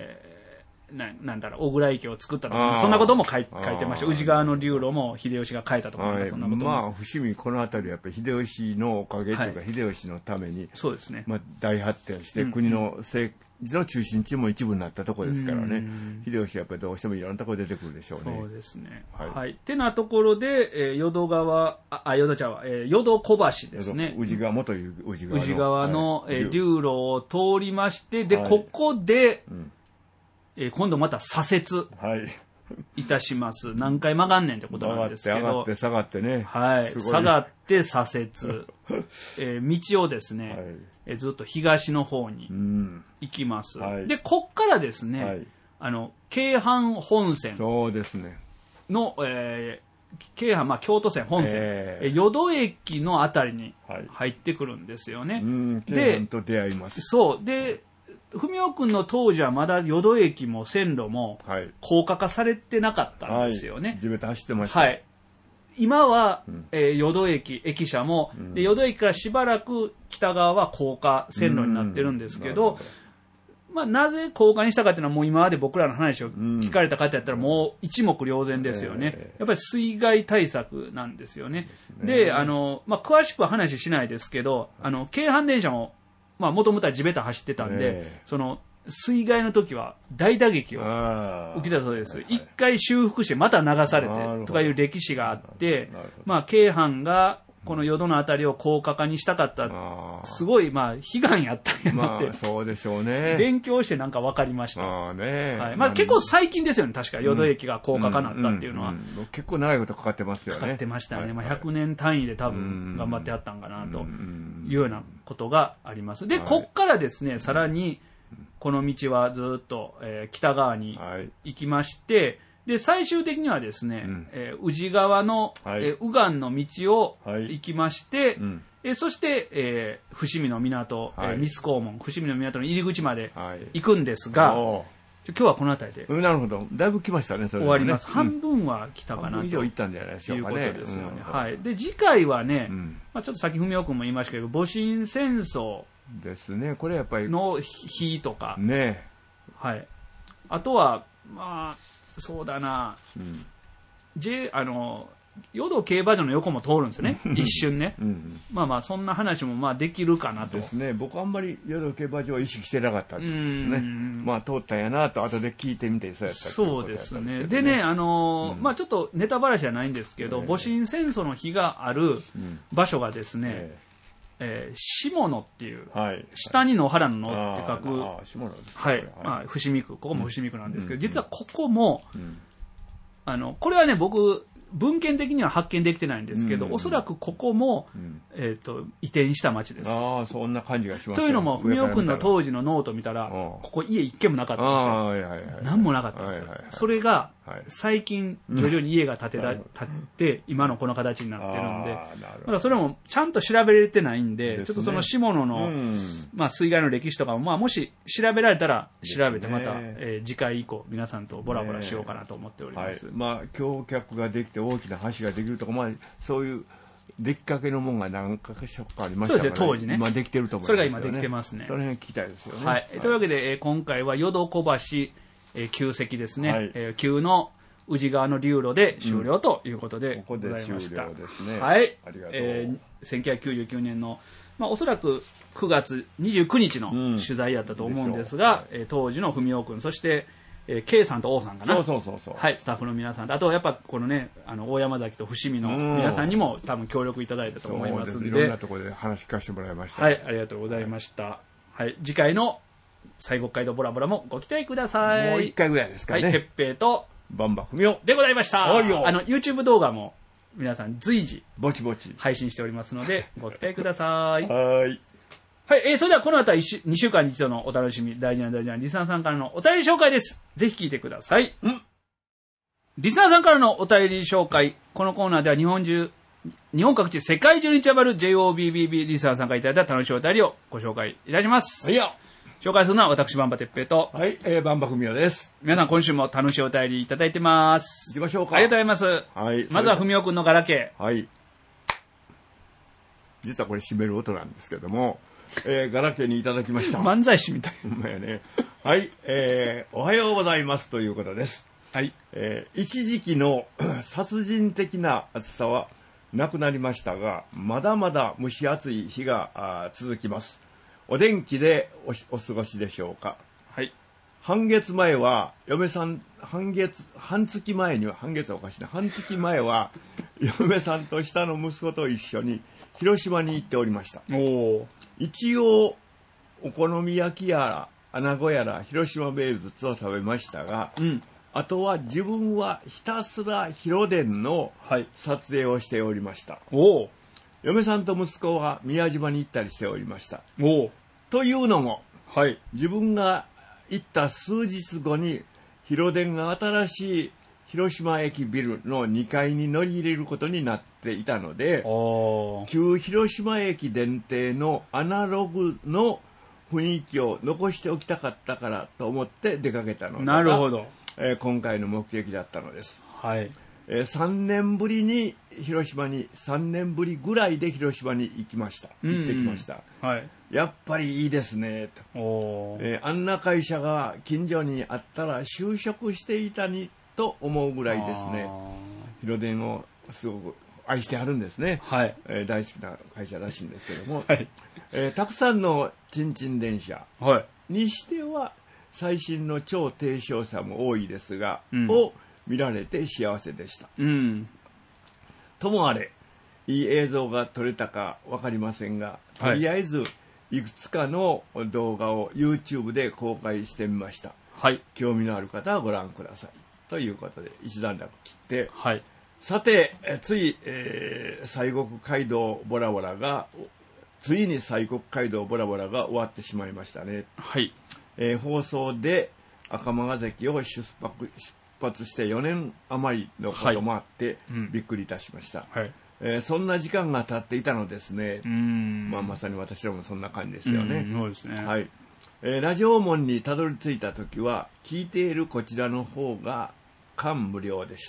小倉池を作ったとか、そんなことも書いてました。宇治川の流路も秀吉が書いたとか、そんなことも。 伏見、この辺りはやっぱり秀吉のおかげというか、秀吉のために、 そうですね。 大発展して、国の政治の中心地も一部になったところですからね。秀吉はやっぱりどうしてもいろんなところ出てくるでしょうね。 そうですね。はい。ってなところで、淀小橋ですね。 宇治川、元宇治川の流路を通りまして、で、ここで、今度また左折いたします。何回曲がんねんってことなんですけど。 上がって下がってね。 はい。下がって左折。道をですね、ずっと東の方に行きます。で、こっからですね、京阪本線そうですねの、京阪、京都線本線、淀駅のあたりに入ってくるんですよね。 京阪と出会います。 そう。で、文雄君の当時はまだ淀駅も線路も高架化されてなかったんですよね。 地べた走ってました。 はい。今は、淀駅、駅舎も、で、淀駅からしばらく北側は高架線路になってるんですけど、なぜ高架にしたかっていうのはもう今まで僕らの話を聞かれた方やったらもう一目瞭然ですよね。やっぱり水害対策なんですよね。で、詳しくは話しないですけど、京阪電車ももともとは地べた走ってたんで、水害の時は大打撃を受けたそうです。一回修復してまた流されてとかいう歴史があって、京阪がこの淀のあたりを高架化にしたかった、すごい悲願やったんやなって。 そうでしょうね。 勉強してなんか分かりました。結構最近ですよね、確か淀駅が高架化になったっていうのは。 結構長いことかかってますよね。 かかってましたね。100年単位で多分頑張ってやったんかなというようなことがあります。で、こっからですね、さらにこの道はずっと北側に行きまして、で、最終的にはですね、宇治川の右岸の道を行きまして、そして、伏見の港、三津黄門、伏見の港の入り口まで行くんですが、 今日はこの辺りで。 なるほど。だいぶ来ましたね、それで、ね。 終わります。半分は来たかなと。 半分以上行ったんじゃないでしょうかね。 いうことですよね。はい。で、次回はね、まあちょっとさっき文雄君も言いましたけど、戊辰戦争ですね。これやっぱり。 の日とか。 ね。 はい。あとは、まあ、そうだな、淀競馬場の横も通るんですよね、一瞬ね。まあまあ、そんな話もまあできるかなと。 ですね。僕あんまり淀競馬場は意識してなかったんですね。まあ、通ったんやなと、後で聞いてみて、そうやったそうですね。でね、まあちょっとネタバラシじゃないんですけど、戊辰戦争の日がある場所がですね、下野っていう、下に野原の野って書く、はい、まあ、伏見区、ここも伏見区なんですけど、実はここも、これはね、僕、文献的には発見できてないんですけど、おそらくここも、移転した町です。 ああ、そんな感じがします。 というのも、文雄君の当時のノート見たら、ここ家一軒もなかったんですよ。何もなかったんですよ。それが、最近、徐々に家が建って、今のこの形になってるんで、まだそれもちゃんと調べれてないんで、ちょっとその下野の、まあ、水害の歴史とかも、まあ、もし調べられたら、調べてまた、次回以降、皆さんとボラボラしようかなと思っております。 まあ、橋脚ができて、大きな橋ができるとか、まあ、そういう出来かけのもんが何か所かありましたから、ね、 そうですね、当時ね。 今できてると思います、ね。 それが今できてますね。 その辺聞きたいですよね。 はい。というわけで、今回は淀小橋、旧跡ですね。旧の宇治川の流路で終了ということでございました。 ここで終了ですね。 はい。 ありがとう。 1999年の、まあ、おそらく9月29日の取材やったと思うんですが、当時の文雄君、そして、K さんと O さんかな。 そう。 はい、スタッフの皆さんと、あとやっぱこのね、大山崎と伏見の皆さんにも多分協力いただいたと思いますんで。 いろんなところで話聞かせてもらいました。 はい、ありがとうございました。はい、次回の西国街道ボラボラもご期待ください。 もう1回ぐらいですかね。 はい、鉄平と、 バンバ文雄でございました。YouTube 動画も皆さん随時、 ぼちぼち配信しておりますので、ご期待ください。 はい。 はい、それではこの後は2週間に一度のお楽しみ、大事なリスナーさんからのお便り紹介です。ぜひ聞いてください。リスナーさんからのお便り紹介。このコーナーでは日本各地、世界中に散らばる JOBBB リスナーさんからいただいた楽しいお便りをご紹介いたします。 はいよ。 紹介するのは私、バンバ哲平と。 はい、バンバ文雄です。 皆さん今週も楽しいお便りいただいてます。 行きましょうか。 ありがとうございます。 はい。 まずは文雄くんのガラケー。はい。実はこれ閉める音なんですけども、ガラケーにいただきました。 漫才師みたい。 ほんまやね。はい、おはようございますということです。 はい。 一時期の殺人的な暑さはなくなりましたが、まだまだ蒸し暑い日が続きます。お元気でお過ごしでしょうか。 はい。 半月前は、半月前は、嫁さんと下の息子と一緒に広島に行っておりました。一応、お好み焼きやら、穴子やら、広島名物を食べましたが、あとは自分はひたすら広電の撮影をしておりました。嫁さんと息子は宮島に行ったりしておりました。というのも、自分が行った数日後に広電が新しい広島駅ビルの2階に乗り入れることになっていたので、旧広島駅電停のアナログの雰囲気を残しておきたかったからと思って出かけたのが、 なるほど。 今回の目的だったのです。 はい。 3年ぶり3年ぶりぐらいで広島に行ってきました。 はい。 やっぱりいいですねと。あんな会社が近所にあったら就職していたにと思うぐらいですね。広電をすごく愛してあるんですね。 はい。 大好きな会社らしいんですけども。 はい。 たくさんのチンチン電車にしては最新の超低床差も多いですが、を見られて幸せでした。ともあれ、いい映像が撮れたか分かりませんが、とりあえずいくつかの動画を YouTube で公開してみました。興味のある方はご覧ください。ということで、一段落切って、さて、ついに西国街道ボラボラが終わってしまいましたね。放送で赤間関を出発して4年余りのこともあって、びっくりいたしました。そんな時間が経っていたのですね。まさに私らもそんな感じですよね。 ラジオ門にたどり着いた時は、聞いているこちらの方が感無量でした。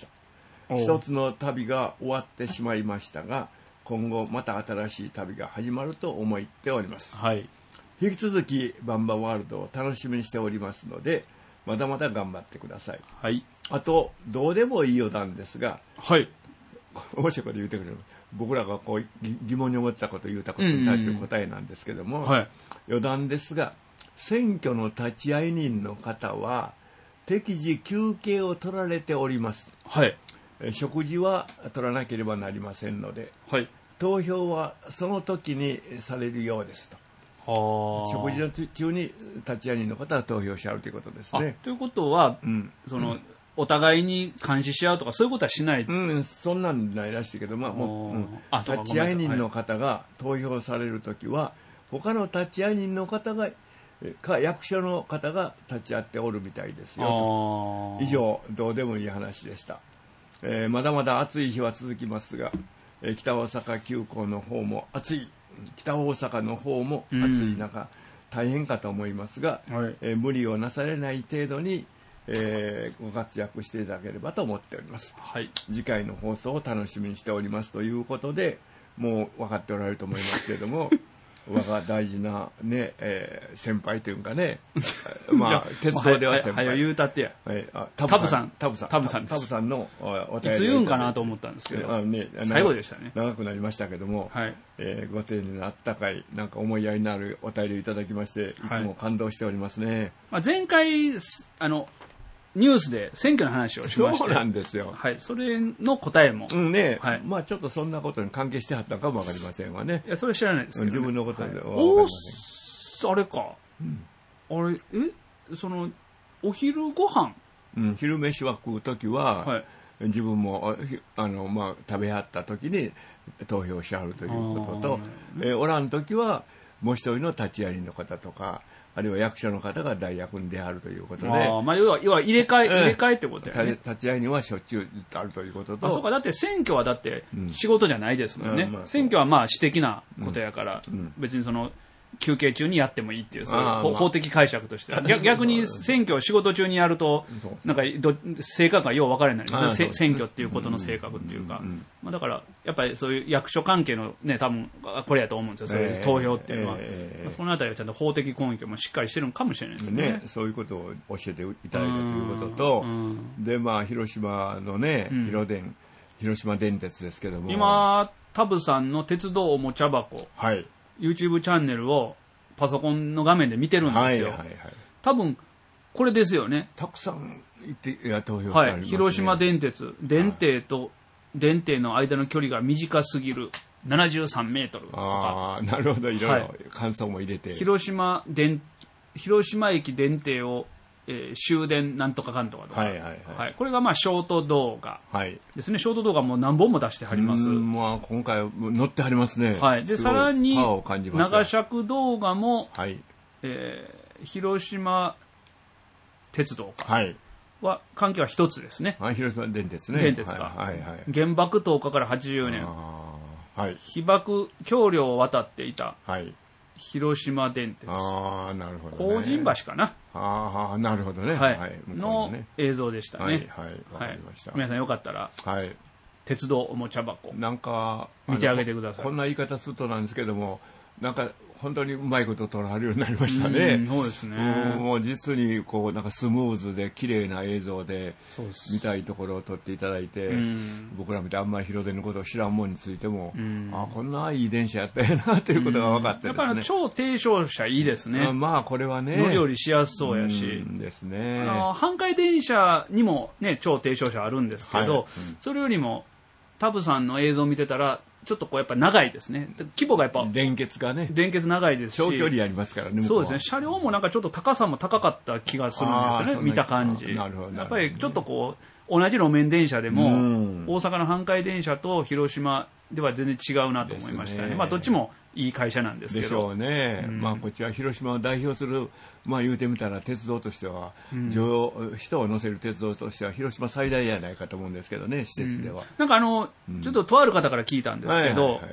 一つの旅が終わってしまいましたが、今後また新しい旅が始まると思っております。 はい。 引き続きバンバワールドを楽しみにしておりますので、まだまだ頑張ってください。 はい。 あと、どうでもいい余談ですが、 はい。 面白いこと言うてくれる。僕らがこう疑問に思ったことを言ったことに対する答えなんですけども、余談ですが、選挙の立ち会い人の方は適時休憩を取られております。 はい。 食事は取らなければなりませんので、 はい。 投票はその時にされるようですと。食事の中に立ち会い人の方は投票し合うということですね。 ということは、お互いに監視し合うとかそういうことはしない。 そんなんないらしいけど、立ち会い人の方が投票されるときは、他の立ち会い人の方が役所の方が立ち会っておるみたいですよと。以上、どうでもいい話でした。まだまだ暑い日は続きますが、北大阪急行の方も暑い。北大阪の方も暑い中、大変かと思いますが、無理をなされない程度に、ご活躍していただければと思っております。 はい。 次回の放送を楽しみにしておりますということで、もう分かっておられると思いますけれども、我が大事なね、先輩というかね、鉄道では先輩。 言うたってや。タブさんのお便り。いつ言うんかなと思ったんですけど、最後でしたね。 長くなりましたけども、ご丁寧なあったかい、なんか思いやりのあるお便りいただきまして、いつも感動しておりますね。 前回、ニュースで選挙の話をしまして。 そうなんですよ。 はい。それの答えも。 ちょっとそんなことに関係してはったかもわかりませんわね。 いや、それ知らないですけど、 自分のことでは。あれか。あれ、お昼ご飯昼飯は食うときは、自分も、食べはったときに投票しはるということと、おらんときは、もう一人の立ち会い人の方とか、あるいは役所の方が代役に出はるということで。 要は入れ替えってことやね。 立ち会い人はしょっちゅうあるということと。 そうか、だって選挙はだって仕事じゃないですもんね。選挙は私的なことやから、別に休憩中にやってもいいっていう、法的解釈としては。逆に選挙を仕事中にやると、なんか、性格がよう分かれないんですね。選挙っていうことの性格っていうか。だから、やっぱりそういう役所関係のね、多分、これやと思うんですよ。そういう投票っていうのは。そのあたりはちゃんと法的根拠もしっかりしてるのかもしれないですね。 そういうことを教えていただいたということと、で、広島のね、広島電鉄ですけども。 今、タブさんの鉄道おもちゃ箱。 はい。 YouTube チャンネルをパソコンの画面で見てるんですよ。多分、これですよね。 たくさん投票してありますね。 広島電鉄。電停と電停の間の距離が短すぎる。73メートルとか。 なるほど、いろいろ感想も入れて。 広島駅電停を、終電なんとかかんとかとか。これがショート動画ですね。ショート動画も何本も出してはります。 今回載ってはりますね。 で、さらに、長尺動画も、広島鉄道か。は、関係は一つですね。 広島電鉄ね。 電鉄か。原爆投下から80年。被爆橋梁を渡っていた。広島電鉄。 なるほど。 工人橋かな。 なるほどね。 の映像でしたね。 わかりました。 皆さんよかったら、鉄道おもちゃ箱。 なんか、 見てあげてください。 こんな言い方するとなんですけども、なんか、本当にうまいこと撮られるようになりましたね。 そうですね。 もう実にこうなんかスムーズで綺麗な映像で見たいところを撮っていただいて、僕ら見てあんまり広電のことを知らんもんについても、こんないい電車やったやなということが分かってですね。 やっぱり超低床車いいですね。 これはね。 乗り降りしやすそうやし。 ですね。 阪海電車にもね、超低床車あるんですけど、それよりもタブさんの映像を見てたら、ちょっとやっぱ長いですね。規模がやっぱ。 連結長いですし。 長距離ありますからね。 そうですね。車両もなんかちょっと高さも高かった気がするんですよね。見た感じ。なるほど。やっぱりちょっと同じ路面電車でも、大阪の阪海電車と広島では全然違うなと思いましたね。どっちもいい会社なんですけど。 でしょうね。こちら広島を代表する、言うてみたら鉄道としては、人を乗せる鉄道としては広島最大じゃないかと思うんですけどね、施設では。 なんかちょっととある方から聞いたんですけど、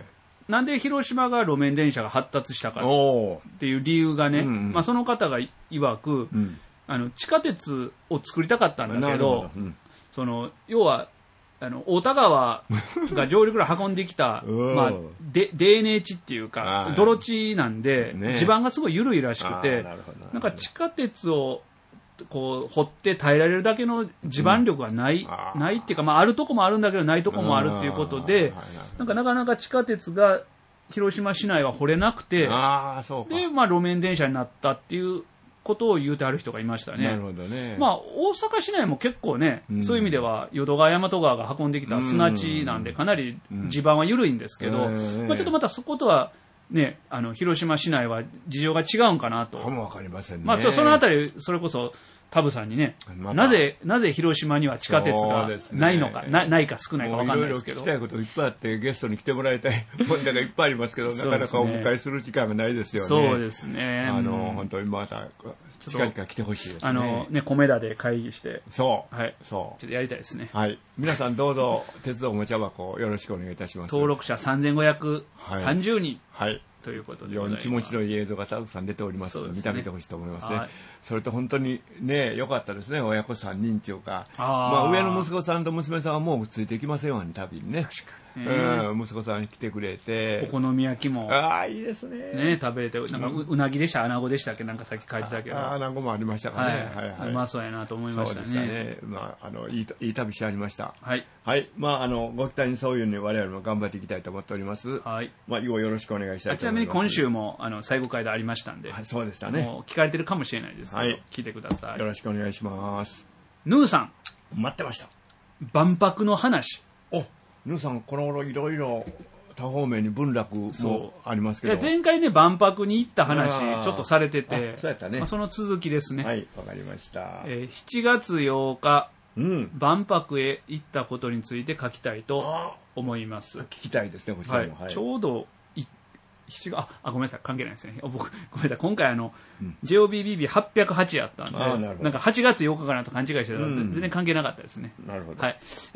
なんで広島が路面電車が発達したかっていう理由がね、まあ、その方が曰く、地下鉄を作りたかったんだけど、要は、大田川が上陸から運んできた、まあ、泥泥地っていうか、泥地なんで、地盤がすごい緩いらしくて、なんか地下鉄を、こう、掘って耐えられるだけの地盤力がないっていうか、まあ、あるとこもあるんだけど、ないとこもあるっていうことで、なんかなかなか地下鉄が広島市内は掘れなくて、で、まあ、路面電車になったっていうことを言うてある人がいましたね。 なるほどね。 まあ、大阪市内も結構ね、そういう意味では、淀川大和川が運んできた砂地なんで、かなり地盤は緩いんですけど、まあ、ちょっとまたそことは、ね、広島市内は事情が違うんかなと。 かもわかりませんね。 まあ、そのあたり、それこそ、タブさんにね、なぜ広島には地下鉄がないのか、ないか少ないかわかんないですけど。 いろいろ聞きたいこといっぱいあって、ゲストに来てもらいたい問題がいっぱいありますけど、なかなかお迎えする時間がないですよね。 そうですね。 本当にまた、近々来てほしいですね。 米田で会議して。 そう。 はい。ちょっとやりたいですね。 はい。皆さんどうぞ、鉄道おもちゃ箱よろしくお願いいたします。 登録者3530人。 はい。 ということで非常に気持ちのいい映像がたくさん出ておりますので、見てみてほしいと思いますね。それと本当にね、良かったですね、親子3人っていうか。まあ、上の息子さんと娘さんはもうついていきませんわね、旅にね。 確かに。 息子さんに来てくれて。 お好み焼きも。 いいですね。 ね、食べれて、なんかうなぎでした、穴子でしたっけ、なんかさっき書いてたけど。 穴子もありましたかね。 うまそうやなと思いましたね。 そうでしたね。まあ、いい旅してありました。 はい。 はい。まあ、ご期待にそういうに我々も頑張っていきたいと思っております。 はい。 まあ、以後よろしくお願いしたいと思います。 ちなみに今週も、最後回でありましたんで。 はい、そうでしたね。 もう聞かれてるかもしれないですけど、聞いてください。 よろしくお願いします。 ヌーさん。 待ってました。 万博の話。 ヌーさん、この頃いろいろ多方面に文楽もありますけど。 前回ね、万博に行った話、ちょっとされてて、 そうやったね。 まあ、その続きですね。 はい、わかりました。 7月8日、万博へ行ったことについて書きたいと思います。 聞きたいですね、こちらも。 ちょうど、ごめんなさい、関係ないですね。僕、ごめんなさい、今回JOBBB808 やったんで、なんか8月8日かなと勘違いしてたら、全然関係なかったですね。 なるほど。 はい。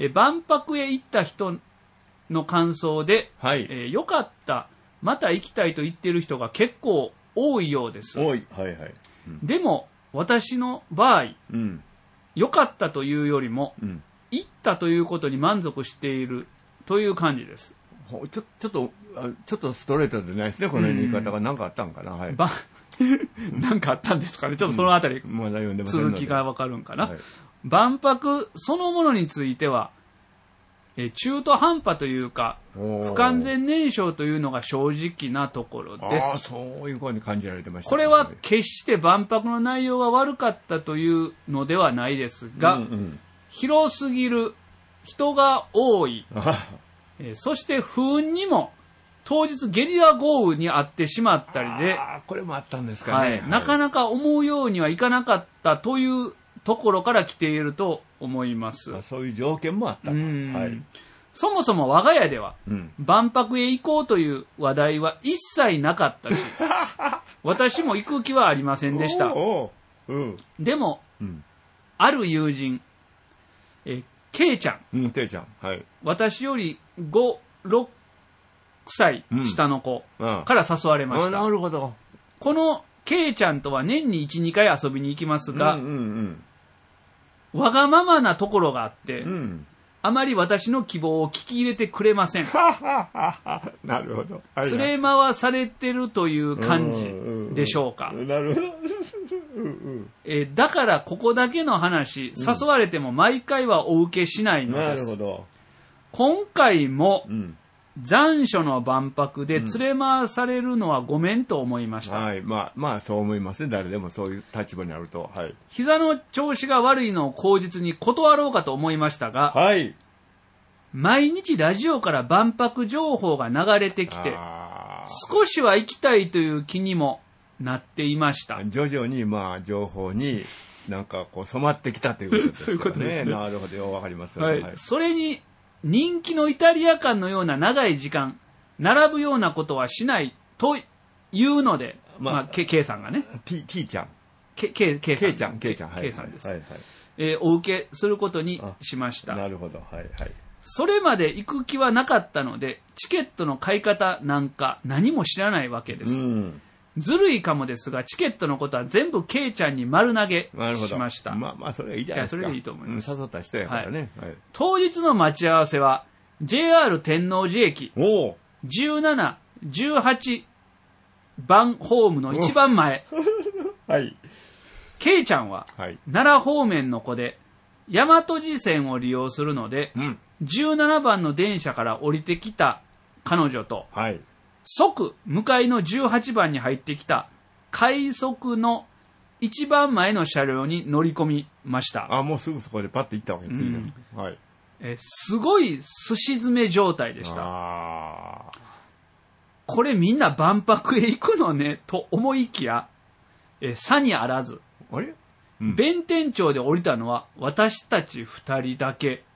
万博へ行った人の感想で、よかった、また行きたいと言ってる人が結構多いようです。 多い。はいはい。 でも、私の場合、よかったというよりも、行ったということに満足しているという感じです。 ちょっとストレートじゃないですね、この言い方が。何かあったんかな。はい。 何かあったんですかね。ちょっとそのあたり、続きがわかるんかな。万博そのものについては、中途半端というか、不完全燃焼というのが正直なところです。 そういうふうに感じられてました。 これは決して万博の内容が悪かったというのではないですが、広すぎる、人が多い、そして不運にも当日ゲリラ豪雨に遭ってしまったりで、 これもあったんですかね。 なかなか思うようにはいかなかったというところから来ていると思います。 そういう条件もあったと。 そもそも我が家では、万博へ行こうという話題は一切なかったし、私も行く気はありませんでした。でも、ある友人、ケイちゃん。 ケイちゃん。はい。 私より5、6歳下の子から誘われました。 なるほど。 このケイちゃんとは年に1、2回遊びに行きますが、わがままなところがあって、あまり私の希望を聞き入れてくれません。 なるほど。 連れ回されてるという感じでしょうか。 なるほど。 だからここだけの話、誘われても毎回はお受けしないのです。 なるほど。 今回も、残暑の万博で連れ回されるのはごめんと思いました。 はい。まあ、そう思いますね。誰でもそういう立場にあると。はい。 膝の調子が悪いのを口実に断ろうかと思いましたが、 はい。 毎日ラジオから万博情報が流れてきて、少しは行きたいという気にもなっていました。 徐々に、情報になんかこう染まってきたということですね。 そういうことですね。 なるほど。わかります。 はい。それに、人気のイタリア館のような長い時間、並ぶようなことはしないというので、K さんがね。 T ちゃん。 K さんです。お受けすることにしました。 なるほど。はいはい。 それまで行く気はなかったので、チケットの買い方なんか何も知らないわけです。ずるいかもですが、チケットのことは全部ケイちゃんに丸投げしました。 まあ、それはいいじゃないですか。 いや、それでいいと思います。 誘った人やからね。 はい。当日の待ち合わせは、JR 天王寺駅、17、18番ホームの一番前。 はい。 ケイちゃんは、奈良方面の子で、大和路線を利用するので、17番の電車から降りてきた彼女と、即向かいの18番に入ってきた快速の一番前の車両に乗り込みました。 もうすぐそこでパッと行ったわけですね。 すごいすし詰め状態でした。これみんな万博へ行くのねと思いきや、さにあらず。弁天町で降りたのは私たち2人だけ。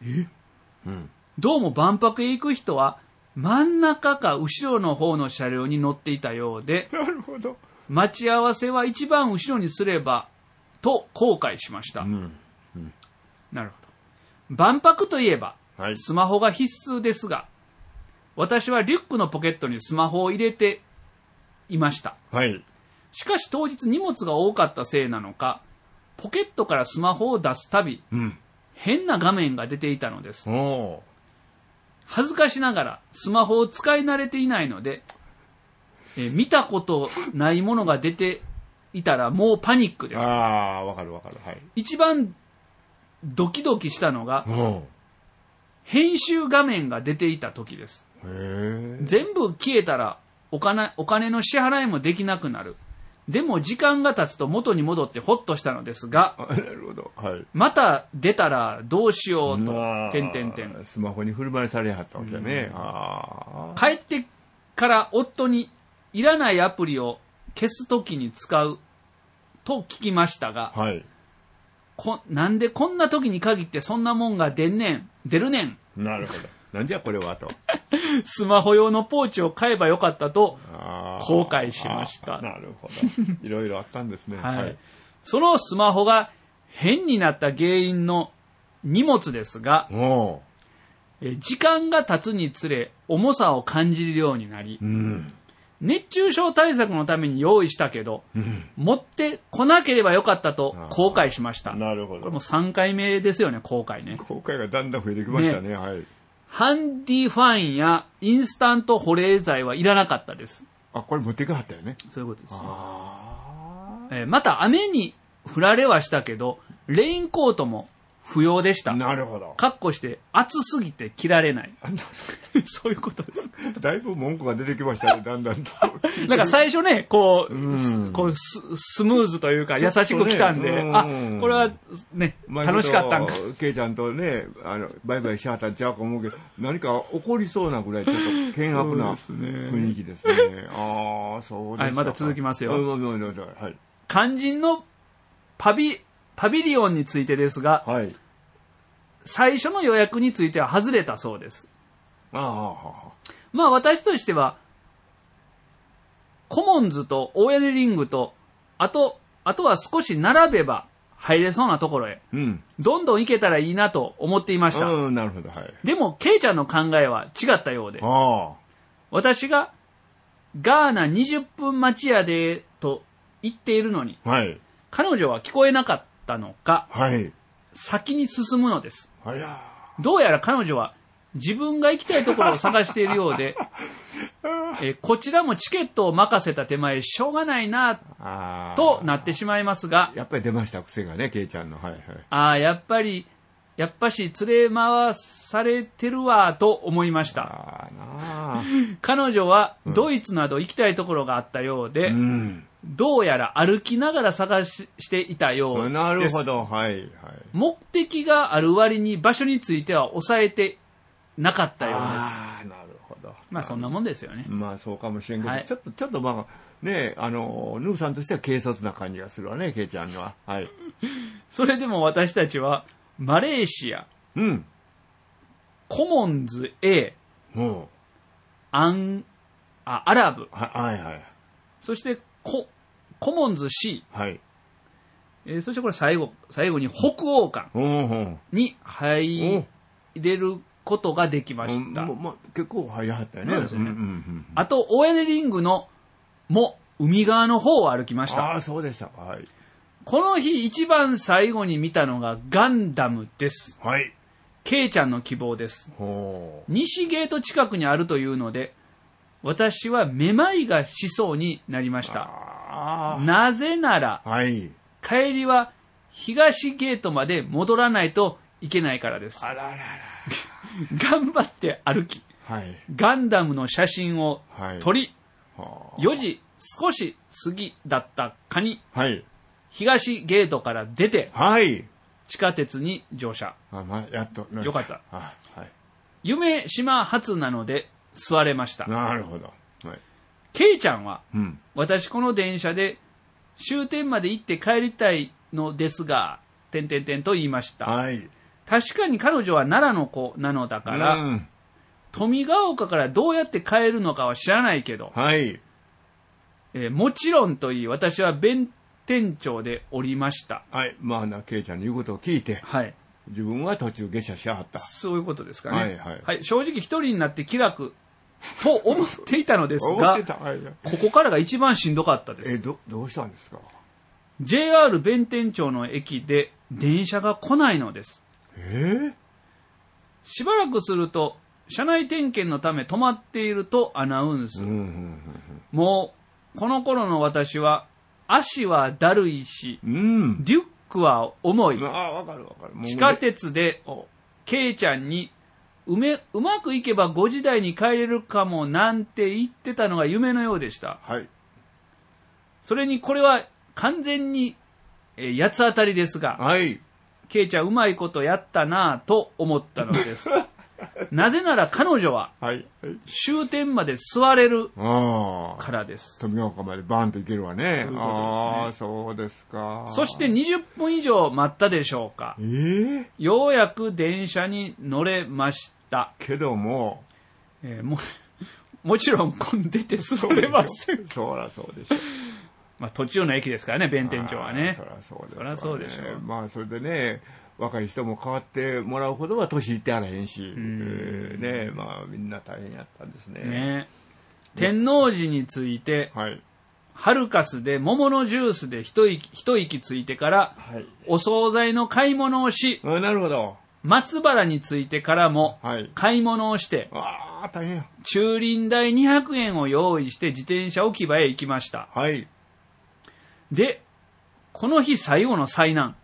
どうも万博へ行く人は真ん中か後ろの方の車両に乗っていたようで、 なるほど。 待ち合わせは一番後ろにすればと後悔しました。なるほど。万博といえば、スマホが必須ですが、私はリュックのポケットにスマホを入れていました。しかし当日荷物が多かったせいなのか、ポケットからスマホを出すたび、変な画面が出ていたのです。恥ずかしながらスマホを使い慣れていないので、見たことないものが出ていたらもうパニックです。 わかる。 一番ドキドキしたのが、編集画面が出ていた時です。全部消えたらお金の支払いもできなくなる。でも時間が経つと元に戻ってホッとしたのですが、また出たらどうしようと、 スマホに振る舞いされはったわけだね。 帰ってから夫にいらないアプリを消すときに使うと聞きましたが、なんでこんな時に限ってそんなもんが出るねん。 なるほど。なんじゃこれはと。 スマホ用のポーチを買えばよかったと後悔しました。 なるほど。いろいろあったんですね。 そのスマホが変になった原因の荷物ですが、時間が経つにつれ重さを感じるようになり、熱中症対策のために用意したけど、持ってこなければよかったと後悔しました。 なるほど。 これも3回目ですよね、後悔ね。 後悔がだんだん増えてきましたね。 ハンディファインやインスタント保冷剤はいらなかったです。 これ持っていかはったよね。 そういうことです。また雨に降られはしたけど、レインコートも不要でした。 なるほど。 かっこして暑すぎて着られない。そういうことです。 だいぶ文句が出てきましたね、だんだんと。 なんか最初ね、こうスムーズというか優しく来たんで、これはね、楽しかったんか。 ケイちゃんとね、バイバイしはったんちゃうか思うけど、何か起こりそうなぐらいちょっと険悪な雰囲気ですね。そうですね。 まだ続きますよ。 はい。 肝心のパビリオンについてですが、最初の予約については外れたそうです。私としては、コモンズと大屋根リングと、あとは少し並べば入れそうなところへ、どんどん行けたらいいなと思っていました。 なるほど。 でも、ケイちゃんの考えは違ったようで、私がガーナ20分待ちやでと言っているのに、彼女は聞こえなかったのか、先に進むのです。どうやら彼女は自分が行きたいところを探しているようで、こちらもチケットを任せた手前しょうがないなとなってしまいますが、 やっぱり出ました癖がね、ケイちゃんの。 やっぱし連れ回されてるわと思いました。彼女はドイツなど行きたいところがあったようで、どうやら歩きながら探していたようです。 なるほど。 目的がある割に場所については抑えてなかったようです。 なるほど。 そんなもんですよね。 そうかもしれんけど、ちょっとヌーさんとしては軽率な感じがするわね、ケイちゃんには。 それでも私たちはマレーシア、コモンズ A、アラブ、そしてコモンズ C、そしてこれ最後に北欧館に入れることができました。 結構早かったよね。そうですね。 あと、オエレリングの海側の方を歩きました。 ああ、そうでした。はい。 この日一番最後に見たのがガンダムです。 はい。 ケイちゃんの希望です。西ゲート近くにあるというので、私はめまいがしそうになりました。なぜなら、 はい、 帰りは東ゲートまで戻らないといけないからです。 あららら頑張って歩き、 はい、 ガンダムの写真を撮り、4時少し過ぎだったかに、 はい、 東ゲートから出て、 はい、 地下鉄に乗車。 やっとよかった。 はい、 夢島発なので座れました。 なるほど。はい、 ケイちゃんは、私この電車で終点まで行って帰りたいのですが、と言いました。 はい、 確かに彼女は奈良の子なのだから、富ヶ丘からどうやって帰るのかは知らないけど、 はい、 もちろんと言い、私は弁天町で降りました。 はい、ケイちゃんの言うことを聞いて、 はい、 自分は途中下車しはった。 そういうことですかね。 はいはいはい、正直一人になって気楽と思っていたのですが、ここからが一番しんどかったです。 どうしたんですか？ JR 弁天町の駅で電車が来ないのです。しばらくすると、車内点検のため止まっているとアナウンス。もう、この頃の私は、足はだるいし、リュックは重い。 わかる。 地下鉄で、ケイちゃんに、うまくいけば5時台に帰れるかもなんて言ってたのが夢のようでした。 はい。 それにこれは完全に、八つ当たりですが、 はい。 ケイちゃんうまいことやったなぁと思ったのです。なぜなら彼女は、終点まで座れるからです。 富岡までバーンと行けるわね。そうですか。 そして20分以上待ったでしょうか。ようやく電車に乗れました。 けども、 もちろん混んでて座れません。 そらそうでしょう。 途中の駅ですからね、弁天町はね。 そらそうです、 そらそうでしょう。 それでね、若い人も変わってもらうほどは年いってあらへんし、みんな大変やったんですね。 天王寺について、ハルカスで桃のジュースで一息ついてから、お惣菜の買い物をし、 なるほど。 松原についてからも買い物をして、 大変や。 駐輪代200円を用意して自転車置き場へ行きました。で、この日最後の災難。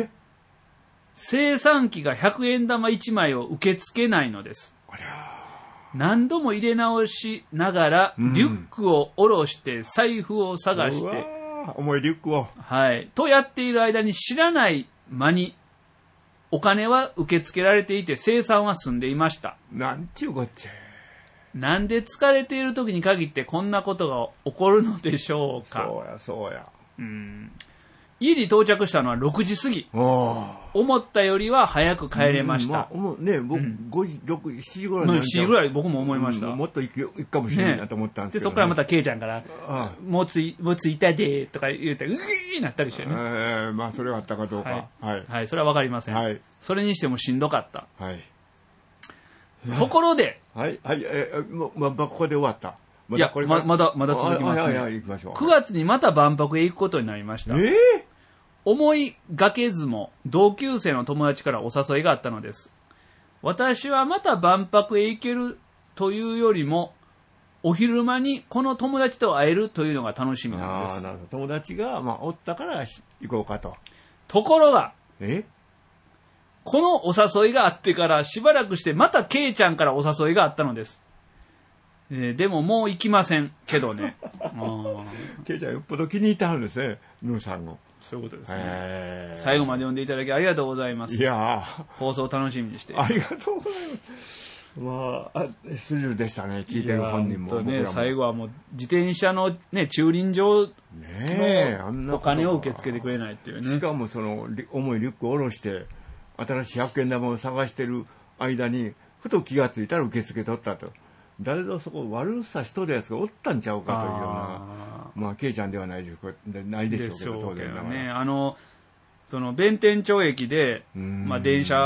精算機が100円玉1枚を受け付けないのです。何度も入れ直しながら、リュックを下ろして財布を探して、 重いリュックを。 とやっている間に知らない間に、お金は受け付けられていて精算は済んでいました。 なんちゅうこっちゃ。 なんで疲れている時に限ってこんなことが起こるのでしょうか。 そうや。 家に到着したのは6時過ぎ。思ったよりは早く帰れました。 僕5時、6時、7時ぐらい 7時ぐらい僕も思いました。 もっと行くかもしれないなと思ったんですけど。 そこからまたケイちゃんから、もう着いたでとか言うて、なったりしてね。 それはあったかどうか。 それはわかりません。それにしてもしんどかった。ところで、 ここで終わった。 いや、まだ続きますね。9月にまた万博へ行くことになりました。思いがけずも同級生の友達からお誘いがあったのです。私はまた万博へ行けるというよりも、お昼間にこの友達と会えるというのが楽しみなんです。 なるほど。友達が、おったから行こうかと。 ところが、このお誘いがあってからしばらくしてまたケイちゃんからお誘いがあったのです。でももう行きませんけどね。 ケイちゃんよっぽど気に入ってはるんですね、ヌーさんの。 そういうことですね。最後まで読んでいただきありがとうございます。 いや放送楽しみにして。 ありがとうございます。スリルでしたね、聞いてる本人も。 最後はもう自転車の駐輪場のお金を受け付けてくれないっていうね。 しかもその重いリュックを下ろして新しい100円玉を探してる間にふと気がついたら受け付け取ったと。誰ぞそこ悪さしとるやつがおったんちゃうかというような、ケイちゃんではないでしょうけど、当然ながら。 その弁天町駅で、電車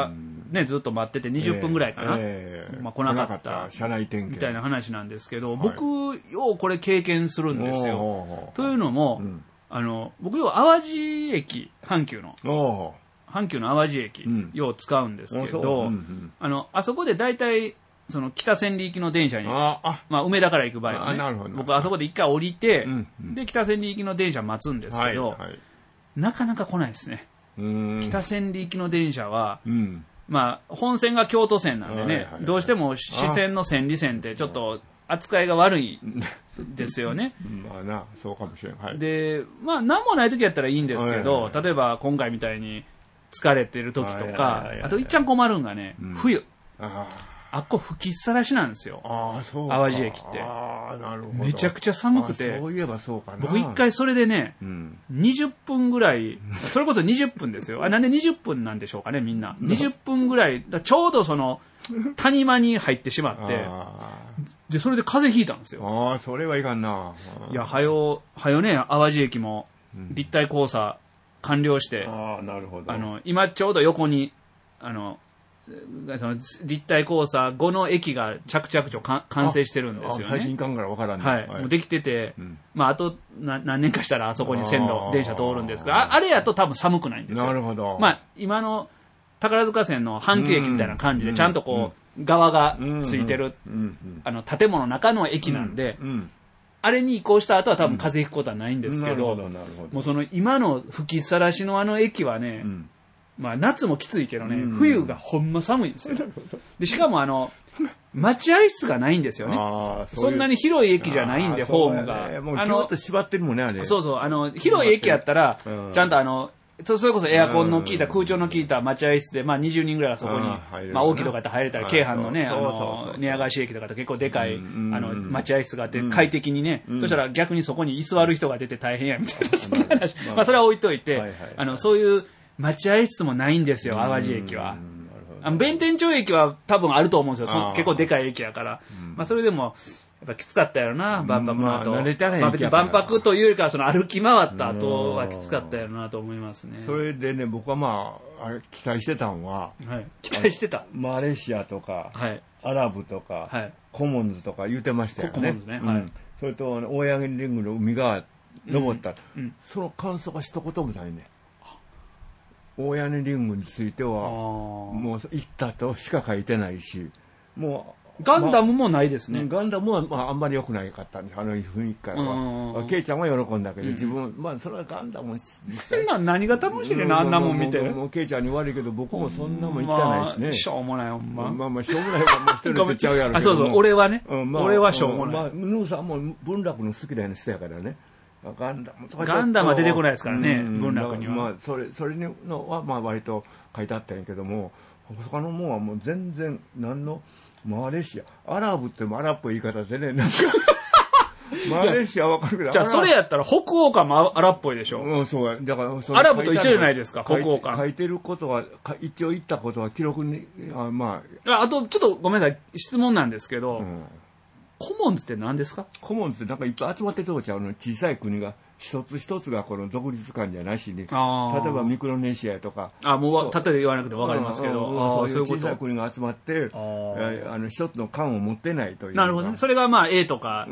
ね、ずっと待ってて20分ぐらいかな。まあ来なかった。 車内点検。 みたいな話なんですけど、僕、ようこれ経験するんですよ。というのも、僕よう淡路駅、阪急の淡路駅、よう使うんですけど、あそこで大体、その北千里行きの電車に、まあ梅田から行く場合はね、僕あそこで一回降りて、で、北千里行きの電車待つんですけど、なかなか来ないですね。北千里行きの電車は、まあ本線が京都線なんでね、どうしても支線の千里線ってちょっと扱いが悪いですよね。 まあな、そうかもしれない。 で、まあ何もない時やったらいいんですけど、例えば今回みたいに疲れてる時とか、あといっちゃん困るんがね、冬。あっこ吹きさらしなんですよ。 そう淡路駅って。 なるほど。 めちゃくちゃ寒くて。 そういえばそうかな。 僕一回それでね、20分ぐらい、それこそ20分ですよ。なんで20分なんでしょうかね、みんな。20分ぐらい、ちょうどその、谷間に入ってしまって、で、それで風邪ひいたんですよ。 それはいかんな。 いや、はよね、淡路駅も立体交差完了して、 なるほど。 今ちょうど横に、その立体交差後の駅が着々と完成してるんですよね。 最近かんから分からんね。 はい。もうできてて、まああと何年かしたらあそこに線路、電車通るんですが、あれやと多分寒くないんですよ。 なるほど。 まあ今の宝塚線の阪急駅みたいな感じでちゃんとこう、側がついてる、建物の中の駅なんで、あれに移行した後は多分風邪ひくことはないんですけど、もうその今の吹きさらしのあの駅はね、まあ夏もきついけどね、冬がほんま寒いんですよ。で、しかも待合室がないんですよね。そんなに広い駅じゃないんで、ホームが。 もうぎゅっと縛ってるもんね、あれ。 そうそう、広い駅やったら、ちゃんとそれこそエアコンの効いた、空調の効いた待合室で、まあ20人ぐらいはそこに、まあ大きいとかやったら入れたら、京阪のね、寝屋川市駅とかと結構でかい、待合室があって、快適にね、そしたら逆にそこに居座る人が出て大変や、みたいな、そんな話。まあそれは置いといて、そういう待合室もないんですよ、淡路駅は。弁天町駅は多分あると思うんですよ。結構でかい駅やから。まあそれでも、やっぱきつかったやろな、万博の後。まあ別に万博というよりかはその歩き回った後はきつかったやろなと思いますね。 それでね、僕はまあ、期待してたんは、 期待してたマレーシアとか、アラブとか、コモンズとか言うてましたよね。 コモンズね。はい。 それと、大八木リングの海側登った。その感想が一言もないね。大屋根リングについては、もう行ったとしか書いてないし、もう、ガンダムもないですね。 ガンダムは、まあ、あんまり良くないかったんです、雰囲気からは。ケイちゃんは喜んだけど、自分、まあ、それはガンダムそんなん何が楽しいねん、あんなもん見て。 もうケイちゃんに悪いけど、僕もそんなもん行きたないしね。 しょうもない、ほんま。 まあまあ、しょうもないはもう一人で言っちゃうやろうけど。 そうそう、俺はね。俺はしょうもない。 まあ、ヌーさんも文楽の好きな人やからね。ガンダムとかガンダムは出てこないですからね、文楽には。 まあ、それのは、まあ、割と書いてあったんやけども、他のもんはもう全然、マレーシア、アラブってもアラブっぽい言い方でね、なんか、マレーシアはわかるけど。 じゃあ、それやったら北欧館もアラブっぽいでしょ。 そうや。だから、 アラブと一緒じゃないですか、北欧館。 書いてることは、一応言ったことは記録に、まあ。あと、ちょっとごめんなさい、質問なんですけど、コモンズって何ですか？ コモンズってなんかいっぱい集まってるとこちゃうの。小さい国が一つ一つがこの独立感じゃなしに、例えばミクロネシアとか。 もう、例えば言わなくて分かりますけど。 そういう小さい国が集まって、一つの感を持ってないという。 なるほどね。それがまあ A とか、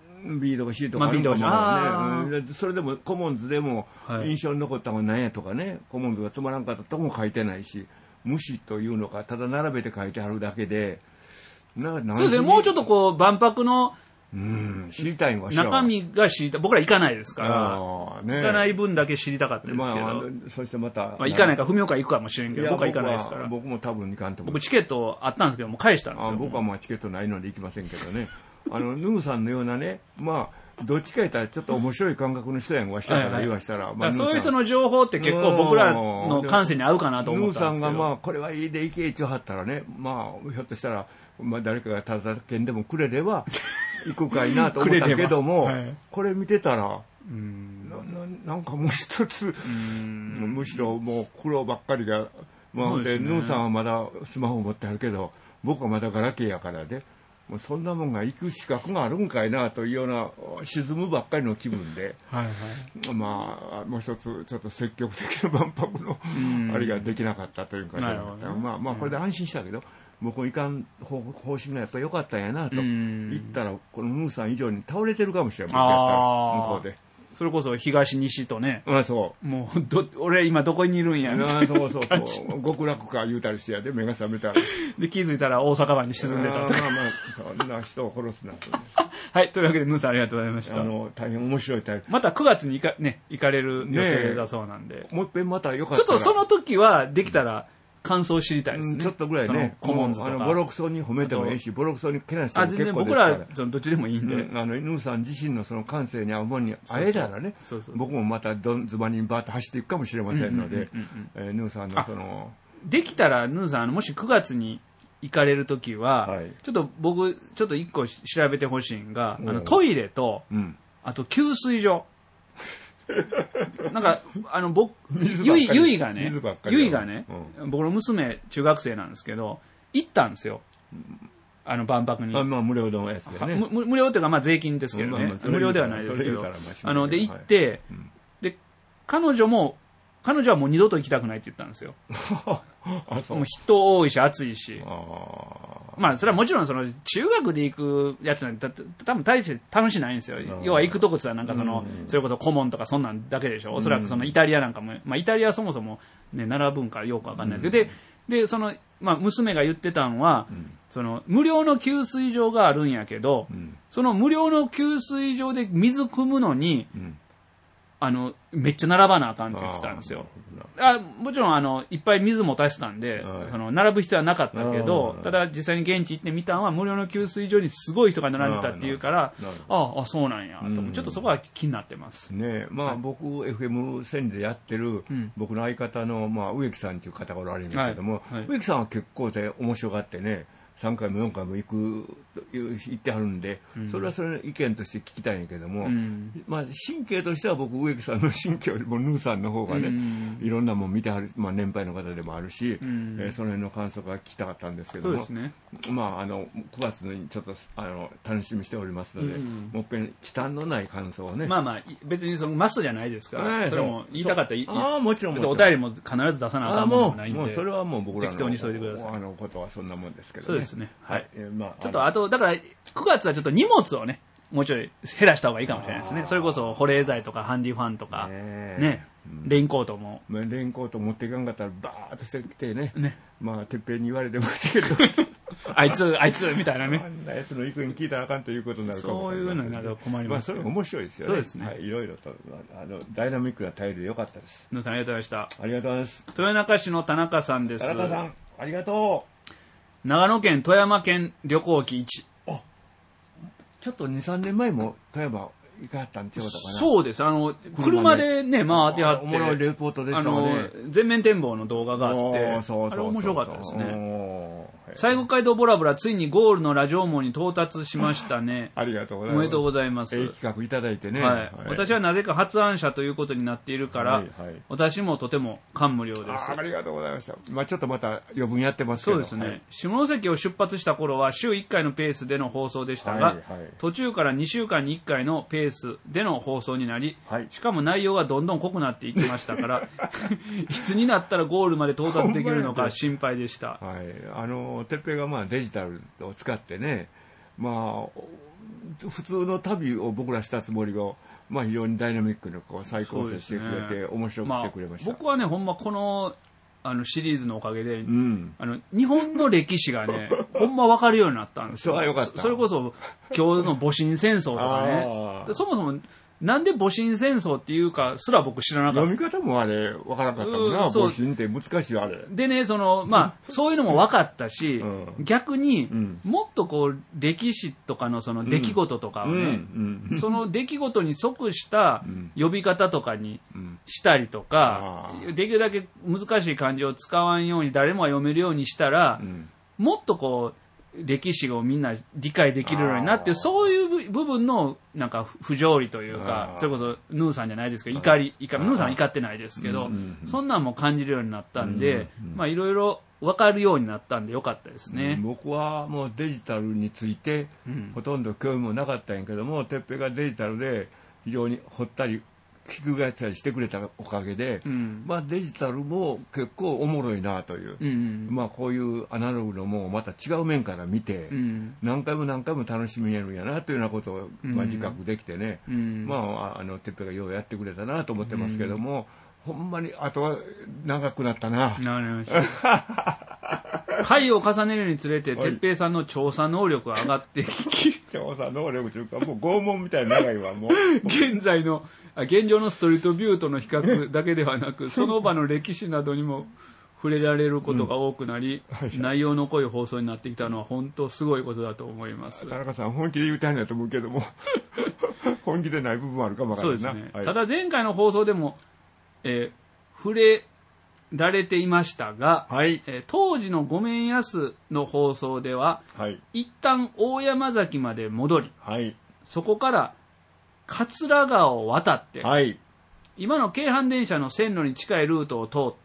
B とか C とかあるかもね。それでもコモンズでも印象に残ったのは何やとかね、コモンズがつまらんかったとも書いてないし、無視というのか、ただ並べて書いてあるだけで、 そうですね、もうちょっとこう、万博の、 知りたいの中身が知りたい。僕ら行かないですから、行かない分だけ知りたかったですけど。 そしてまた。 行かないから、文岡行くかもしれんけど、僕は行かないですから。 僕も多分行かんと思う。 僕チケットあったんですけど、もう返したんですよ。 僕はまあチケットないので行きませんけどね。ヌグさんのようなね、まあ、どっちか言ったらちょっと面白い感覚の人やん、わしだから言わしたら。 そういう人の情報って結構僕らの感性に合うかなと思ったんですけど。 ヌグさんがまあ、これはいいで行け一応はったらね、まあ、ひょっとしたら、まあ誰かがただ券でもくれれば行くかいなと思ったけども、これ見てたら、なんかもう一つ、むしろもう苦労ばっかりが、まあ、で、ヌーさんはまだスマホ持ってあるけど、僕はまだガラケーやからで、 もうそんなもんが行く資格があるんかいなというような沈むばっかりの気分で、はいはい、まあもう一つちょっと積極的な万博のあれができなかったというか、ね、まあこれで安心したけど、僕もいかん方針がやっぱり良かったんやなと言ったら、このヌーさん以上に倒れてるかもしれない、僕やったら向こうで。 それこそ東西とね。 ああ、そう。 もう俺今どこにいるんやみたいな。 そうそうそう。極楽か言うたりしてやで、目が覚めたら。 で、気づいたら大阪湾に沈んでたと。 まあまあ、そんな人を殺すなと。 はい、というわけで、ヌーさんありがとうございました。 大変面白いタイプ。 また9月に行かれる予定だそうなんで。 もう一遍またよかったら。 ちょっとその時は、できたら、感想を知りたいですね。 ちょっとぐらいね。 コモンズとか。 ボロクソに褒めてもいいし、ボロクソにけなしても結構ですから。 僕らはどっちでもいいんで。 ヌーさん自身のその感性に合うものに会えたらね、僕もまたズバにバーッと走っていくかもしれませんので、ヌーさんのその。 できたら、ヌーさん、もし9月に行かれるときは、ちょっと僕、ちょっと一個調べてほしいんが、トイレと、あと給水所。なんか、ゆいがね、僕の娘、中学生なんですけど、行ったんですよ。万博に。 まあ、無料のやつでね。 無料っていうか、まあ、税金ですけどね。無料ではないですけど。で、行って、で、彼女はもう二度と行きたくないって言ったんですよ。もう人多いし、暑いし。まあ、それはもちろん、中学で行くやつなんて、多分大して楽しないんですよ。要は行くとこってなんかそれこそ顧問とかそんなんだけでしょ。おそらくイタリアなんかも、まあ、イタリアはそもそもね、奈良文化よくわかんないですけど、で、まあ、娘が言ってたんは、無料の給水場があるんやけど、その無料の給水場で水汲むのに、めっちゃ並ばなあかんって言ってたんですよ。もちろん、いっぱい水もたしてたんで、並ぶ必要はなかったけど、ただ実際に現地行ってみたのは、無料の給水所にすごい人が並んでたっていうから、そうなんや、と。ちょっとそこは気になってます。 ねまあ僕、FM 戦でやってる、僕の相方の、まあ、植木さんっていう方がおられるんですけども、植木さんは結構で面白がってね、3回も4回も行ってはるんで、それはそれの意見として聞きたいんやけども、まあ神経としては僕、植木さんの神経よりもヌーさんの方がね、いろんなもん見てはる、まあ年配の方でもあるし、その辺の感想が聞きたかったんですけども、まあ9月にちょっと楽しみにしておりますので、もう一遍忌憚のない感想をね。 まあまあ、別にマストじゃないですから、それも言いたかったらもちろん。 お便りも必ず出さなあかんものもないんで、 もうそれはもう僕らの適当にしといてください。 ことはそんなもんですけどね。 ですね。はい。ちょっと、あと、だから、9月はちょっと荷物をね、もうちょい減らした方がいいかもしれないですね。それこそ保冷剤とかハンディファンとか、ね、レインコートも。 レインコート持っていかんかったらバーッとしてきてね。まあ、てっぺんに言われてもけど。 あいつみたいなね。 あんなやつの意見聞いたらあかんということになるかもしれない。 そういうのになると困ります。 まあ、それ面白いですよね。 そうですね。 いろいろと、ダイナミックな態度でよかったです。 野さんありがとうございました。 ありがとうございます。 豊中市の田中さんです。 田中さん、ありがとう。 長野県富山県旅行記1。 ちょっと2、3年前も富山行かはったんちゃうかな。 そうです。車でね、回ってはって。 おもろいレポートでしたね。 全面展望の動画があって、あれ面白かったですね。西国街道ボラボラ、ついにゴールのラジオ網に到達しましたね。 ありがとうございます。 おめでとうございます。 企画いただいてね。 はい。私はなぜか発案者ということになっているから、私もとても感無量です。 ありがとうございました。まあちょっとまた余分やってますけど。 そうですね。下関を出発した頃は週1回のペースでの放送でしたが、途中から2週間に1回のペースでの放送になり、しかも内容がどんどん濃くなっていきましたから、いつになったらゴールまで到達できるのか心配でした。 はい。てっぺいがまあデジタルを使ってね、まあ、普通の旅を僕らしたつもりが、まあ非常にダイナミックに再構成してくれて、面白くしてくれました。 僕はね、ほんまこの、シリーズのおかげで、日本の歴史がね、ほんま分かるようになったんですよ。それこそ、今日の戊辰戦争とかね。そもそも、なんで戊辰戦争っていうかすら僕知らなかった。 読み方もあれ、分からなかったもんな。戊辰って難しいあれ。 でね、まあ、そういうのも分かったし、逆に、もっとこう、歴史とかのその出来事とかをね、その出来事に即した呼び方とかにしたりとか、できるだけ難しい漢字を使わんように誰もが読めるようにしたら、もっとこう、歴史をみんな理解できるようになって、そういう部分のなんか不条理というか、それこそヌーさんじゃないですけど、ヌーさんは怒ってないですけど、そんなんも感じるようになったんで、まあいろいろ分かるようになったんでよかったですね。 僕はもうデジタルについて、ほとんど興味もなかったんやけども、てっぺいがデジタルで非常に掘ったり聞くがったりしてくれたおかげで、まあデジタルも結構おもろいなという、まあこういうアナログのもまた違う面から見て、何回も何回も楽しみえるんやなというようなことを、まあ、自覚できてね、まあてっぺいがようやってくれたなと思ってますけども、ほんまにあとは長くなったな。 回を重ねるにつれて、哲平さんの調査能力が上がってき、 調査能力というか、もう拷問みたいな長いわ、もう。 現状のストリートビューとの比較だけではなく、その場の歴史などにも触れられることが多くなり、内容の濃い放送になってきたのは本当すごいことだと思います。 田中さん、本気で言うたんやと思うけども、本気でない部分もあるかもわからないな。 そうですね。ただ前回の放送でも、触れられていましたが、当時のごめんやすの放送では、一旦大山崎まで戻り、そこから桂川を渡って、今の京阪電車の線路に近いルートを通って、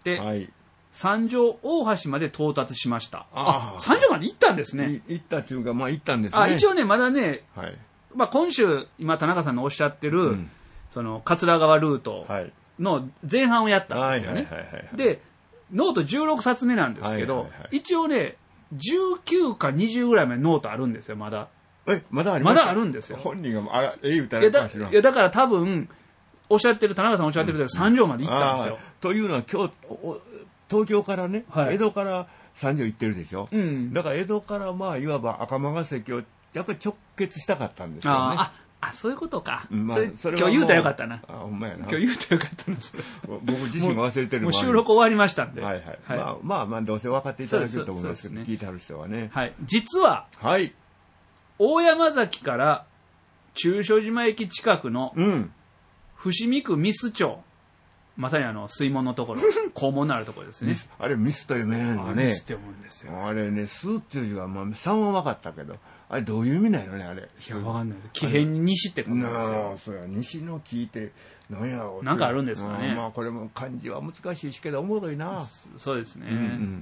三条大橋まで到達しました。三条まで行ったんですね。 行ったっていうか、まあ行ったんですね。 一応ね、まだね、まあ今週、今田中さんのおっしゃってる、その桂川ルートの前半をやったんですよね。で、ノート16冊目なんですけど、一応ね、19か20ぐらいまでノートあるんですよ、まだ。 まだありますか？ まだあるんですよ。 本人が、言うたらかしら。 いや、だから多分、おっしゃってる、田中さんおっしゃってると三条まで行ったんですよ。 というのは、東京からね、江戸から三条行ってるでしょ。だから江戸からまあ、いわば赤間ヶ関を、やっぱり直結したかったんですよね。 そういうことか。 今日言うたらよかったな。 ほんまやな。 今日言うたらよかったな、それ。 僕自身も忘れてるもう収録終わりましたんで。 まあ、どうせ分かっていただけると思いますけど、聞いてはる人はね。 実は、大山崎から中所島駅近くの、伏見区ミス町。まさに水門のところ、肛門のあるところですね。 あれミスと読めないのね。 ミスって読むんですよ。 あれね、スっていう字は、まあ、3は分かったけど、あれどういう意味なのね、あれ。 いや、分かんないです。木偏に西って書くんですよ。 そうや、西の木って、なんやろう。 なんかあるんですかね。 まあ、これも漢字は難しいしけど、おもろいな。 そうですね。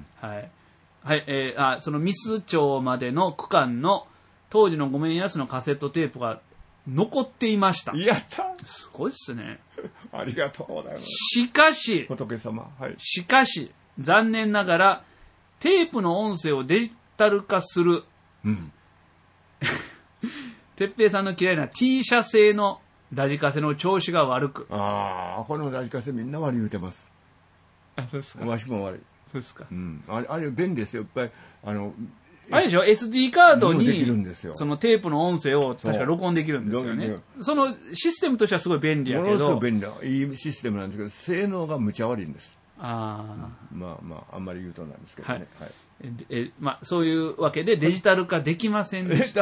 そのミス町までの区間の、当時のごめんやすのカセットテープが残っていました。 やった！ すごいっすね。 ありがとうございます。 しかし、 仏様。 しかし、残念ながら、テープの音声をデジタル化する、哲平さんの嫌いな T 社製のラジカセの調子が悪く。 このラジカセみんな悪い言うてます。 そうですか。 わしも悪い。 そうですか。 あれ便利ですよ。いっぱい、 あれでしょ ?SD カードに、 そのテープの音声を確か録音できるんですよね。そのシステムとしてはすごい便利やけど。 ものすごい便利な、いいシステムなんですけど、性能がむちゃ悪いんです。まあ、あんまり言うとなんですけどね。 そういうわけでデジタル化できませんでした。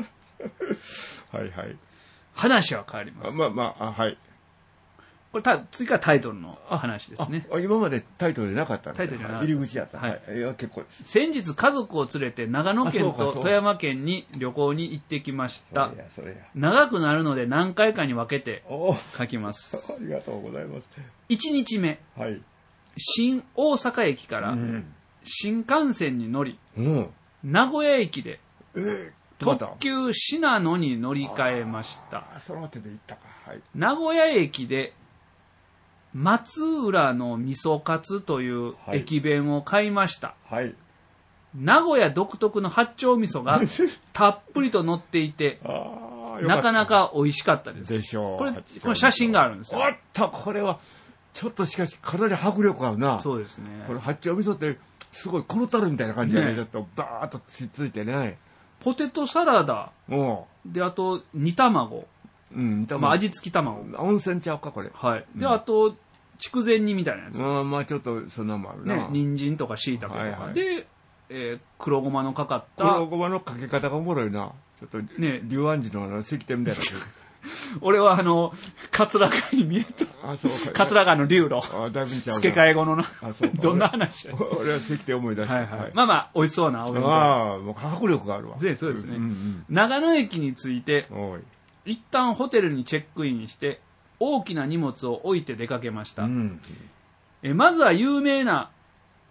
話は変わります。これ次からタイトルの話ですね。 今までタイトルでなかったんですか？ タイトルじゃなかった。 入り口やった。結構です。 先日家族を連れて長野県と富山県に旅行に行ってきました。長くなるので何回かに分けて書きます。 ありがとうございます。 1日目。新大阪駅から新幹線に乗り、名古屋駅で特急信濃に乗り換えました。 その手で行ったか。 名古屋駅で松浦の味噌カツという駅弁を買いました。名古屋独特の八丁味噌がたっぷりと乗っていて、なかなか美味しかったです。 でしょう。 これ写真があるんですよ。 これは、ちょっとしかしかなり迫力あるな。 そうですね。 これ八丁味噌ってすごいコロタルみたいな感じでね、ちょっとバーッとついてね。 ポテトサラダ。で、あと、煮卵。味付き卵。 温泉ちゃうか、これ。 で、あと、筑前煮みたいなやつ。 まあちょっと、そんなもあるな。 人参とか椎茸とか。で、黒ごまのかかった。 黒ごまのかけ方がおもろいな。ちょっと、龍安寺の石庭みたいな。 俺は桂川に見えた。桂川の流路。付け替え後のな。どんな話俺は石庭思い出した。 まあまあ、美味しそうなお弁当。 もう迫力があるわ。 そうですね。長野駅に着いて、一旦ホテルにチェックインして、大きな荷物を置いて出かけました。まずは有名な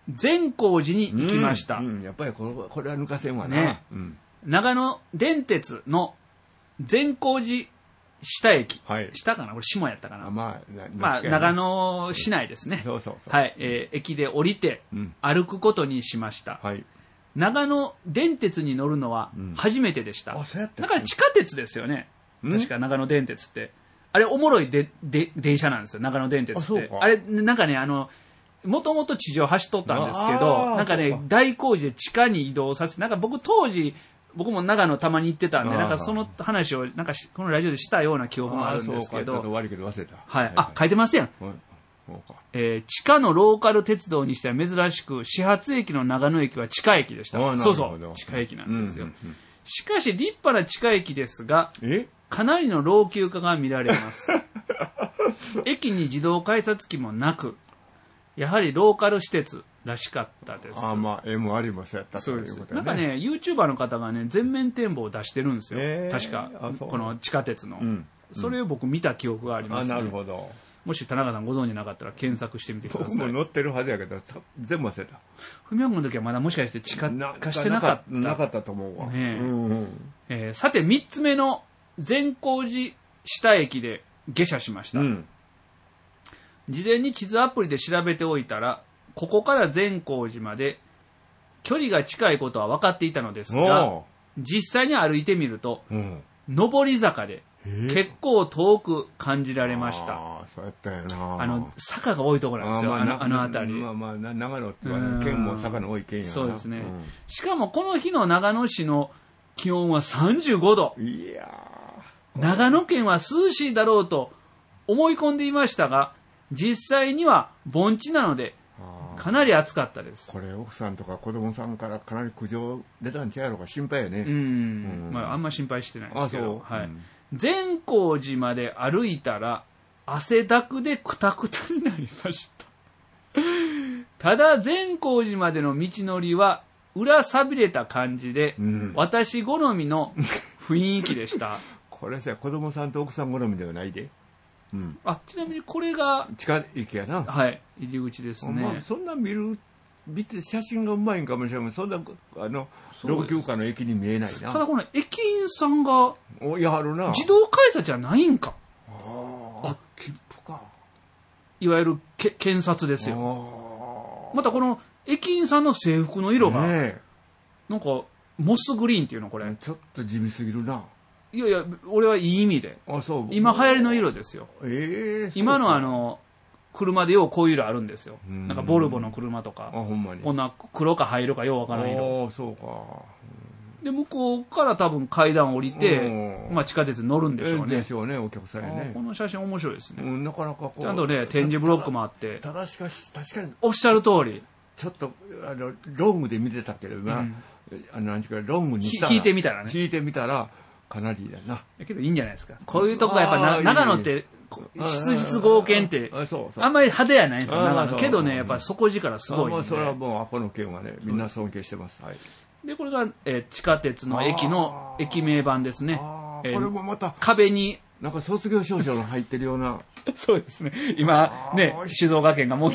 善光寺に行きました。 やっぱりこれは抜かせんわな。 ね。長野電鉄の善光寺下駅。はい。下かなこれ下やったかな。まあ、長野市内ですね。そう。はい。駅で降りて、歩くことにしました。はい。長野電鉄に乗るのは初めてでした。だから地下鉄ですよね。確か長野電鉄って。あれ、おもろい電車なんですよ、長野電鉄って。あれ、なんかね、もともと地上走っとったんですけど、なんかね、大工事で地下に移動させて、なんか僕も長野たまに行ってたんで、なんかその話を、なんかこのラジオでしたような記憶もあるんですけど。 悪いけど忘れた。 はい。あ、書いてますやん。地下のローカル鉄道にしては珍しく、始発駅の長野駅は地下駅でした。そうそう。地下駅なんですよ。しかし、立派な地下駅ですが、かなりの老朽化が見られます。駅に自動改札機もなく、やはりローカル施設らしかったです。 まあ、もありもそうやったということね。 なんかね、YouTuber の方がね、全面展望を出してるんですよ。確か、この地下鉄の。それを僕見た記憶がありますね。 なるほど。 もし田中さんご存知なかったら検索してみてください。 僕も乗ってるはずやけど、全部忘れた。 文明の時はまだもしかして地下化してなかった。 なかったと思うわ。 さて、3つ目の善光寺下駅で下車しました。事前に地図アプリで調べておいたら、ここから善光寺まで距離が近いことは分かっていたのですが、実際に歩いてみると、上り坂で結構遠く感じられました。 そうやったよな。 坂が多いところなんですよ、あの辺り。 長野って県も坂の多い県やな。 そうですね。しかもこの日の長野市の気温は35度。 いや長野県は涼しいだろうと思い込んでいましたが、実際には盆地なので、かなり暑かったです。 これ、奥さんとか子供さんからかなり苦情出たんちゃうやろか、心配やね。 まあ、あんま心配してないですけど。はい。善光寺まで歩いたら、汗だくでクタクタになりました。ただ、善光寺までの道のりは、裏錆びれた感じで、私好みの雰囲気でした。 これさ、子供さんと奥さん好みではないで。 ちなみにこれが地下駅やな。 はい、入り口ですね。 そんな見て写真がうまいんかもしれない。そんな老朽化の駅に見えないな。 ただこの駅員さんがやはるな。 自動改札じゃないんか。 切符か。 いわゆる検察ですよ。またこの駅員さんの制服の色が、なんかモスグリーンっていうのこれ。 ちょっと地味すぎるな。 いやいや、俺はいい意味で。今流行りの色ですよ。今の車でようこういう色あるんですよ。なんかボルボの車とか。ほんまに。こんな黒か灰色かようわからん色。 そうか。 で、向こうから多分階段降りて、まあ地下鉄に乗るんでしょうね。 でしょうね、お客さんね。 この写真面白いですね。 なかなかこう。 ちゃんとね、展示ブロックもあって。 ただしかし、確かに。 おっしゃる通り。 ちょっと、ロングで見てたけどな、何時かロングにしたら。 引いてみたらね。 引いてみたら、かなりだな。 けどいいんじゃないですか。こういうとこがやっぱ長野って、質実剛健って、あんまり派手やないんですよ、長野。けどね、やっぱ底力すごいんで。 それはもう、この県はね、みんな尊敬してます。はい。 で、これが、地下鉄の駅の駅名板ですね。 これもまた、 壁に、 なんか卒業証書の入ってるような。 そうですね。今、ね、静岡県が持って、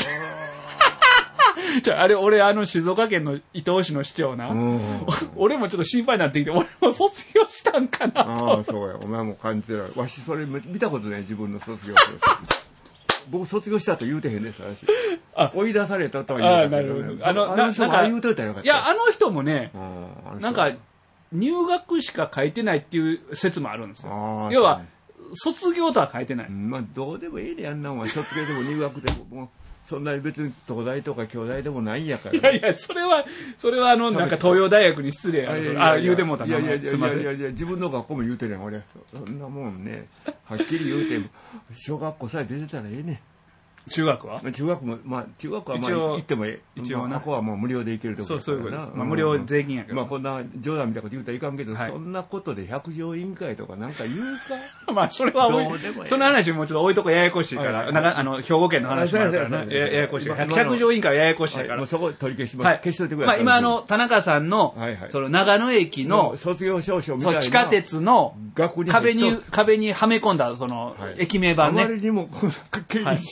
あれ、俺、静岡県の伊東市の市長な。俺もちょっと心配になってきて、俺も卒業したんかなと。 そうや。お前も感じてない。わし、それ見たことない、自分の卒業証書。僕、卒業したと言うてへんです、私。追い出されたとは言うてへん。なるほど。なんか、言うといたらよかった。 いや、あの人もね、なんか、入学しか書いてないっていう説もあるんですよ。要は、卒業とは書いてない。 まあ、どうでもいいね、あんなんは。卒業でも入学でも。そんなに別に東大とか京大でもないんやから。 いやいや、それはなんか東洋大学に失礼や。言うてもうたな。 いや、自分の学校も言うてねん、俺。そんなもんね、はっきり言うても、小学校さえ出てたらええねん。 中学は中学はまあ行ってもええ。 一応な。 ここはもう無料で行けるところ。 そういうことです。まあ無料税金やけど。 まあこんな冗談みたいなこと言うたらいかんけど、そんなことで百条委員会とかなんか言うかまあそれはその話もちょっと置いとこややこしいから、兵庫県の話もあるからね。ややこしい。百条委員会はややこしいから。 もうそこ取り消します。消しといてください。 まあ今田中さんの、その長野駅の卒業証書みたいな。 地下鉄の壁にはめ込んだ、その、駅名板ね。 あまりにも、権利主義とい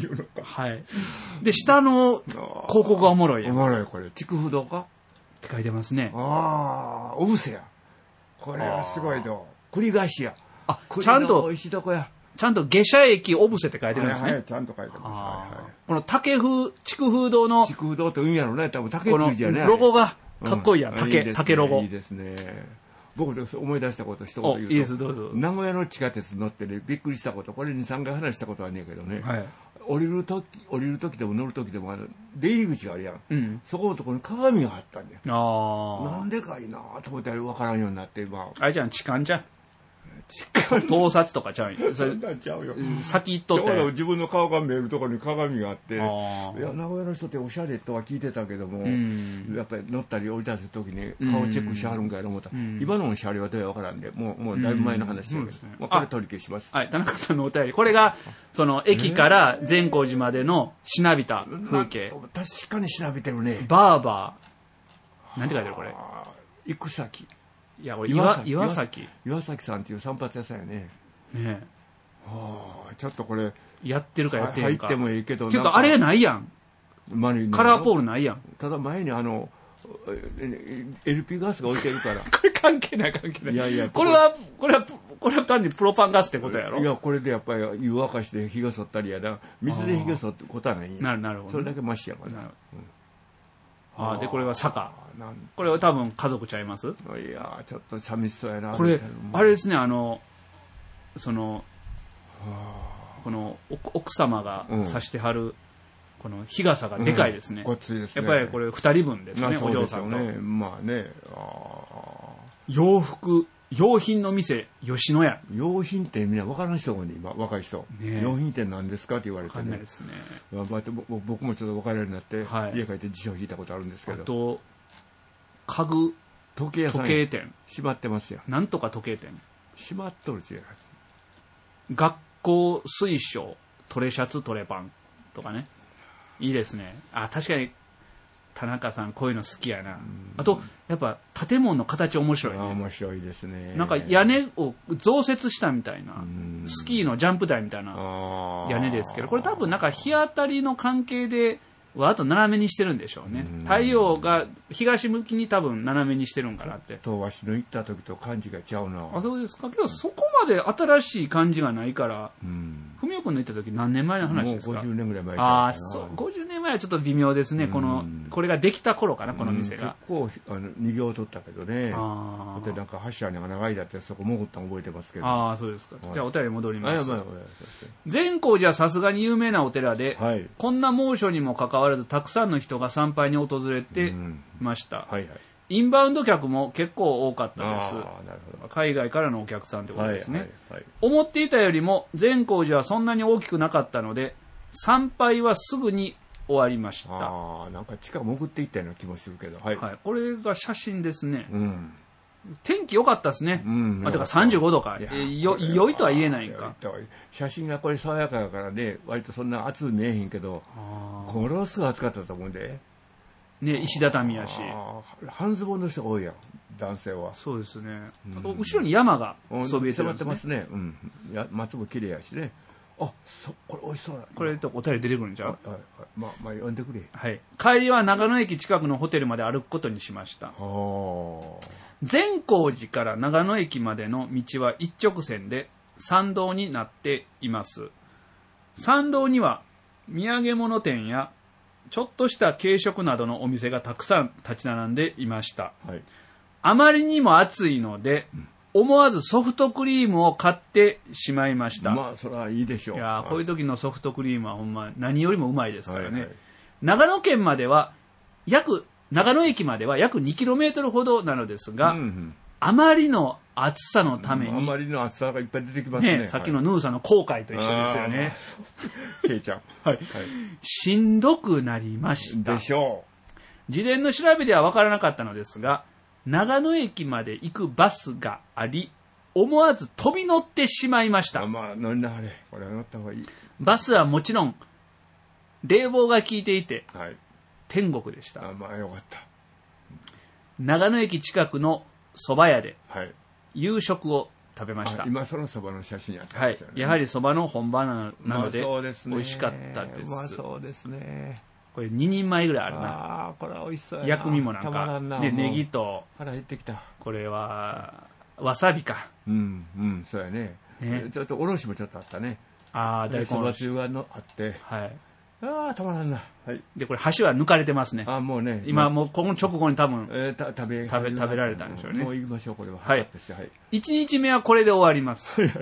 いうのか。 はい。で、下の広告がおもろいやん。 おもろい、これ。筑風堂かって書いてますね。 ああ、お布施や。これはすごいと。栗菓子や。 あ、ちゃんと、 美味しいとこや。 ちゃんと下車駅お布施って書いてるんですね。 はい、ちゃんと書いてます。はいはい、 この竹風、筑風堂の、 筑風堂って言うんやろね。多分竹ついじゃね。 ロゴがかっこいいやん。竹ロゴ。 いいですね。僕思い出したこと一言言うと。 いいです、どうぞ。 名古屋の地下鉄乗ってね、びっくりしたこと、これに3回話したことはねえけどね。はい。降りる時でも乗る時でも出入り口があるやん。うん。そこのところに鏡があったんだよ。ああ。なんでかいなと思って分からんようになって、 あれじゃん、痴漢じゃん。盗撮とかちゃうよ。 そんなんちゃうよ。 先行っとって。 ちょうど自分の顔が見えるところに鏡があって、いや、名古屋の人っておしゃれとは聞いてたけども、やっぱり乗ったり降りたりするときに顔チェックしはるんかやと思ったら、今の車両はどうやわからんで、もうだいぶ前の話だけど、これ取り消します。 はい、田中さんのお便り。これが、その、駅から善光寺までのしなびた風景。 確かにしなびてるね。 バーバー。なんて書いてるこれ。 行く先。 いや、俺、岩崎さんっていう散髪屋さんやね。ねえ。はあ、ちょっとこれ。 やってるかやってるか。 入ってもいいけど。 っていうか、あれないやん。カラーポールないやん。 ただ前にLP ガスが置いてるから。 これ関係ない。いやいや。 これは単にプロパンガスってことやろ。 いや、これでやっぱり湯沸かして火が剃ったりやだ。水で火が剃ってことはないんや。 なるほど。 それだけマシやから。 で、これは坂。これは多分家族ちゃいます？いやちょっと寂しそうやな。 これ、あれですね、この奥様が差してはる、この日傘がでかいですね。 ごっついですね。 やっぱりこれ2人分ですね、お嬢さんと。 まあね。 用品の店、吉野家。 用品店みんな分からん人がね、今、若い人。用品店なんですかって言われてね。 分かんないですね。 僕もちょっと分かるようになって、家帰って辞書引いたことあるんですけど。 あと、家具、時計店。 閉まってますよ。 なんとか時計店。 閉まっとる違う。 学校推奨、トレシャツ、トレパンとかね。いいですね。確かに、田中さんこういうの好きやな。あと、やっぱ建物の形面白いね。 面白いですね。 なんか屋根を増設したみたいな、スキーのジャンプ台みたいな屋根ですけど、これ多分なんか日当たりの関係で、あと斜めにしてるんでしょうね。太陽が東向きに多分斜めにしてるんかなって。 わしの行った時と感じがちゃうな。 そうですか。けどそこまで新しい感じがないから、文雄君の行った時何年前の話ですか？ もう50年ぐらい前ちゃうかな。 そう。50年前はちょっと微妙ですね。これができた頃かな、この店が。 結構、逃げを取ったけどね。で、なんか柱が長いだってそこ潜ったの覚えてますけど。 そうですか。じゃあお便り戻ります。善光寺はさすがに有名なお寺で、こんな猛暑にもかかわらずたくさんの人が参拝に訪れてました。インバウンド客も結構多かったです。海外からのお客さんってことですね。思っていたよりも善光寺はそんなに大きくなかったので、参拝はすぐに終わりました。 なんか地下潜っていったような気もするけど。 これが写真ですね。天気良かったですね。だから35度か。良いとは言えないんか。 写真がこれ爽やかだからね、割とそんな暑く見えへんけど、ものすごい暑かったと思うんで。 ね、石畳やし。 半ズボンの人が多いやん、男性は。 そうですね。後ろに山がそびえてますね。松も綺麗やしね。これ美味しそうだ。 これとお便り出てくるんちゃう？ まあ、呼んでくれ。 帰りは長野駅近くのホテルまで歩くことにしました。善光寺から長野駅までの道は一直線で参道になっています。参道には土産物店やちょっとした軽食などのお店がたくさん立ち並んでいました。あまりにも暑いので、思わずソフトクリームを買ってしまいました。 それはいいでしょう。 いやこういう時のソフトクリームはほんま何よりもうまいですからね。長野駅までは約 2km ほどなのですが、あまりの暑さのために、 あまりの暑さがいっぱい出てきますね。 さっきのヌーさんの後悔と一緒ですよね。 ケイちゃん。 しんどくなりました。 でしょう。事前の調べでは分からなかったのですが、長野駅まで行くバスがあり、思わず飛び乗ってしまいました。 乗りなはれ。これは乗った方がいい。 バスはもちろん、冷房が効いていて、天国でした。 よかった。 長野駅近くの蕎麦屋で、夕食を食べました。 今そのそばの写真やったんはですよね。 い。やはりそばの本場なので、 そうですね、 美味しかったです。 まあそうですね。 これ2人前ぐらいあるな。 ああ、これは美味しそうやな。 薬味もなんか、 たまらんなね、ネギと、 腹減ってきた。 これは、わさびか。 そうやね。 ねちょっとおろしもちょっとあったね。 ああ、大根そばつゆがあって。 はい。 ああ、たまらんな。はい。 で、これ箸は抜かれてますね。 ああ、もうね。 今もうこの直後に多分、 食べられたんでしょうね。 もう行きましょう、これは。 はい。 1 日目はこれで終わります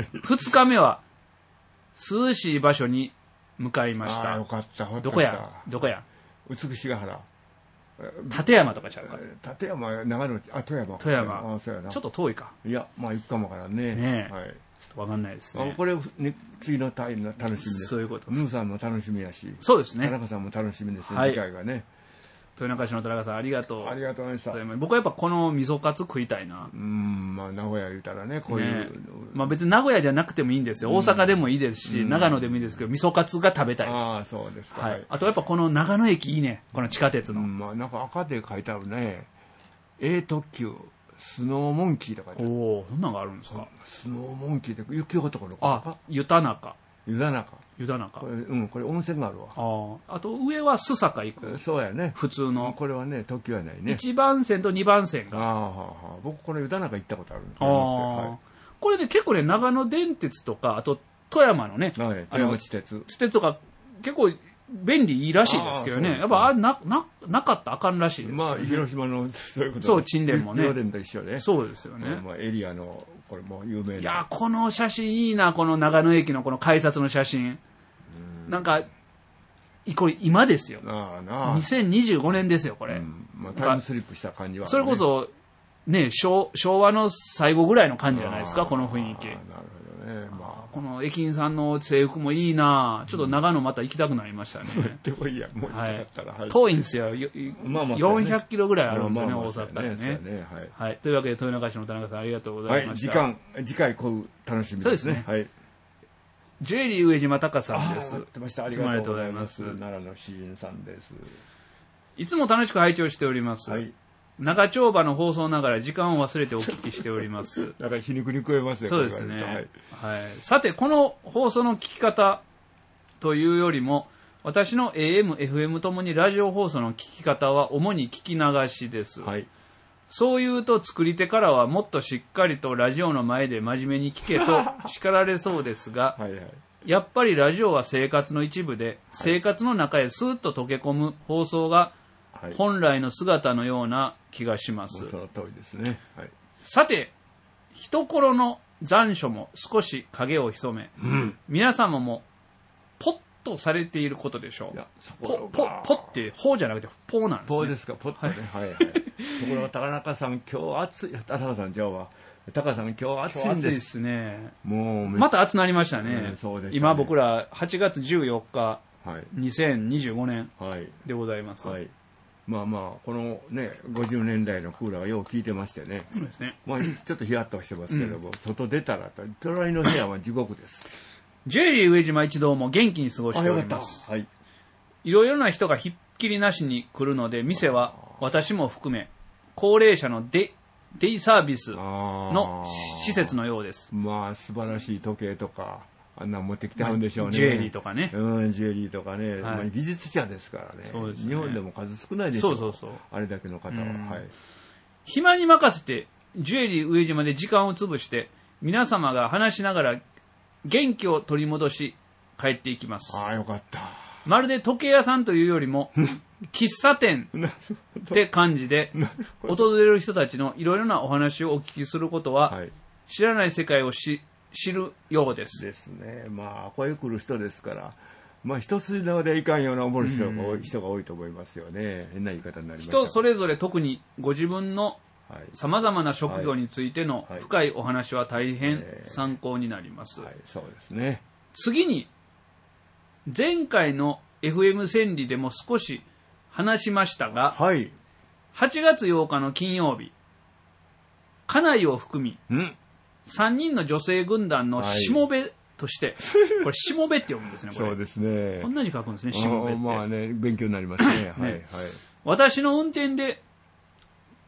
。2日目は、涼しい場所に向かいました。 ああ、よかった。 どこや美しが原。 立山とかちゃうか。 立山、長野、富山。 富山。 ああ、そうやな。 ちょっと遠いか。 いや、まあ行くかもからね。 ねえ。 はい。 ちょっとわかんないですね。 これ、次のタイの楽しみです。 そういうこと。 ヌーさんも楽しみやし。 そうですね。 田中さんも楽しみですね、次回がね。 豊中市の田中さん、ありがとう。 ありがとうございました。 僕はやっぱこの味噌カツ食いたいな。 まあ名古屋言うたらね、こういう。 まあ別に名古屋じゃなくてもいいんですよ。大阪でもいいですし、長野でもいいですけど、味噌カツが食べたいです。 ああ、そうですか。 はい。あとやっぱこの長野駅いいね。この地下鉄の。 まあなんか赤で書いてあるね。A 特急。スノーモンキーとかおお、そんなのがあるんですか。 スノーモンキーって雪男のか。湯田中。 湯田中。これ温泉があるわ。 あと上は須坂行く。 そうやね。 普通の。 これはね、特急はないね。 1番線と2番線が。 僕この湯田中行ったことあるんですこれで結構ね、長野電鉄とか、あと富山のね。 富山地鉄。 地鉄とか結構、便利いいらしいですけどね。やっぱなかったらあかんらしいです。 まあ、広島のそういうことそう、沈殿もね。 沈殿と一緒で。 そうですよね。 エリアの、これも有名な。 いや、この写真いいな、この長野駅のこの改札の写真。なんか、これ今ですよ。2025年ですよ、これ。 タイムスリップした感じは。 それこそ、ね、昭和の最後ぐらいの感じじゃないですか、この雰囲気。 なるほどね。 この駅員さんの制服もいいな。ちょっと長野また行きたくなりましたね。 でもいいや、もう行きたかったら。 遠いんですよ。400キロぐらいあるんですよね、大阪からね。はい。というわけで、豊中市の田中さんありがとうございました。 次回こう楽しみですね。 そうですね。 はい。 ジュエリー上島隆さんです。 ありがとうございます。奈良の詩人さんです。 いつも楽しく拝聴しております。はい。長丁場の放送ながら時間を忘れてお聞きしております。 なんか皮肉に食えますね。 そうですね。はい。さて、この放送の聞き方というよりも、私の AM、FM ともにラジオ放送の聞き方は主に聞き流しです。はい。そう言うと作り手からはもっとしっかりとラジオの前で真面目に聞けと叱られそうですが、やっぱりラジオは生活の一部で、生活の中へスーッと溶け込む放送が本来の姿のような気がします。 その通りですね。 さて、一頃の残暑も少し影を潜め、皆様もポッとされていることでしょう。ポって、ポじゃなくてポなんですね。 ポですか、ポッとね。はいはい。ところが高中さん今日暑い。高さんじゃあ高さん今日暑いんです。 暑いですね。 もうまた暑なりましたね。 そうです。 今僕ら8月14日、2025年でございます。 まあまあ、このね、50年代のクーラーはよう効いてましてね。 そうですね。 まあ、ちょっとヒヤッとしてますけども、外出たら、隣の部屋は地獄です。 ジュエリー上島一同も元気に過ごしております。いろいろな人がひっきりなしに来るので、店は私も含め、高齢者のデイサービスの施設のようです。 まあ、素晴らしい時計とか、あんな持ってきてはるんでしょうね。 ジュエリーとかね。 ジュエリーとかね。技術者ですからね。日本でも数少ないでしょう。そう。あれだけの方は。 暇に任せて、ジュエリー上島で時間を潰して、皆様が話しながら元気を取り戻し、帰っていきます。 ああ、よかった。 まるで時計屋さんというよりも、喫茶店って感じで、訪れる人たちのいろいろなお話をお聞きすることは、知らない世界を知るようです。 ですね。まあ、こういう来る人ですから、まあ、一筋縄でいかんような思う人が多いと思いますよね。変な言い方になります。 人それぞれ特にご自分の様々な職業についての深いお話は大変参考になります。 そうですね。 次に、前回の FM 千里でも少し話しましたが、8月8日の金曜日、家内を含み、3人の女性軍団のしもべとして、これしもべって読むんですね、これ。 そうですね。 こんな字書くんですね、しもべって。 まあね、勉強になりますね。 私の運転で、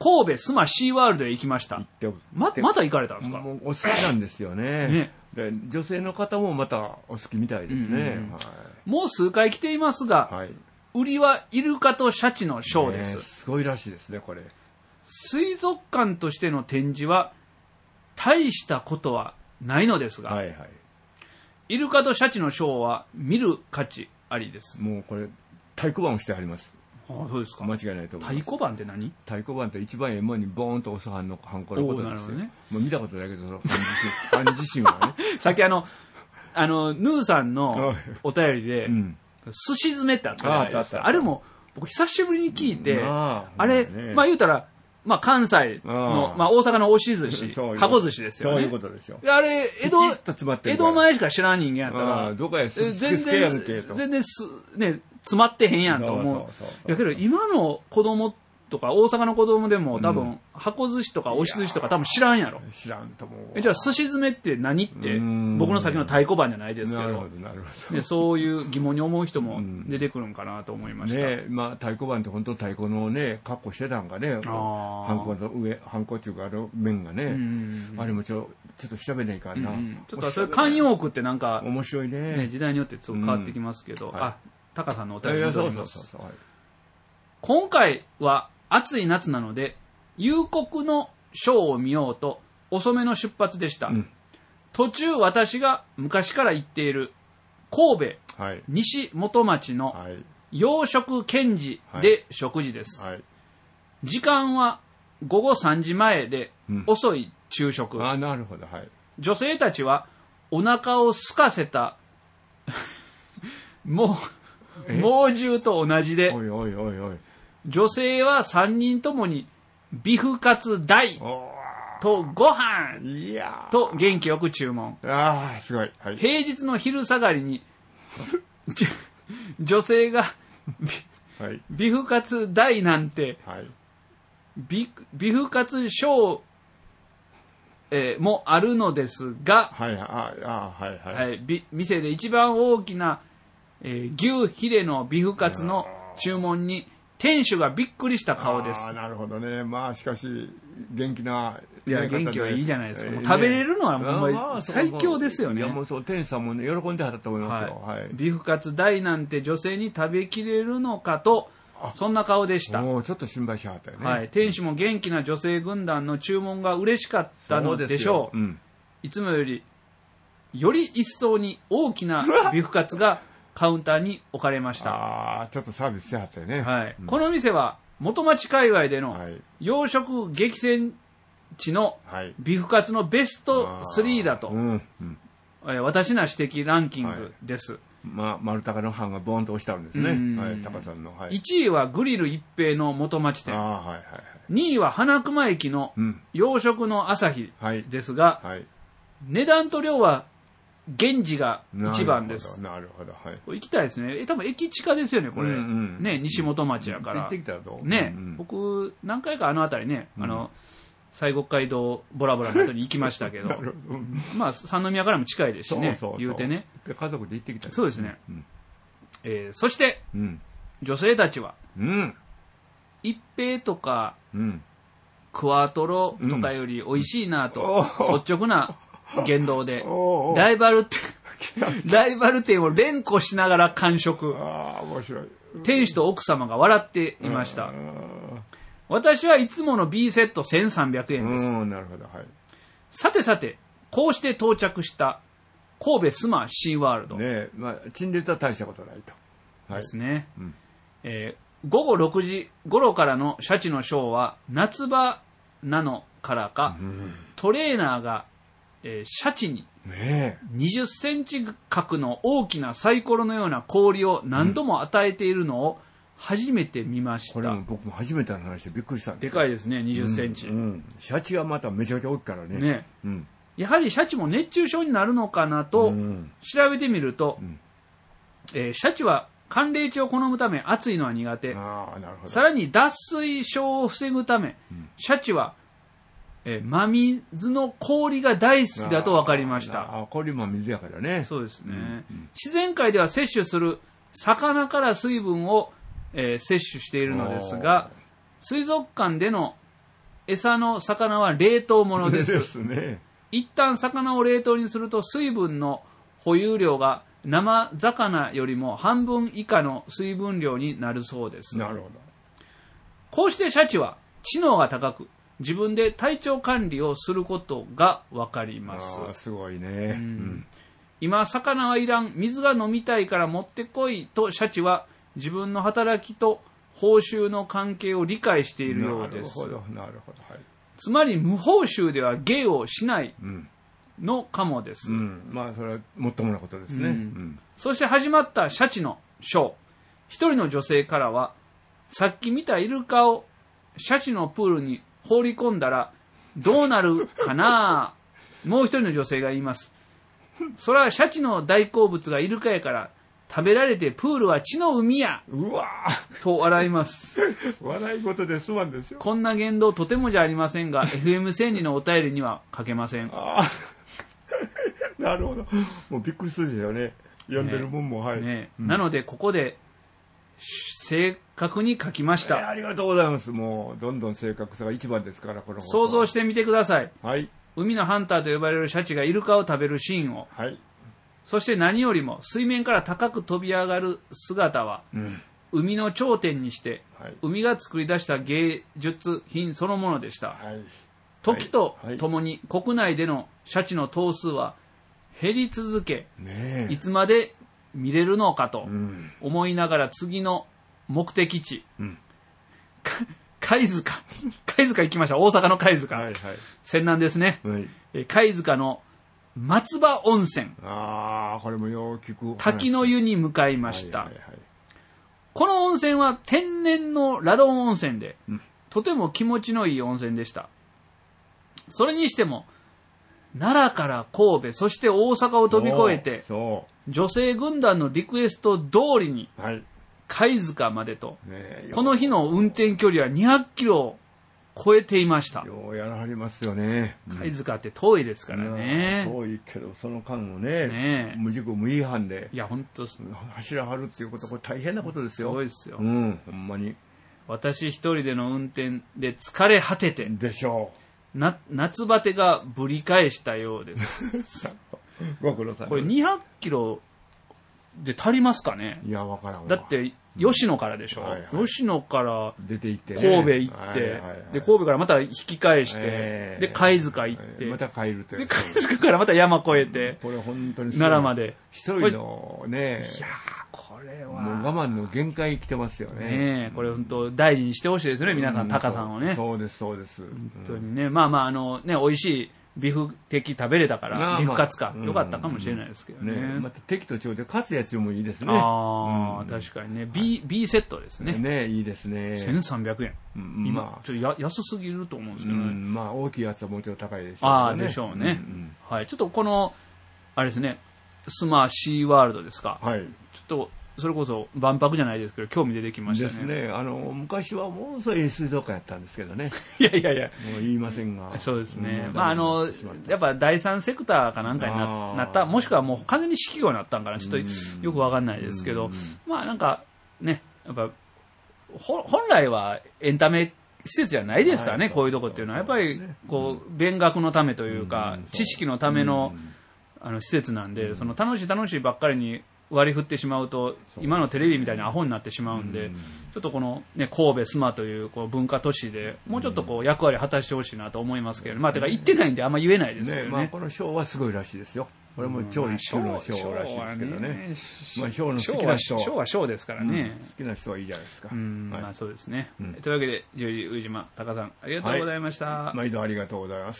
神戸スマシーワールドへ行きました。また行かれたんですか？ もうお好きなんですよね。で女性の方もまたお好きみたいですね。 もう数回来ていますが、売りはイルカとシャチのショーです。 すごいらしいですね、これ。 水族館としての展示は大したことはないのですが、イルカとシャチのショーは見る価値ありです。 もうこれ太鼓判をしてあります。 そうですか。 間違いないと思います。 太鼓判って何？ 太鼓判って一番えもにボーンと押すハンコのことですよ。ね、もう見たことないけど、その漢字自身はね。 さっきヌーさんのお便りで、寿司詰めってあったじゃないですか。あれも僕久しぶりに聞いて、あれ、まあ言うたら、まあ関西の、まあ大阪の押し寿司、箱寿司ですよね。 そういうことでしょ。 あれ、江戸前しか知らん人間やったら、 どこや全然ね、詰まってへんやんと思う。だけど今の子供とか大阪の子供でも多分箱寿司とか押し寿司とか多分知らんやろ。 知らんと思う。 じゃあ寿司詰めって何って僕の先の太鼓判じゃないですけど、 なるほど。 そういう疑問に思う人も出てくるんかなと思いました。 ね、まあ太鼓判って本当太鼓のね格好してたんかね。ハンコの上、ハンコ中がある面がね、あれもちょっと調べないかな。 ちょっとそれ慣用句ってなんか面白いね。 時代によってすごく変わってきますけど、タカさんのお便り戻ります。今回は暑い夏なので夕刻のショーを見ようと遅めの出発でした。途中私が昔から行っている神戸、西元町の洋食賢治で食事です。時間は午後3時前で遅い昼食。 なるほど。 女性たちはお腹を空かせた猛獣と同じで、女性は3人ともにビフカツ大とご飯と元気よく注文。 すごい。 平日の昼下がりに女性がビフカツ大なんて、ビフカツショーもあるのですが、店で一番大きな牛ヒレのビフカツの注文に店主がびっくりした顔です。 なるほどね。まあしかし元気な、 元気はいいじゃないですか。食べれるのはもう最強ですよね。 もうそう店主さんもね喜んではったと思いますよ。 ビフカツ大なんて女性に食べきれるのかと、そんな顔でした。 もうちょっと心配しはったよね。 店主も元気な女性軍団の注文が嬉しかったのでしょう。いつもより一層に大きなビフカツがカウンターに置かれました。 ちょっとサービスしはったよね。 この店は元町界隈での洋食激戦地のビフカツのベスト3だと、私な指摘ランキングです。 丸高の班がボーンと押してあるんですね。高さんの。 1位はグリル一平の元町店。2位は花熊駅の洋食の朝日ですが、値段と量は源氏が一番です。 なるほど。 行きたいですね。多分駅近ですよね、これ。ね、西本町やから。 行ってきたらどう？ ね、僕、何回かあの辺りね、西国街道ボラボラの後に行きましたけど、まあ、三宮からも近いですしね、言うてね。 家族で行ってきた。 そうですね。そして、女性たちは、一平とか、クワトロとかより美味しいなと、率直な言動で、ライバル店を連呼しながら完食。 面白い。 店主と奥様が笑っていました。私はいつもの B セット1300円です。 なるほど。 さて、こうして到着した神戸スマシーワールド。 陳列は大したことないと。 ですね。午後6時頃からのシャチのショーは夏場なのからか、トレーナーがシャチに20センチ角の大きなサイコロのような氷を何度も与えているのを初めて見ました。 これも僕も初めての話でびっくりしたんです。 でかいですね、20センチ。 シャチはまためちゃくちゃ大きいからね。 やはりシャチも熱中症になるのかなと調べてみると、シャチは寒冷地を好むため暑いのは苦手。さらに脱水症を防ぐため、シャチは真水の氷が大好きだと分かりました。 氷も水やからね。 そうですね。自然界では摂取する魚から水分を摂取しているのですが、水族館での餌の魚は冷凍物です。 ですね。 一旦魚を冷凍にすると水分の保有量が生魚よりも半分以下の水分量になるそうです。 なるほど。 こうしてシャチは知能が高く、自分で体調管理をすることがわかります。 すごいね。 今、魚はいらん、水が飲みたいから持ってこいとシャチは自分の働きと報酬の関係を理解しているようです。 なるほど、なるほど。はい、 つまり無報酬では芸をしないのかもです。 まあ、それはもっともなことですね。 そして始まったシャチのショー。一人の女性からは、さっき見たイルカをシャチのプールに放り込んだらどうなるかなもう一人の女性が言います。それはシャチの大好物がイルカやから食べられてプールは血の海や。 うわと笑います。 笑い事ですまんですよ。 こんな言動とてもじゃありませんが FM 千里のお便りには書けません。 なるほど。もうびっくりするですよね。読んでるもんも、はい。 なのでここで正確に書きました。 ありがとうございます。もうどんどん正確さが一番ですから、この想像してみてください。 はい。 海のハンターと呼ばれるシャチがイルカを食べるシーンを。 はい。 そして何よりも水面から高く飛び上がる姿は、海の頂点にして、海が作り出した芸術品そのものでした。時とともに国内でのシャチの頭数は減り続け、いつまで見れるのかと思いながら次の目的地、貝塚行きました。大阪の貝塚。泉南ですね。貝塚の松葉温泉。 これもよく聞く。 滝の湯に向かいました。この温泉は天然のラドン温泉で、とても気持ちのいい温泉でした。それにしても、奈良から神戸、そして大阪を飛び越えて、女性軍団のリクエスト通りに、貝塚までと、この日の運転距離は200キロを超えていました。 ようやらはりますよね。 貝塚って遠いですからね。 遠いけど、その間をね、無事故無違反で、 いや、本当走らはるっていうこと、これ大変なことですよ。 すごいですよ。 ほんまに。 私一人での運転で疲れ果てて、 でしょう。夏バテがぶり返したようです。 ご苦労さん。 これ200キロで足りますかね？ いや、わからんわ。 だって、吉野からでしょ、吉野から出て行って、 神戸行って、で、神戸からまた引き返して、で、貝塚行って、 また帰るという。 で、貝塚からまた山越えて、 これ本当に奈良まで。 一人のね、 いやこれは。 もう我慢の限界来てますよね。 これ本当大事にしてほしいですね、皆さん、タカさんをね。 そうです、そうです。 本当にね、まあ美味しい。ビフ的食べれたから、ビフカツか。よかったかもしれないですけどね。 また敵と違ってカツやつもいいですね。 確かにね。B セットですね。 ね、いいですね。 1300円。今、ちょっと安すぎると思うんですけどね。 まあ大きいやつはもうちょっと高いでしょうね。 でしょうね。はい。ちょっとこの、あれですね、スマシーワールドですか。 はい。 ちょっと、それこそ万博じゃないですけど、興味出てきましたね。 ですね。昔はものすごい水族館やったんですけどね。 いやいやいや。 もう言いませんが。 そうですね。やっぱ第三セクターかなんかになった、もしくはもう完全に指揮業になったんかな、ちょっとよくわかんないですけど、まあなんか、ね、やっぱ、本来はエンタメ施設じゃないですからね、こういうとこっていうのは。やっぱり、こう、勉学のためというか、知識のための、施設なんで、その楽しいばっかりに、割り振ってしまうと今のテレビみたいにアホになってしまうんで、ちょっとこの、ね、神戸須磨というこう文化都市でもうちょっとこう役割を果たしてほしいなと思いますけど、まあてか言ってないんであんま言えないですけどね。 このショーはすごいらしいですよ。これも超一級のショーらしいですけどね。まあショーの好きな人はショーはショーですからね。 好きな人はいいじゃないですか。 まあそうですね。というわけでジュリー上島高さんありがとうございました。 毎度ありがとうございます。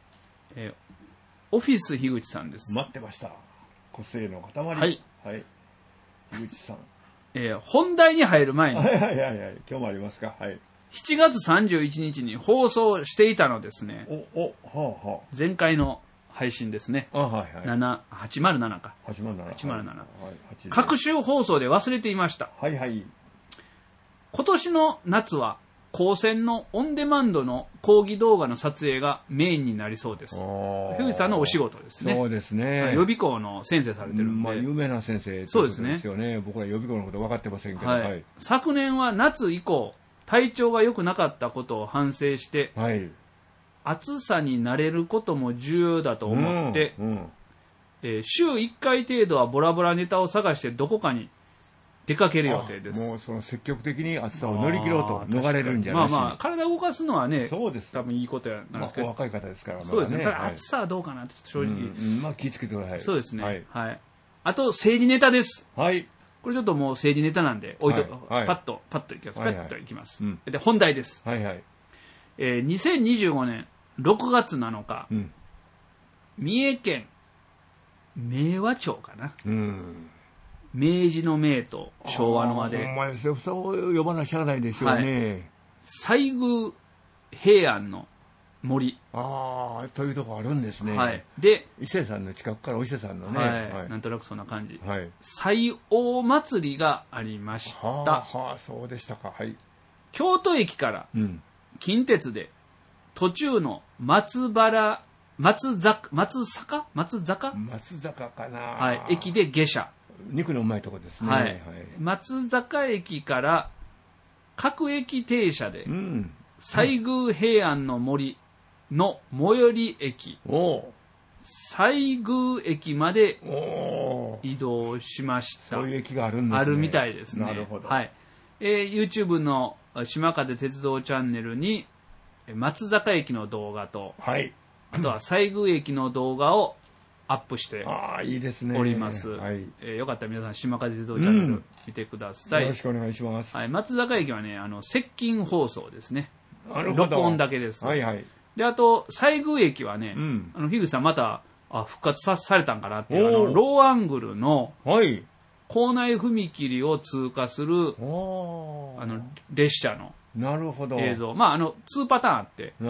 オフィス樋口さんです。 待ってました。個性の塊。 はい。 樋口さん。 本題に入る前に。 今日もありますか。 7月31日に放送していたのですね。前回の配信ですね。807か。807。各週放送で忘れていました。今年の夏は、高専のオンデマンドの講義動画の撮影がメインになりそうです。樋口さんのお仕事ですね。 そうですね。 予備校の先生されてるんで。 有名な先生そうですね。 僕ら予備校のこと分かってませんけど。 昨年は夏以降、 体調が良くなかったことを反省して、 はい、 暑さに慣れることも重要だと思って、週1回程度はボラボラネタを探してどこかに出かける予定です。 もうその積極的に暑さを乗り切ろうと逃れるんじゃないですか。 体を動かすのはね、 そうです。 多分いいことなんですけど、 若い方ですから、 そうですね。ただ暑さはどうかなって正直。 気をつけてください。 そうですね。はい。あと、政治ネタです。 はい。 これちょっともう政治ネタなんで、パッといきます。パッといきます。で、本題です。 はいはい。 2025年6月7日、三重県明和町かな。明治の明と昭和の和で。 お前、そう呼ばなしゃあないでしょうね。 西宮平安の森。 というとこあるんですね。 はい。で、 伊勢山の近くからお伊勢山のね。 はい。なんとなくそんな感じ。 はい。 西王祭りがありました。 そうでしたか。はい。 京都駅から近鉄で途中の松坂かな。 はい。駅で下車。 肉のうまいとこですね。 はい。松坂駅から各駅停車で、西宮平安の森の最寄り駅、西宮駅まで移動しました。 そういう駅があるんですね。 あるみたいですね。 なるほど。 はい。YouTube の島風鉄道チャンネルに松坂駅の動画と、 はい。 あとは西宮駅の動画をアップしていいですね。 おります。 はい。 よかったら皆さん島風鉄道チャンネル見てください。 よろしくお願いします。 はい。松坂駅はね、接近放送ですね。 なるほど。 録音だけです。 はいはい。 で、あと、西宮駅はね、樋口さんまた、復活されたんかなっていう、ローアングルの、構内踏切を通過する、列車の映像。2パターンあって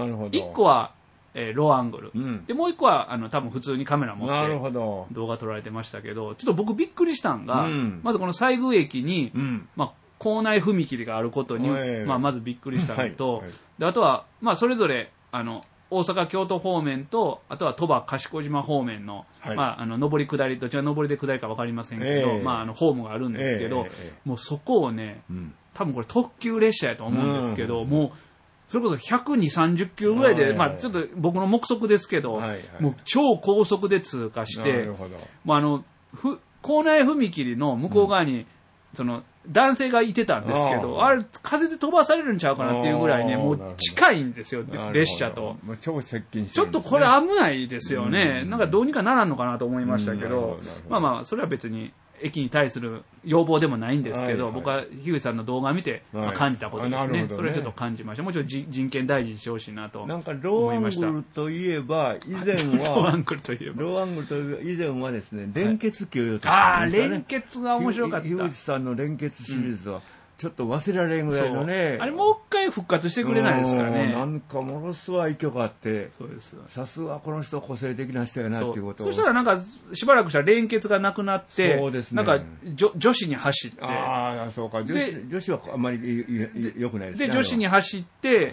、1個は、ローアングル。で、もう1個は、多分普通にカメラ持って動画撮られてましたけど、ちょっと僕びっくりしたんが、まずこの西宮駅に、構内踏切があることに、まずびっくりしたのと、で、あとは、それぞれ、大阪、京都方面と、あとは鳥羽、賢島方面の、上り下り、どちら上りで下りか分かりませんけど、ホームがあるんですけど、もうそこをね、多分これ特急列車やと思うんですけど、もう、それこそ120、30キロぐらいで、ちょっと僕の目測ですけど、もう超高速で通過して、構内踏切の向こう側に、男性がいてたんですけど、あれ、風で飛ばされるんちゃうかなっていうぐらいね、もう近いんですよ、列車と。 超接近してちょっとこれ危ないですよね。なんかどうにかならんのかなと思いましたけど、それは別に駅に対する要望でもないんですけど、僕は樋口さんの動画を見て感じたことですね。それをちょっと感じました。もちろん人権大事にしてほしいなと思いました。 なんかローアングルといえば、以前は、ローアングルといえば以前はですね、連結橋とか、 連結が面白かった。 樋口さんの連結シリーズは、ちょっと忘れられんぐらいのね。 あれもう一回復活してくれないですかね。 なんかものすごい愛嬌があって、さすがこの人個性的な人やなっていうことを。 そしたらなんかしばらくしたら連結がなくなって、なんか女子に走って。 そうか。女子はあんまり良くないですね。 で、女子に走って、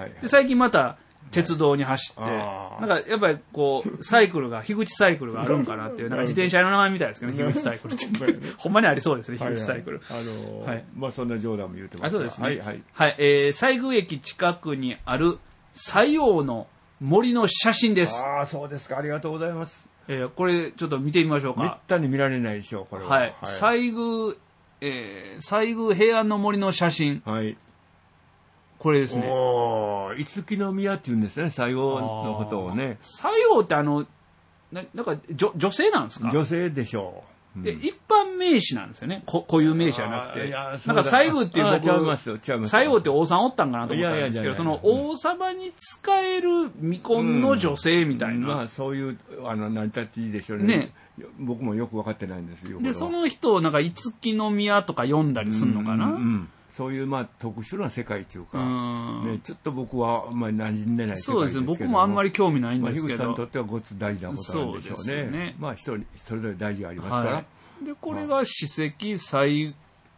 で、最近また、鉄道に走って、なんかやっぱりこう、樋口サイクルがあるんかなっていう、なんか自転車の名前みたいですけどね、樋口サイクルって。ほんまにありそうですね、樋口サイクル。 そんな冗談も言うてます。 そうですね。はい。西宮駅近くにある、西王の森の写真です。 そうですか。ありがとうございます。 これちょっと見てみましょうか。 めったに見られないでしょう、これは。 はい。西宮平安の森の写真。 はい。 これですね。 五木の宮って言うんですね、西王のことをね。 西王ってなんか女性なんですか？ 女性でしょう。で、一般名詞なんですよね。固有名詞じゃなくて。なんか西宮っていう僕、西王って王さんおったんかなと思ったんですけど、その王様に仕える未婚の女性みたいな。 そういう成り立ちでしょうね。僕もよく分かってないんですよ。 で、その人をなんか五木の宮とか読んだりするのかな？ そういう特殊な世界というか、ちょっと僕はあんまり馴染んでない世界ですけど。 そうですね、僕もあんまり興味ないんですけど。 樋口さんにとってはごつ大事なことなんでしょうね。人それぞれ大事がありますから。 で、これが史跡西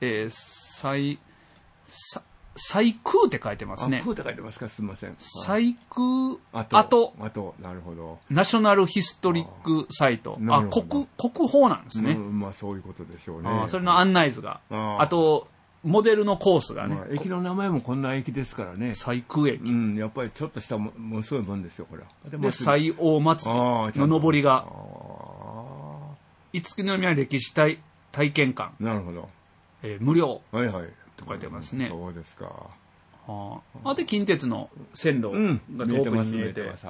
空って書いてますね。 空って書いてますか、すみません。 西空跡。 なるほど。 ナショナルヒストリックサイト。国宝なんですね。 そういうことでしょうね。 それの案内図が。あと、 モデルのコースがね。 駅の名前もこんな駅ですからね。 西空駅。 やっぱりちょっとしたものすごいもんですよ、これは。 で、西王祭りの上りが、五木宮歴史体験館。 なるほど。 無料。 はいはい。 と書いてますね。 そうですか。 で、近鉄の線路が遠くに見えて。はい。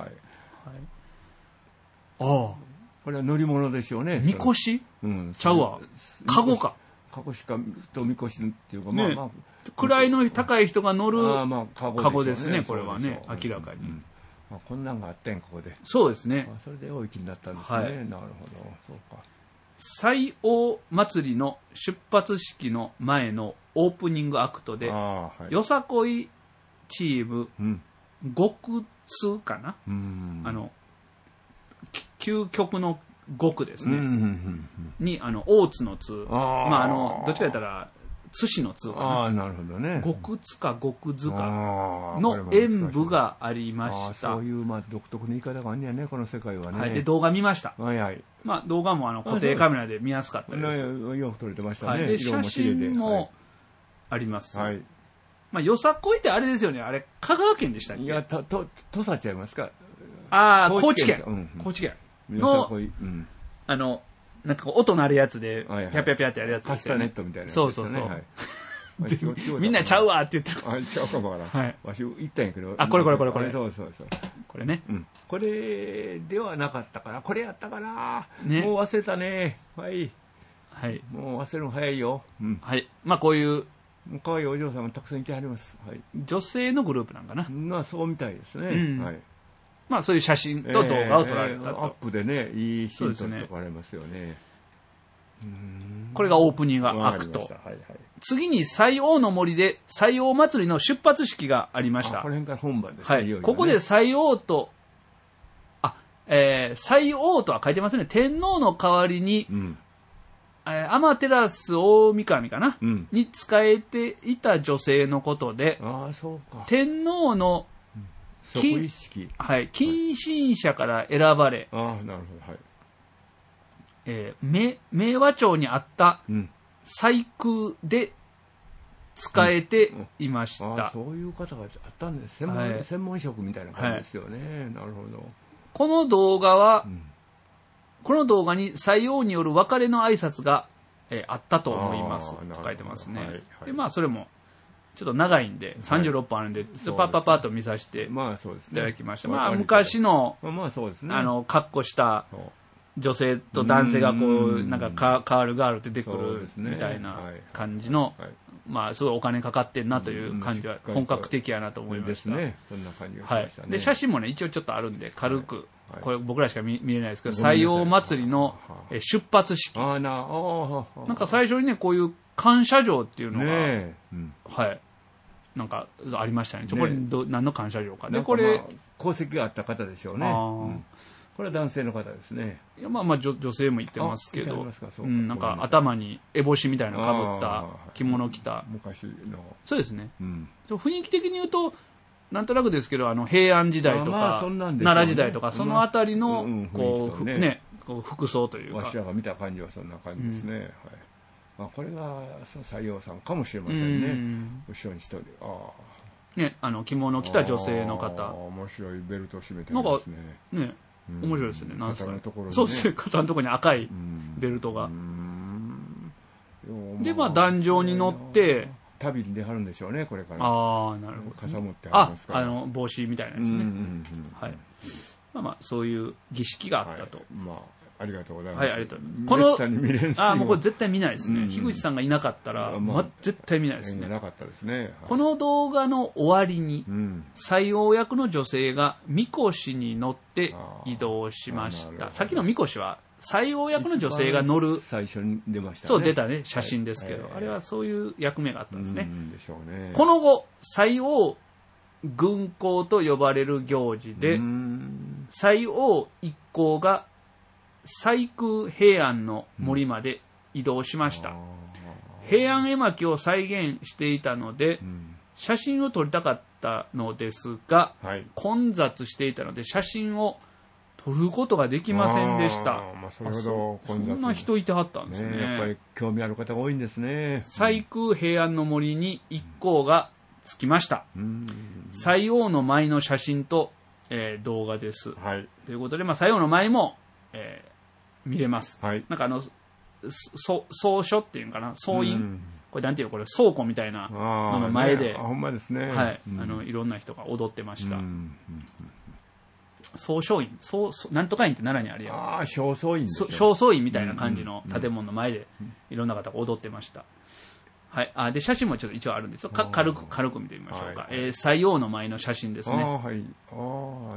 これは乗り物ですよね。 みこしちゃうわ。カゴか。 カゴしかとみこしっていうか、 位の高い人が乗るカゴですね、これはね、明らかに。 こんなんがあってん、ここで。 そうですね。 それで大きになったんですね。なるほど。そうか。 西王祭りの出発式の前のオープニングアクトで、よさこいチーム、極津かな、究極の極ですね。に、大津の津。どっちか言ったら、津市の津かな。 なるほどね。 極津か極津かの演舞がありました。 そういう、独特な言い方があんねやね、この世界はね。 で、動画見ました。動画も固定カメラで見やすかったです。 よく撮れてましたね。 で、写真もあります。よさこいってあれですよね。あれ、香川県でしたっけ？ いや、土佐ちゃいますか。 高知県。高知県。の、なんか音鳴るやつで、ピャピャピャってやるやつですよね。 カスタネットみたいなやつ。 そう。みんなちゃうわって言ってる。 ちゃうかもわからん。わし言ったんやけど。 これ。 そう。 これね。 これではなかったから、これやったかな。もう忘れたね。はい。もう忘れるの早いよ。 はい。こういう、 可愛いお嬢さんがたくさんいてはります。 女性のグループなんかな。 そうみたいですね。 そういう写真と動画を撮られたと。 アップでね、いいシーン撮っておられますよね。 これがオープニングアクト。次に西王の森で西王祭りの出発式がありました。 この辺から本番ですね。 ここで西王と、西王とは書いてますね。天皇の代わりに、天照大神かな、に仕えていた女性のことで、天皇の近親者から選ばれ、明和町にあった西宮で仕えていました。 そういう方があったんです。専門職みたいな感じですよね。なるほど。 この動画に西王による別れの挨拶があったと思いますと書いてますね。で、それもちょっと長いんで、36分あるんで、パッと見させていただきました。昔の、格好した女性と男性がなんかカールガール出てくるみたいな感じの、すごいお金かかってんなという感じは本格的やなと思いました。 そんな感じがしましたね。 で、写真もね、一応ちょっとあるんで、軽く、これ僕らしか見れないですけど、西王祭りの出発式。なんか最初にね、こういう感謝状っていうのが、なんかありましたね。これ何の感謝状か。 で、これ、功績があった方でしょうね。これは男性の方ですね。 いや、女性も言ってますけど、なんか頭に烏帽子みたいなのかぶった着物着た。 昔の。 そうですね。雰囲気的に言うと、なんとなくですけど、平安時代とか、奈良時代とか、そのあたりの、服装というか。 わしらが見た感じはそんな感じですね。これが西洋さんかもしれませんね。後ろに一人。 着物着た女性の方。 面白いベルトを締めてるんですね。 ね、面白いですね。なんすかね。 そうですね、肩のところに赤いベルトが。で、壇上に乗って、 旅に出はるんでしょうね、これから。 なるほど。 傘持ってはりますから。 帽子みたいなやつね。そういう儀式があったと。 ありがとうございます。 ありがとうございます。もうこれ絶対見ないですね。樋口さんがいなかったら、絶対見ないですね。 なかったですね。 この動画の終わりに、西王役の女性がみこしに乗って移動しました。さっきのみこしは、西王役の女性が乗る。 最初に出ましたね。 そう、出たね、写真ですけど、あれはそういう役目があったんですね。この後、西王軍行と呼ばれる行事で、西王一行が西宮平安の森まで移動しました。平安絵巻を再現していたので、写真を撮りたかったのですが、混雑していたので写真を撮ることができませんでした。 まあ、それほどそんな人いてはったんですね。 やっぱり興味ある方が多いんですね。 西空平安の森に一行が着きました。西王の舞の写真と、動画です。 はい。 ということで、まあ、西王の舞も、見れます。 はい。 なんか総書っていうのかな、総員。これなんていうの、これ倉庫みたいなのの前で、 ほんまですね。 はい。いろんな人が踊ってました。総書院、なんとか院って奈良にあるやん。 正倉院ですよ。 正倉院みたいな感じの建物の前で、いろんな方が踊ってました。はい。で、写真もちょっと一応あるんですよ。軽く見てみましょうか。西王の舞の写真ですね。 はい。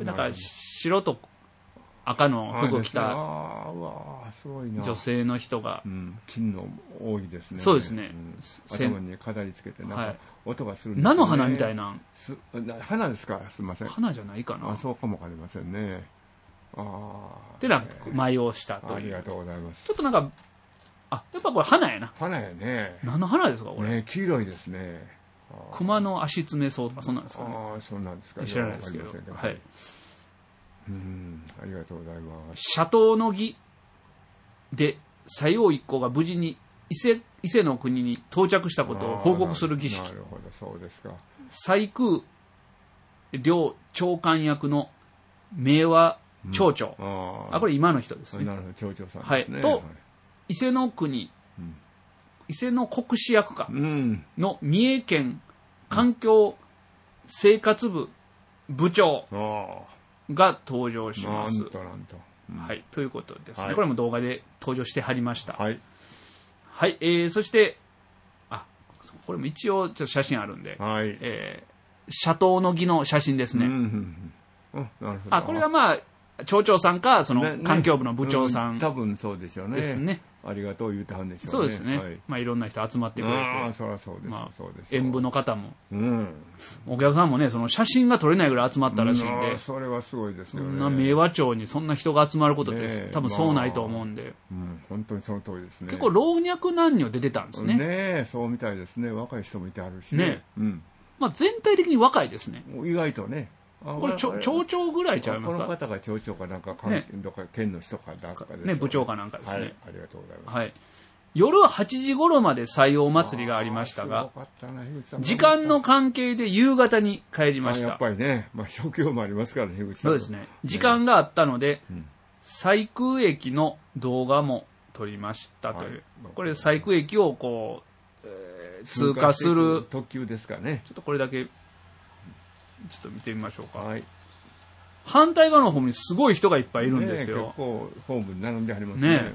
だから、白と赤の服着た女性の人が、 金の多いですね。 そうですね。 頭に飾り付けて、なんか音がするんですね。 菜の花みたいな。 花ですか？すみません。 花じゃないかな。 そうかもわかりませんね。 で、舞をしたという。 ありがとうございます。 ちょっとなんか、やっぱこれ花やな。 花やね。 何の花ですか、これ。 黄色いですね。 熊の足爪草とかそんなんですかね。 そうなんですか。 知らないですけど。はい。 ありがとうございます。 斜塔の儀で西王一行が無事に伊勢の国に到着したことを報告する儀式。 なるほど、そうですか。 西空両長官役の明和町長。これ今の人ですね。 なるほど、町長さんですね。 はい。と、伊勢の国、伊勢の国司役かの三重県環境生活部部長が登場します。はい。ということですね。これも動画で登場してはりました。はい。はい。そして、これも一応ちょっと写真あるんで、斜塔の儀の写真ですね。これがまあ、町長さんか、その環境部の部長さん。 多分そうでしょうね。 ですね。 ありがとう言うてはんでしょうね。 そうですね。まあいろんな人集まってくれて。 そりゃそうです。そうです。 演舞の方も。お客さんもね、その写真が撮れないぐらい集まったらしいんで。 それはすごいですよね。 そんな明和町にそんな人が集まることです。多分そうないと思うんで。 本当にその通りですね。 結構老若男女出てたんですね。 ねそうみたいですね。若い人もいてあるしね。 まあ全体的に若いですね。 意外とね。 これ町長ぐらいちゃいますか？ この方が町長かなんか、県の人かなんかですね。部長かなんかですね。 はい、ありがとうございます。 はい。夜8時頃まで西王祭りがありましたが、時間の関係で夕方に帰りました。 やっぱりね、まあ職業もありますからね、樋口さん。 そうですね。時間があったので、西空駅の動画も撮りましたという。これ西空駅をこう、通過する特急ですかね。 ちょっとこれだけちょっと見てみましょうか。はい。反対側の方にすごい人がいっぱいいるんですよ。 結構ホームに並んでありますね。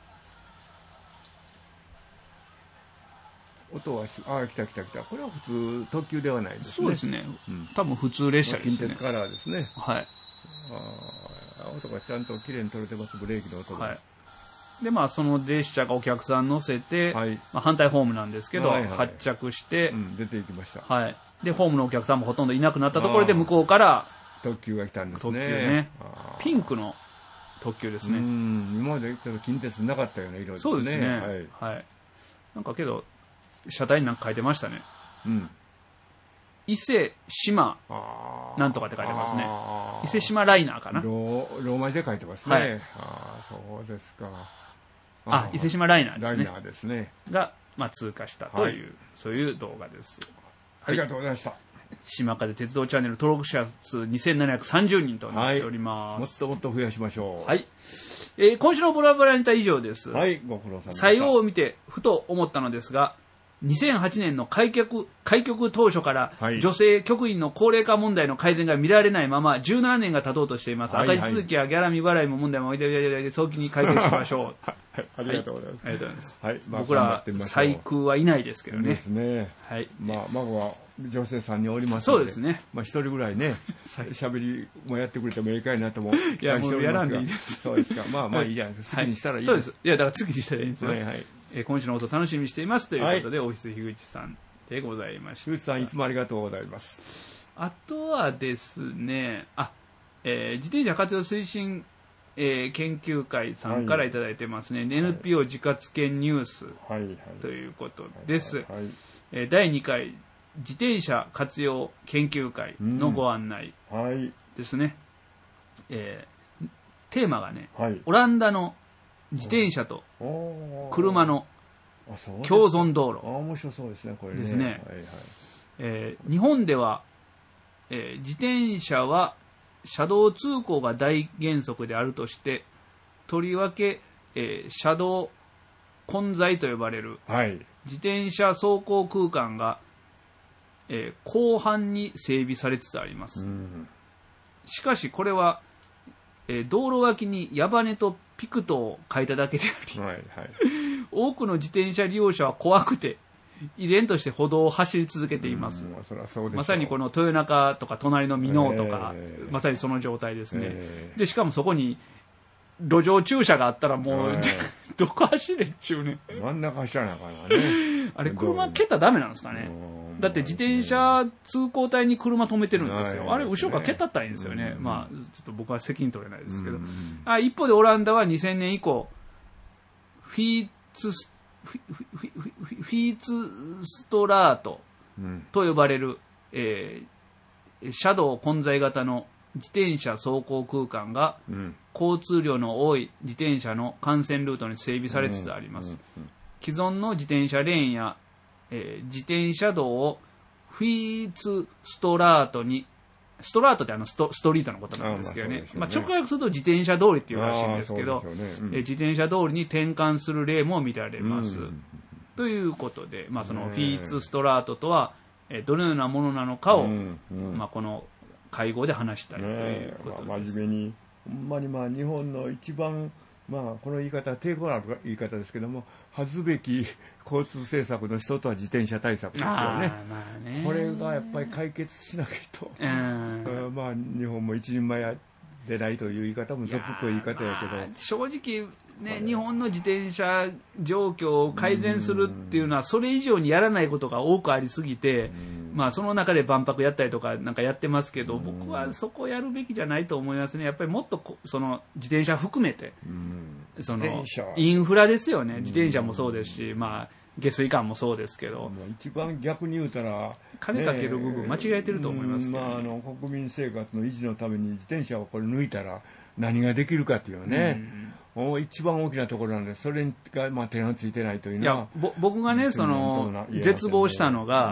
音は来た。これは普通特急ではないですね。 そうですね。多分普通列車ですね。 近鉄カラーですね。 はい。 音がちゃんと綺麗に取れてます。ブレーキの音が。はい。 で、まあ、その列車がお客さん乗せて、反対ホームなんですけど、発着して、 出ていきました。 はい。で、ホームのお客さんもほとんどいなくなったところで、向こうから特急が来たんですね。 特急ね。ピンクの特急ですね。 今までちょっと近鉄なかったような色ですね。 そうですね。はい。なんかけど、車体になんか書いてましたね。伊勢島なんとかって書いてますね。伊勢島ライナーかな。 ローマ字で書いてますね。はい。そうですか。 伊勢島ライナーですね。 ライナーですね。 が、まあ、通過したという、そういう動画です。 ありがとうございました。 島風鉄道チャンネル登録者数2730人となっております。 もっと増やしましょう。 はい。今週のブラブラネタ以上です。 はい、ご苦労様でした。 採用を見て、ふと思ったのですが、2008年の開局当初から、女性局員の高齢化問題の改善が見られないまま17年が経とうとしています。赤字続きやギャラ未払いも問題も早期に解決しましょう。 ありがとうございます。 ありがとうございます。 はい、 僕ら細空はいないですけどね。 ですね。はい。まあ孫は女性さんにおりますので。そうですね。 まあ一人ぐらいね、喋りもやってくれてもいいかいなともいやもうやらんでいいです。 そうですか。まあいいじゃないですか。好きにしたらいいです。 そうです。いやだから好きにしたらいいんですよ。はいはい。今週の放送楽しみにしていますということで、オフィス樋口さんでございました。 樋口さんいつもありがとうございます。 あとはですね、自転車活用推進、研究会さんからいただいてますね。NPO 自活研ニュースということです。第2回自転車活用研究会のご案内ですね。 テーマがね、オランダの自転車と車の共存道路。 面白そうですね、これね。 ですね。日本では、自転車は車道通行が大原則であるとして、とりわけ、車道混在と呼ばれる、自転車走行空間が、広範に整備されつつあります。しかしこれは、道路脇に矢羽とピクトを書いただけであり、多くの自転車利用者は怖くて依然として歩道を走り続けています。まさにこの豊中とか隣の箕面とか、まさにその状態ですね。でしかもそこに路上駐車があったらもう、どこ走れっちゅうね。 真ん中走らなあかんね。 あれ車蹴ったらダメなんですかね。だって自転車通行帯に車止めてるんですよ。あれ後ろから蹴ったったらいいんですよね。まあちょっと僕は責任取れないですけど。一方でオランダは2000年以降フィーツストラートと呼ばれる、車道混在型の自転車走行空間が、交通量の多い自転車の幹線ルートに整備されつつあります。既存の自転車レーンや、自転車道をフィーツストラートに、ストラートってストリートのことなんですけどね。直訳すると自転車通りっていうらしいんですけど、自転車通りに転換する例も見られます。ということで、そのフィーツストラートとは、どのようなものなのかを、この会合で話したいということです。 真面目に、ほんまに日本の一番、この言い方は抵抗のある言い方ですけども、恥ずべき交通政策の一つは自転車対策ですよね。これがやっぱり解決しないと、日本も一人前でないという言い方も俗っぽい言い方やけど、 正直ね、日本の自転車状況を改善するっていうのはそれ以上にやらないことが多くありすぎて、その中で万博やったりとかなんかやってますけど、僕はそこをやるべきじゃないと思いますね。やっぱりもっとその自転車含めて、そのインフラですよね。自転車もそうですし、下水管もそうですけど、 一番逆に言うたら金かける部分間違えてると思いますけど、ね、 国民生活の維持のために自転車をこれ抜いたら何ができるかっていうね、一番大きなところなんで、それが手がついてないというのは、 僕がね、その絶望したのが、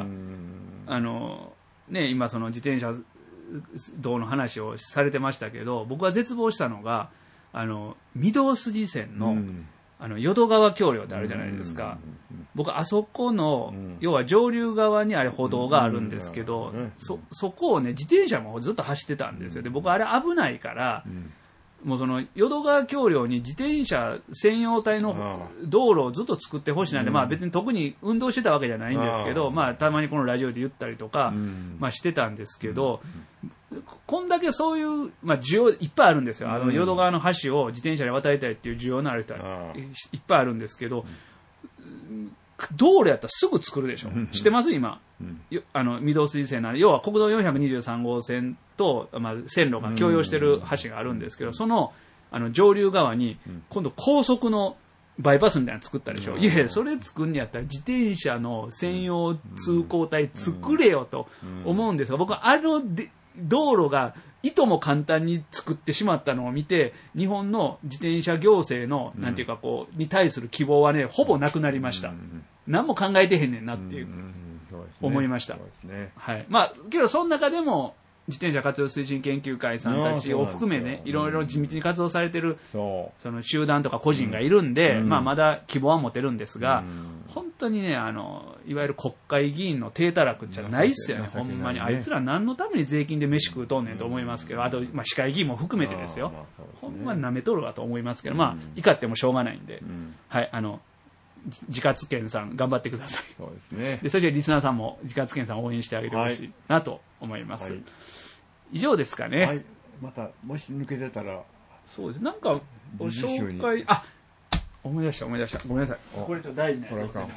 今その自転車道の話をされてましたけど、僕が絶望したのが御堂筋線の、淀川橋梁ってあるじゃないですか。僕あそこの、要は上流側にあれ歩道があるんですけど、そこをね自転車もずっと走ってたんですよ。で僕あれ危ないから、もうその淀川橋梁に自転車専用帯の道路をずっと作ってほしいなんで、別に特に運動してたわけじゃないんですけど、たまにこのラジオで言ったりとか、してたんですけど、こんだけそういう、需要いっぱいあるんですよ。淀川の橋を自転車で渡りたいっていう需要のある人はいっぱいあるんですけど、道路やったらすぐ作るでしょ。知ってます今。御堂筋線要は国道423号線と、線路が共用してる橋があるんですけど、その、上流側に今度高速のバイパスみたいなの作ったでしょ。いやそれ作んにやったら自転車の専用通行帯作れよと思うんですが、僕は道路がいとも簡単に作ってしまったのを見て、日本の自転車行政の、なんていうかに対する希望はね、ほぼなくなりました。何も考えてへんねんなっていう、思いました。はい。けどその中でも、自転車活用推進研究会さんたちを含めね、いろいろ地道に活動されてる、その集団とか個人がいるんで、まだ希望は持てるんですが、本当にね、いわゆる国会議員の低たらくじゃないっすよね、ほんまに。あいつら何のために税金で飯食うとんねんと思いますけど、あと、市会議員も含めてですよ。ほんまに舐めとるわと思いますけど、怒ってもしょうがないんで、はい、自活研さん頑張ってください。 そうですね。 で、そしてリスナーさんも自活研さんを応援してあげてほしいなと思います。以上ですかね。 はい。また、もし抜けてたら。 そうです。なんか、ご紹介、思い出した。ごめんなさい。これちょっと大事なやつ。 はい。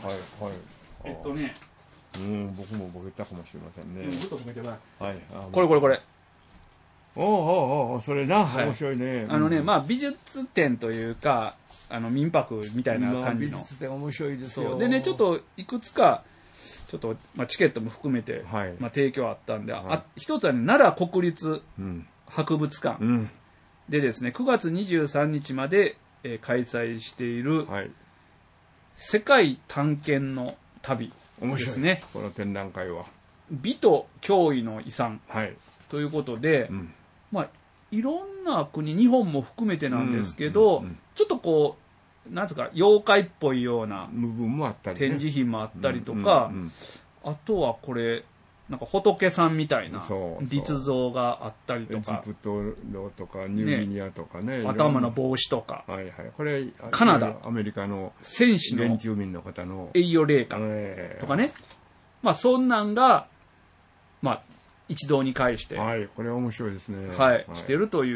僕もボケたかもしれませんね。 ずっとボケてない。 はい。 これ。 それな、面白いね。 美術展というか、民泊みたいな感じの。 美術展面白いですよ。 でね、ちょっといくつか、ちょっと、チケットも含めて、提供あったんで、一つはね、奈良国立博物館。 でですね、9月23日まで、開催している、はい、世界探検の旅ですね。 この展覧会は。 美と驚異の遺産、はい、ということで、まあ、いろんな国、日本も含めてなんですけど、ちょっとこう、なんですか、妖怪っぽいような部分もあったり、 展示品もあったりとか、あとはこれ、なんか仏さんみたいな立像があったりとか。 エジプトとかニューギニアとかね。 頭の帽子とか。 はいはい。これ、 カナダ。 アメリカの戦士の原住民の方の栄誉霊感とかね。まあそんなんが、まあ一堂に会して。 はい、これは面白いですね。 はい、してるという、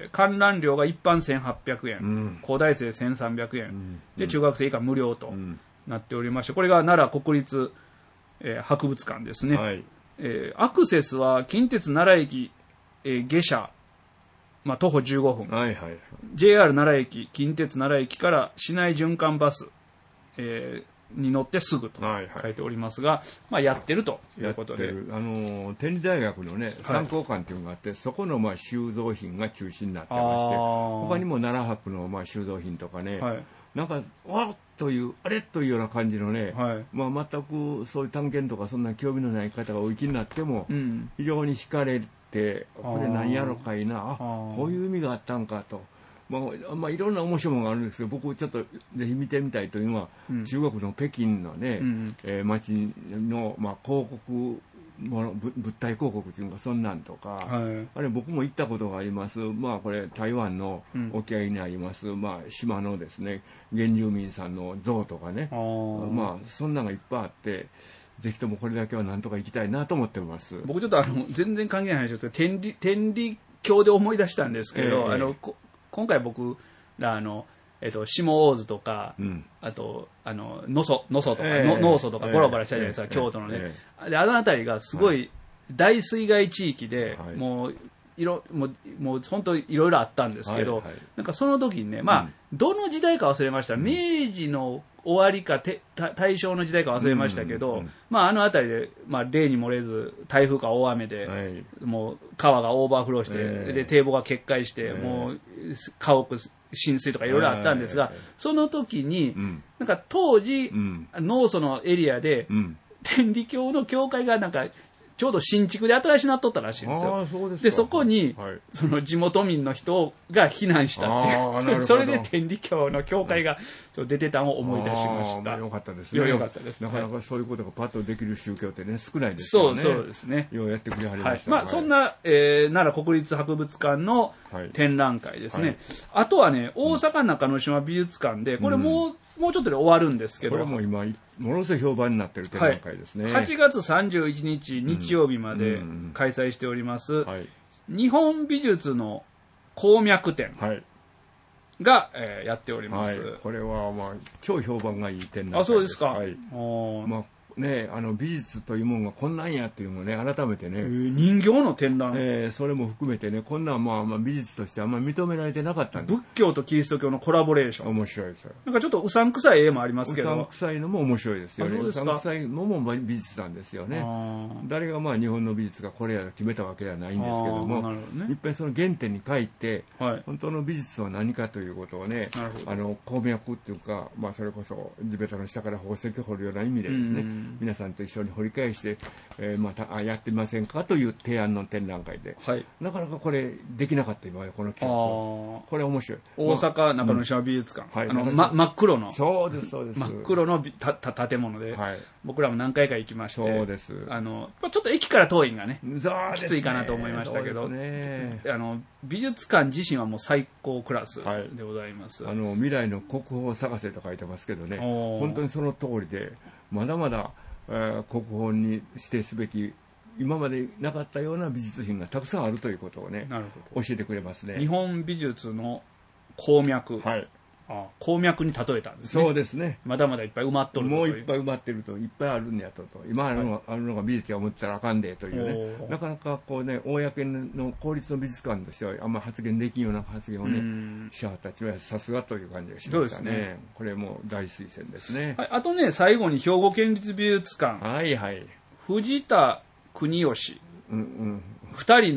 観覧料が一般1800円、高大生1300円、で、中学生以下無料となっておりまして、これが奈良国立、博物館ですね。はい、アクセスは近鉄奈良駅、下車、まあ、徒歩15分、はいはい、JR 奈良駅、近鉄奈良駅から市内循環バス、に乗ってすぐと書いておりますが、はいはい、まあ、やってるということで。 天理大学のね、参考館っていうのがあって、はい、そこのまあ収蔵品が中心になってまして、他にも奈良博のまあ収蔵品とかね、はい、なんか、わっという、あれというような感じのね、はい、まあ、全くそういう探検とかそんな興味のない方がお行きになっても、非常に惹かれて、これ何やろかいな、こういう意味があったんかと。まあ、いろんな面白いものがあるんですけど、僕ちょっとぜひ見てみたいというのは、中国の北京のね、街の、まあ、広告、物体広告というかそんなんとか、はい、あれ僕も行ったことがあります。まあこれ台湾の沖合にあります、まあ島のですね、原住民さんの像とかね、まあそんなのがいっぱいあって、ぜひともこれだけはなんとか行きたいなと思ってます。 僕ちょっと全然関係ない話ですけど、天理教で思い出したんですけど、今回僕ら下大津とか、あと、能登とか、農村とかボラボラしたじゃないですか、京都のね。で、あの辺りがすごい大水害地域で、もう本当いろいろあったんですけど、なんかその時にね、まあ、どの時代か忘れました。明治の終わりか大正の時代か忘れましたけど、まああの辺りで、まあ例に漏れず台風か大雨で、もう川がオーバーフローして、で堤防が決壊して、もう家屋浸水とかいろいろあったんですが、その時に、なんか当時、農村のエリアで、天理教の教会がなんか、ちょうど新築で新しなっとったらしいんですよ。で、そこに、その地元民の人が避難したっていう。それで天理教の教会が出てたのを思い出しました。 よかったですね。 よかったです。 なかなかそういうことがパッとできる宗教ってね、少ないですよね。 そうですね。 ようやってくれはりました。 まあ、そんな、奈良国立博物館の展覧会ですね。あとはね、大阪中之島美術館で、これもうちょっとで終わるんですけど。 これも今、ものすごい評判になってる展覧会ですね。 8月31日日曜日まで開催しております、日本美術の鉱脈展が、やっております。 これは、まあ、超評判がいい展覧会です。 そうですか。 まあね、美術というものがこんなんやっていうのをね、改めてね。 人形の展覧、 それも含めてね、こんなんまあ美術としてあんまり認められてなかったんです。 仏教とキリスト教のコラボレーション。 面白いですよ。 なんかちょっとうさんくさい絵もありますけど。 うさんくさいのも面白いですよね。うさんくさいのも美術なんですよね。誰がまあ日本の美術がこれやと決めたわけではないんですけども、いっぺんその原点に書いて、本当の美術は何かということをね、鉱脈っていうか、まあそれこそ地べたの下から宝石を掘るような意味でですね、皆さんと一緒に掘り返して、またやってみませんかという提案の展覧会で、なかなかこれできなかった今までこの企画。これ面白い。 大阪中之島美術館、真っ黒の、 そうですそうです、 真っ黒の建物で、僕らも何回か行きまして、 そうです。 ちょっと駅から遠いんがね、きついかなと思いましたけど、美術館自身はもう最高クラスでございます。 未来の国宝を探せと書いてますけどね、本当にその通りで、まだまだ国宝に指定すべき今までなかったような美術品がたくさんあるということをね、教えてくれますね。 日本美術の鉱脈、鉱脈に例えたんですね。 そうですね。 まだまだいっぱい埋まっとると。 もういっぱい埋まってると、いっぱいあるんやと。今あるのが美術が思ったらあかんでというね。なかなかこうね、公の公立の美術館としてはあんまり発言できんような発言をね、記者たちはさすがという感じがしましたね。これも大推薦ですね。 あとね、最後に兵庫県立美術館。藤田国吉。二人の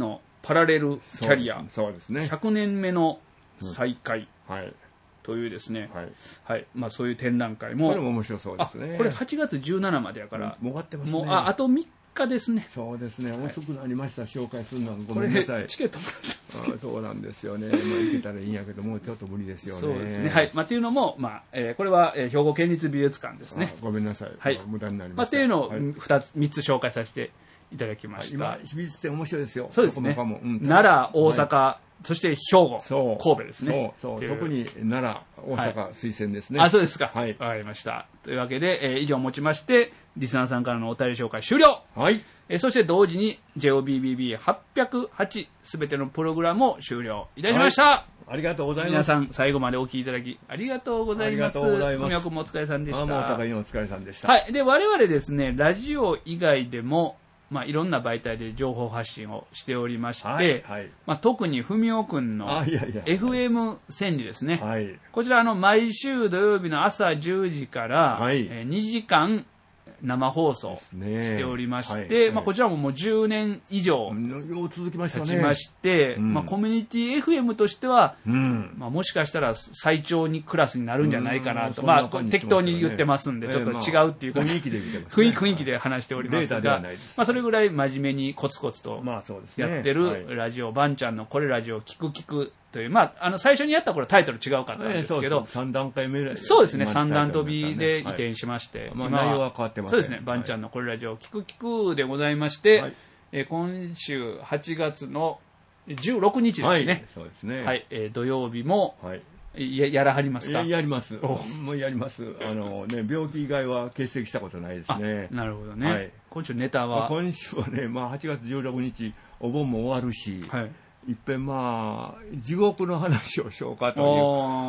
パラレルキャリア。 そうですね。 100年目の再開。 はい。 というですね。 はい。 はい。まあそういう展覧会も。 これも面白そうですね。 これ8月17までやから。 もう終わってますね。 もう、あと3日ですね。 そうですね。遅くなりました。紹介するのはごめんなさい。 チケットもらったんですけど。 そうなんですよね。まあ行けたらいいんやけど、もうちょっと無理ですよね。 そうですね。はい。まあっていうのも、まあ、これは兵庫県立美術館ですね。 ごめんなさい。 はい。 無駄になりました。っていうのを3つ紹介させていただきました。 今、美術展面白いですよ。 そうですね。奈良、大阪、そして兵庫、神戸ですね。 そう、特に奈良、大阪推薦ですね。 あ、そうですか。 はい。 わかりました。というわけで、以上をもちまして、リスナーさんからのお便り紹介終了。 はい。 そして同時に JOBBB808 すべてのプログラムを終了いたしました。 ありがとうございます。 皆さん最後までお聞きいただきありがとうございます。ありがとうございます。文脈もお疲れさんでした。 もうお互いにお疲れさんでした。 はい。で、我々ですね、ラジオ以外でも、まあ、いろんな媒体で情報発信をしておりまして、はいはい、まあ、特に文雄くんの FM 千里ですね。はい、こちら毎週土曜日の朝10時から、2時間生放送しておりまして、まあ、こちらももう10年以上続きましたね。 経ちまして、まあ、コミュニティ FM としては、まあ、もしかしたら最長にクラスになるんじゃないかなと、まあ、適当に言ってますんで、ちょっと違うっていうか、 雰囲気で見てます。 雰囲気で話しておりますが、まあ、それぐらい真面目にコツコツとやってるラジオ、バンちゃんのこれラジオ聞くという、まあ、最初にやった頃タイトル違うかったんですけど、 3段階目ぐらい。 そうですね、3段飛びで移転しまして、 まあ、内容は変わってます。 そうですね、バンちゃんのこれラジオ聞くでございまして、今週8月の16日ですね。 そうですね。 はい、土曜日も、やらはりますか？ やります。もうやります。病気以外は欠席したことないですね。 なるほどね。今週ネタは？ 今週はね、まあ8月16日、お盆も終わるし、いっぺんまあ、地獄の話をしようかという。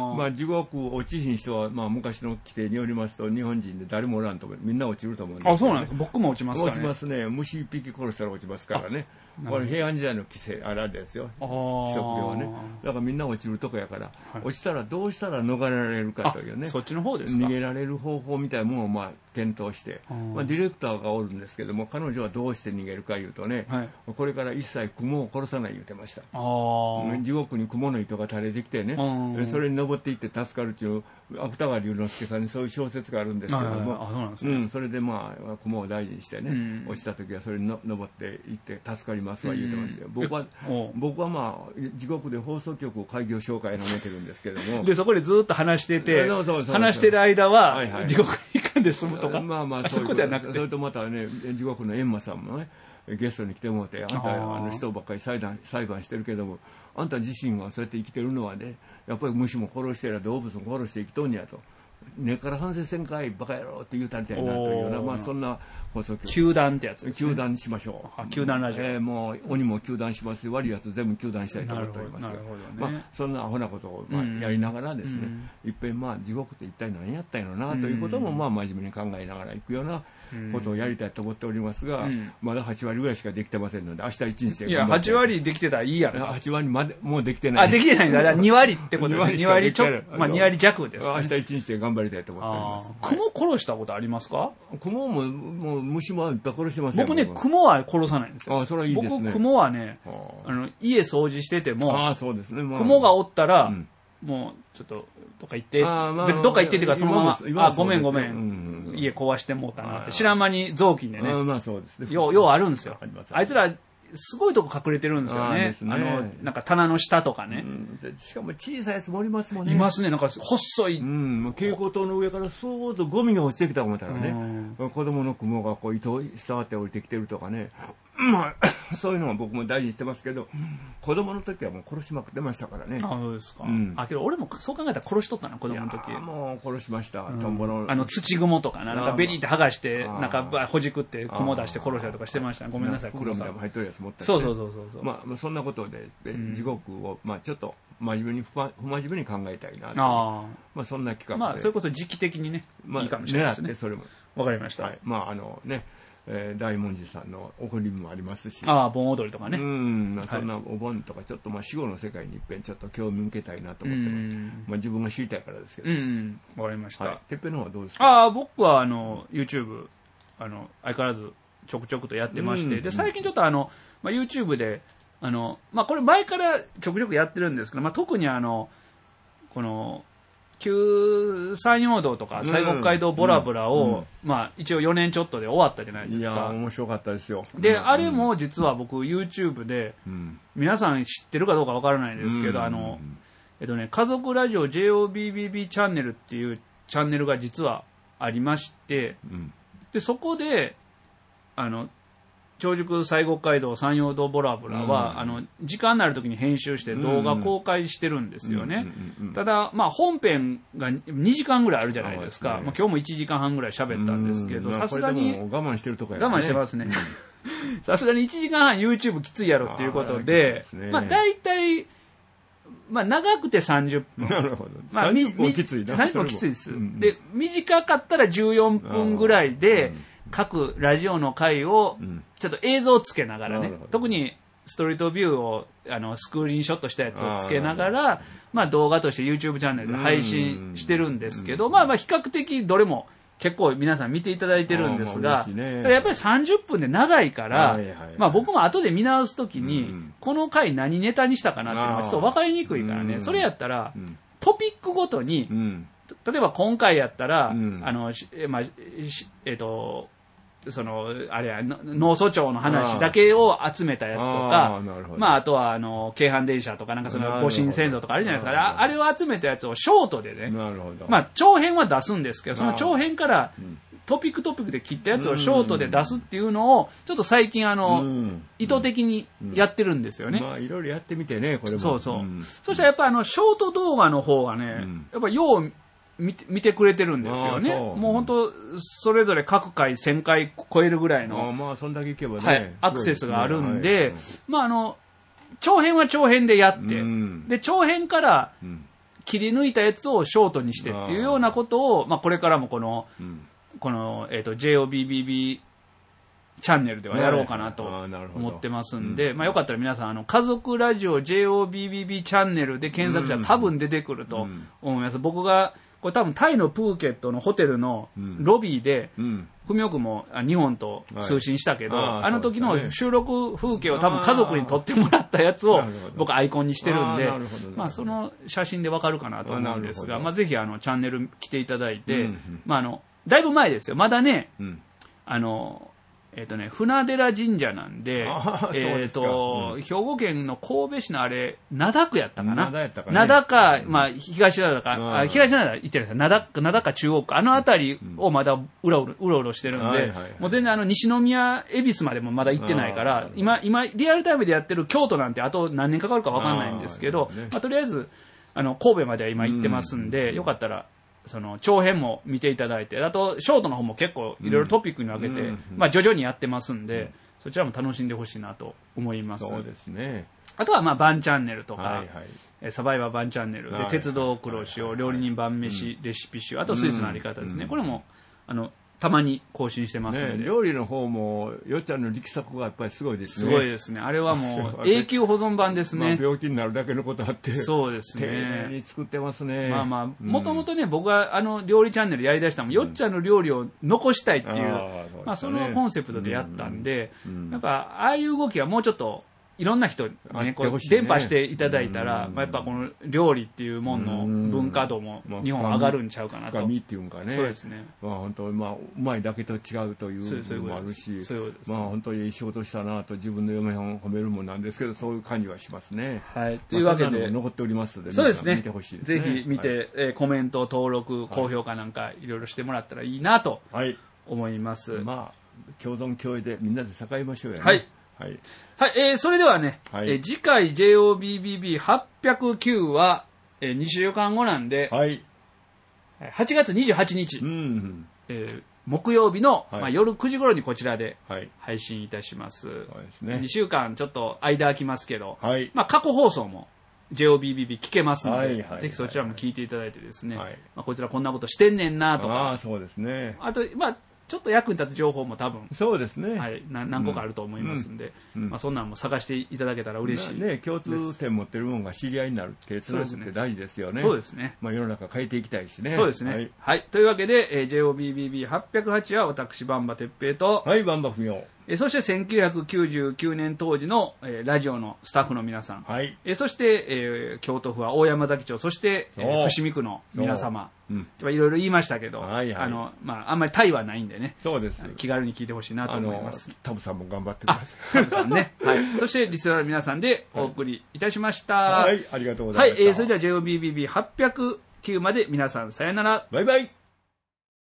まあ地獄落ちひん人は、まあ昔の規定によりますと、日本人で誰もおらんとみんな落ちると思うんですけど、 あ、そうなんです。僕も落ちますからね。 落ちますね。虫一匹殺したら落ちますからね。これ平安時代の規制あれですよ。規則ではね。だからみんな落ちるとこやから、落ちたらどうしたら逃れられるかというね。 そっちの方ですか？ 逃げられる方法みたいなものをまあ検討して、まあディレクターがおるんですけども、彼女はどうして逃げるかいうとね、これから一切雲を殺さない言うてました。地獄に雲の糸が垂れてきてね、それに登っていって助かるっていう芥川龍之介さんにそういう小説があるんですけども、それでまあ雲を大事にしてね、落ちた時はそれに登っていって助かりますわ言うてましたよ。僕はまあ地獄で放送局を開業紹介をめてるんですけども、 でそこでずっと話してて、話してる間は地獄に行かんで済むとか、 まあまあそういうことじゃなくて、それとまたね、地獄の閻魔さんもねゲストに来てもらって、あんた人ばっかり裁判してるけども、あんた自身はそうやって生きてるのはね、やっぱり虫も殺してる動物も殺して生きとんやと。根から反省せんかいバカ野郎って言うたみたいなというような、まあそんな放送局。 糾弾ってやつですね。 糾弾にしましょう。 糾弾ラジオ。 もう鬼も糾弾しますし、悪いやつ全部糾弾したいと思っております。 なるほどね。 まあそんなアホなことをまあやりながらですね、いっぺんまあ地獄って一体何やったんやろなということもまあ真面目に考えながらいくようなことをやりたいと思っておりますが、まだ8割ぐらいしかできてませんので、明日1日で。 いや、8割できてたらいいやろ。 8割までもうできてない。 あ、できてないんだ。2割ってことで、2割ちょっと、まあ2割弱です。 明日1日で頑張りたいと思っております。 雲殺したことありますか？ 雲も虫もいっぱい殺してますよ。 僕ね、雲は殺さないんですよ。 あ、それはいいですね。 僕、雲はね、家掃除してても、 そうですね。 雲がおったら、もう、ちょっと、どっか行って、別にどっか行ってっていうか、そのまま、ごめん、家壊してもうたなって、知らん間に雑巾でね、 まあそうですね。 ようあるんですよ。あいつら、すごいとこ隠れてるんですよね。なんか棚の下とかね。 しかも小さいやつもおりますもんね。 いますね。なんか細い。 蛍光灯の上からそうとゴミが落ちてきたと思ったらね、子供の雲がこう糸を伝わって降りてきてるとかね。まあ、そういうのは僕も大事にしてますけど、子供の時はもう殺しまくってましたからね。 あ、そうですか。けど俺もそう考えたら殺しとったな、子供の時。 もう殺しました。トンボの。 土雲とかな、なんかベリーって剥がして、なんかほじくって雲出して殺したりとかしてました。ごめんなさい、 黒さん。入っとるやつ持ったり。 そう。 まあ、そんなことで、地獄を、まあちょっと真面目に、不真面目に考えたいな。まあそんな企画で。 まあそれこそ時期的にね、いいかもしれないですね。 それも。 わかりました。 まあね。大文字さんの送りもありますし、 盆踊りとかね。 そんなお盆とかちょっと死後の世界に一遍ちょっと興味向けたいなと思ってます。自分が知りたいからですけど。 わかりました。 てっぺんの方はどうですか？ 僕はYouTube 相変わらずちょくちょくとやってまして、で最近ちょっとYouTube でまあ、これ前からちょくちょくやってるんですけど、まあ、特にこの、旧山陽道とか西国街道ボラボラを、まあ、一応4年ちょっとで終わったじゃないですか。 いや、面白かったですよ。 で、あれも実は僕 YouTube で、皆さん知ってるかどうかわからないんですけど、家族ラジオ JOBBB チャンネルっていうチャンネルが実はありまして、で、そこで、長宿西国街道山陽道ボラボラは、時間のある時に編集して動画公開してるんですよね。ただ、まあ、本編が2時間ぐらいあるじゃないですか。まあ、今日も1時間半ぐらい喋ったんですけど、さすがに。 我慢してるとこやね。 我慢してますね。さすがに1時間半 YouTube きついやろっていうことで、まあ、大体、まあ、長くて30分。 なるほど。 まあ、 30分きついな。 30分きついです。で、短かったら14分ぐらいで、各ラジオの回を、ちょっと映像をつけながらね、特にストリートビューを、スクリーンショットしたやつをつけながら、まあ動画として YouTube チャンネルで配信してるんですけど、まあ比較的どれも結構皆さん見ていただいてるんですが、ただやっぱり30分で長いから、まあ僕も後で見直すときに、この回何ネタにしたかなっていうのがちょっと分かりにくいからね、それやったら、トピックごとに、例えば今回やったら、あれや、農村町の話だけを集めたやつとか、まあ、あとは、京阪電車とか、なんかその、戊辰先祖とかあるじゃないですか。あれを集めたやつをショートでね、まあ、長編は出すんですけど、その長編から、トピックで切ったやつをショートで出すっていうのを、ちょっと最近意図的にやってるんですよね。 まあ、いろいろやってみてね、これも。 そうそう。そしたらやっぱショート動画の方がね、やっぱよう、見てくれてるんですよね。もう本当、それぞれ各回1000回超えるぐらいの、 まあ、そんだけいけばね、 はい、アクセスがあるんで、まあ長編は長編でやって、で、長編から切り抜いたやつをショートにしてっていうようなことを、まあ、これからもこの、JOBBB チャンネルではやろうかなと思ってますんで、まあよかったら皆さん、家族ラジオ JOBBB チャンネルで検索したら多分出てくると思います。僕が、これ多分タイのプーケットのホテルのロビーで、文雄君も日本と通信したけど、あの時の収録風景を多分家族に撮ってもらったやつを僕アイコンにしてるんで、まあその写真でわかるかなと思うんですが、まあぜひチャンネル来ていただいて、まあだいぶ前ですよ。まだね、船寺神社なんで、兵庫県の神戸市の灘区やったかな。灘か、まあ、東灘か、東灘行ってるんですよ。灘か中央区。あたりをまだうろうろしてるんで、もう全然西宮、恵比寿までもまだ行ってないから、今、リアルタイムでやってる京都なんてあと何年かかるかわかんないんですけど、まあ、とりあえず、神戸までは今行ってますんで、よかったら、長編も見ていただいて、あと、ショートの方も結構いろいろトピックに分けて、まあ、徐々にやってますんで、そちらも楽しんでほしいなと思います。 そうですね。 あとは、まあ、バンチャンネルとか、サバイバーバンチャンネルで、鉄道黒潮、料理人晩飯、レシピ集、あとスイスのあり方ですね。これも、たまに更新してますので、 料理の方もよっちゃんの力作がやっぱりすごいですね。 すごいですね。あれはもう永久保存版ですね。 まあ、病気になるだけのことあってそうですね。 丁寧に作ってますね。 まあまあもともとね、僕は料理チャンネルやりだしたのも、よっちゃんの料理を残したいっていう、まあそのコンセプトでやったんで、なんかああいう動きはもうちょっといろんな人にね、こう伝播していただいたら、まあ、やっぱこの料理っていうものの文化度も日本上がるんちゃうかなと。 深みっていうんかね。 そうですね。 まあ本当まあうまいだけと違うという部分もあるし、まあ本当にいい仕事したなと自分の嫁を褒めるもんなんですけど、そういう感じはしますね。 はい。というわけで残っておりますので、 そうですね。 見てほしいですね。 ぜひ見て、コメント、登録、高評価なんかいろいろしてもらったらいいなと思います。 まあ共存共栄でみんなで栄えましょうよね。 はい。はい、それではね、次回 JOBBB809 は、2週間後なんで、8月28日、木曜日の、夜9時頃にこちらで配信いたします。そうですね、2週間ちょっと間空きますけど、過去放送も JOBBB 聞けますので、ぜひそちらも聞いていただいてですね、こちらこんなことしてんねんなとか、 そうですね、 あと、ちょっと役に立つ情報も多分、 そうですね。 はい、何個かあると思いますんで、そんなんも探していただけたら嬉しい。 ね、共通点持ってるものが知り合いになるってつなぐって大事ですよね。 そうですね。 まあ世の中変えていきたいしね。 そうですね。はい。というわけで、JOBBB808 は私、バンバ哲平と、 はい、バンバ文雄。 そして1999年当時の、ラジオのスタッフの皆さん、はい、そして、京都府は大山崎町、そして、伏見区の皆様、いろいろ言いましたけど、はいはい、あんまりタイはないんでね、 そうです、 気軽に聞いてほしいなと思います。 タブさんも頑張ってください。 タブさんね、はい、そしてリスナーの皆さんでお送りいたしました。 はい、ありがとうございました。 はい、それでは JOBBB809 まで皆さんさよなら。 バイバイ。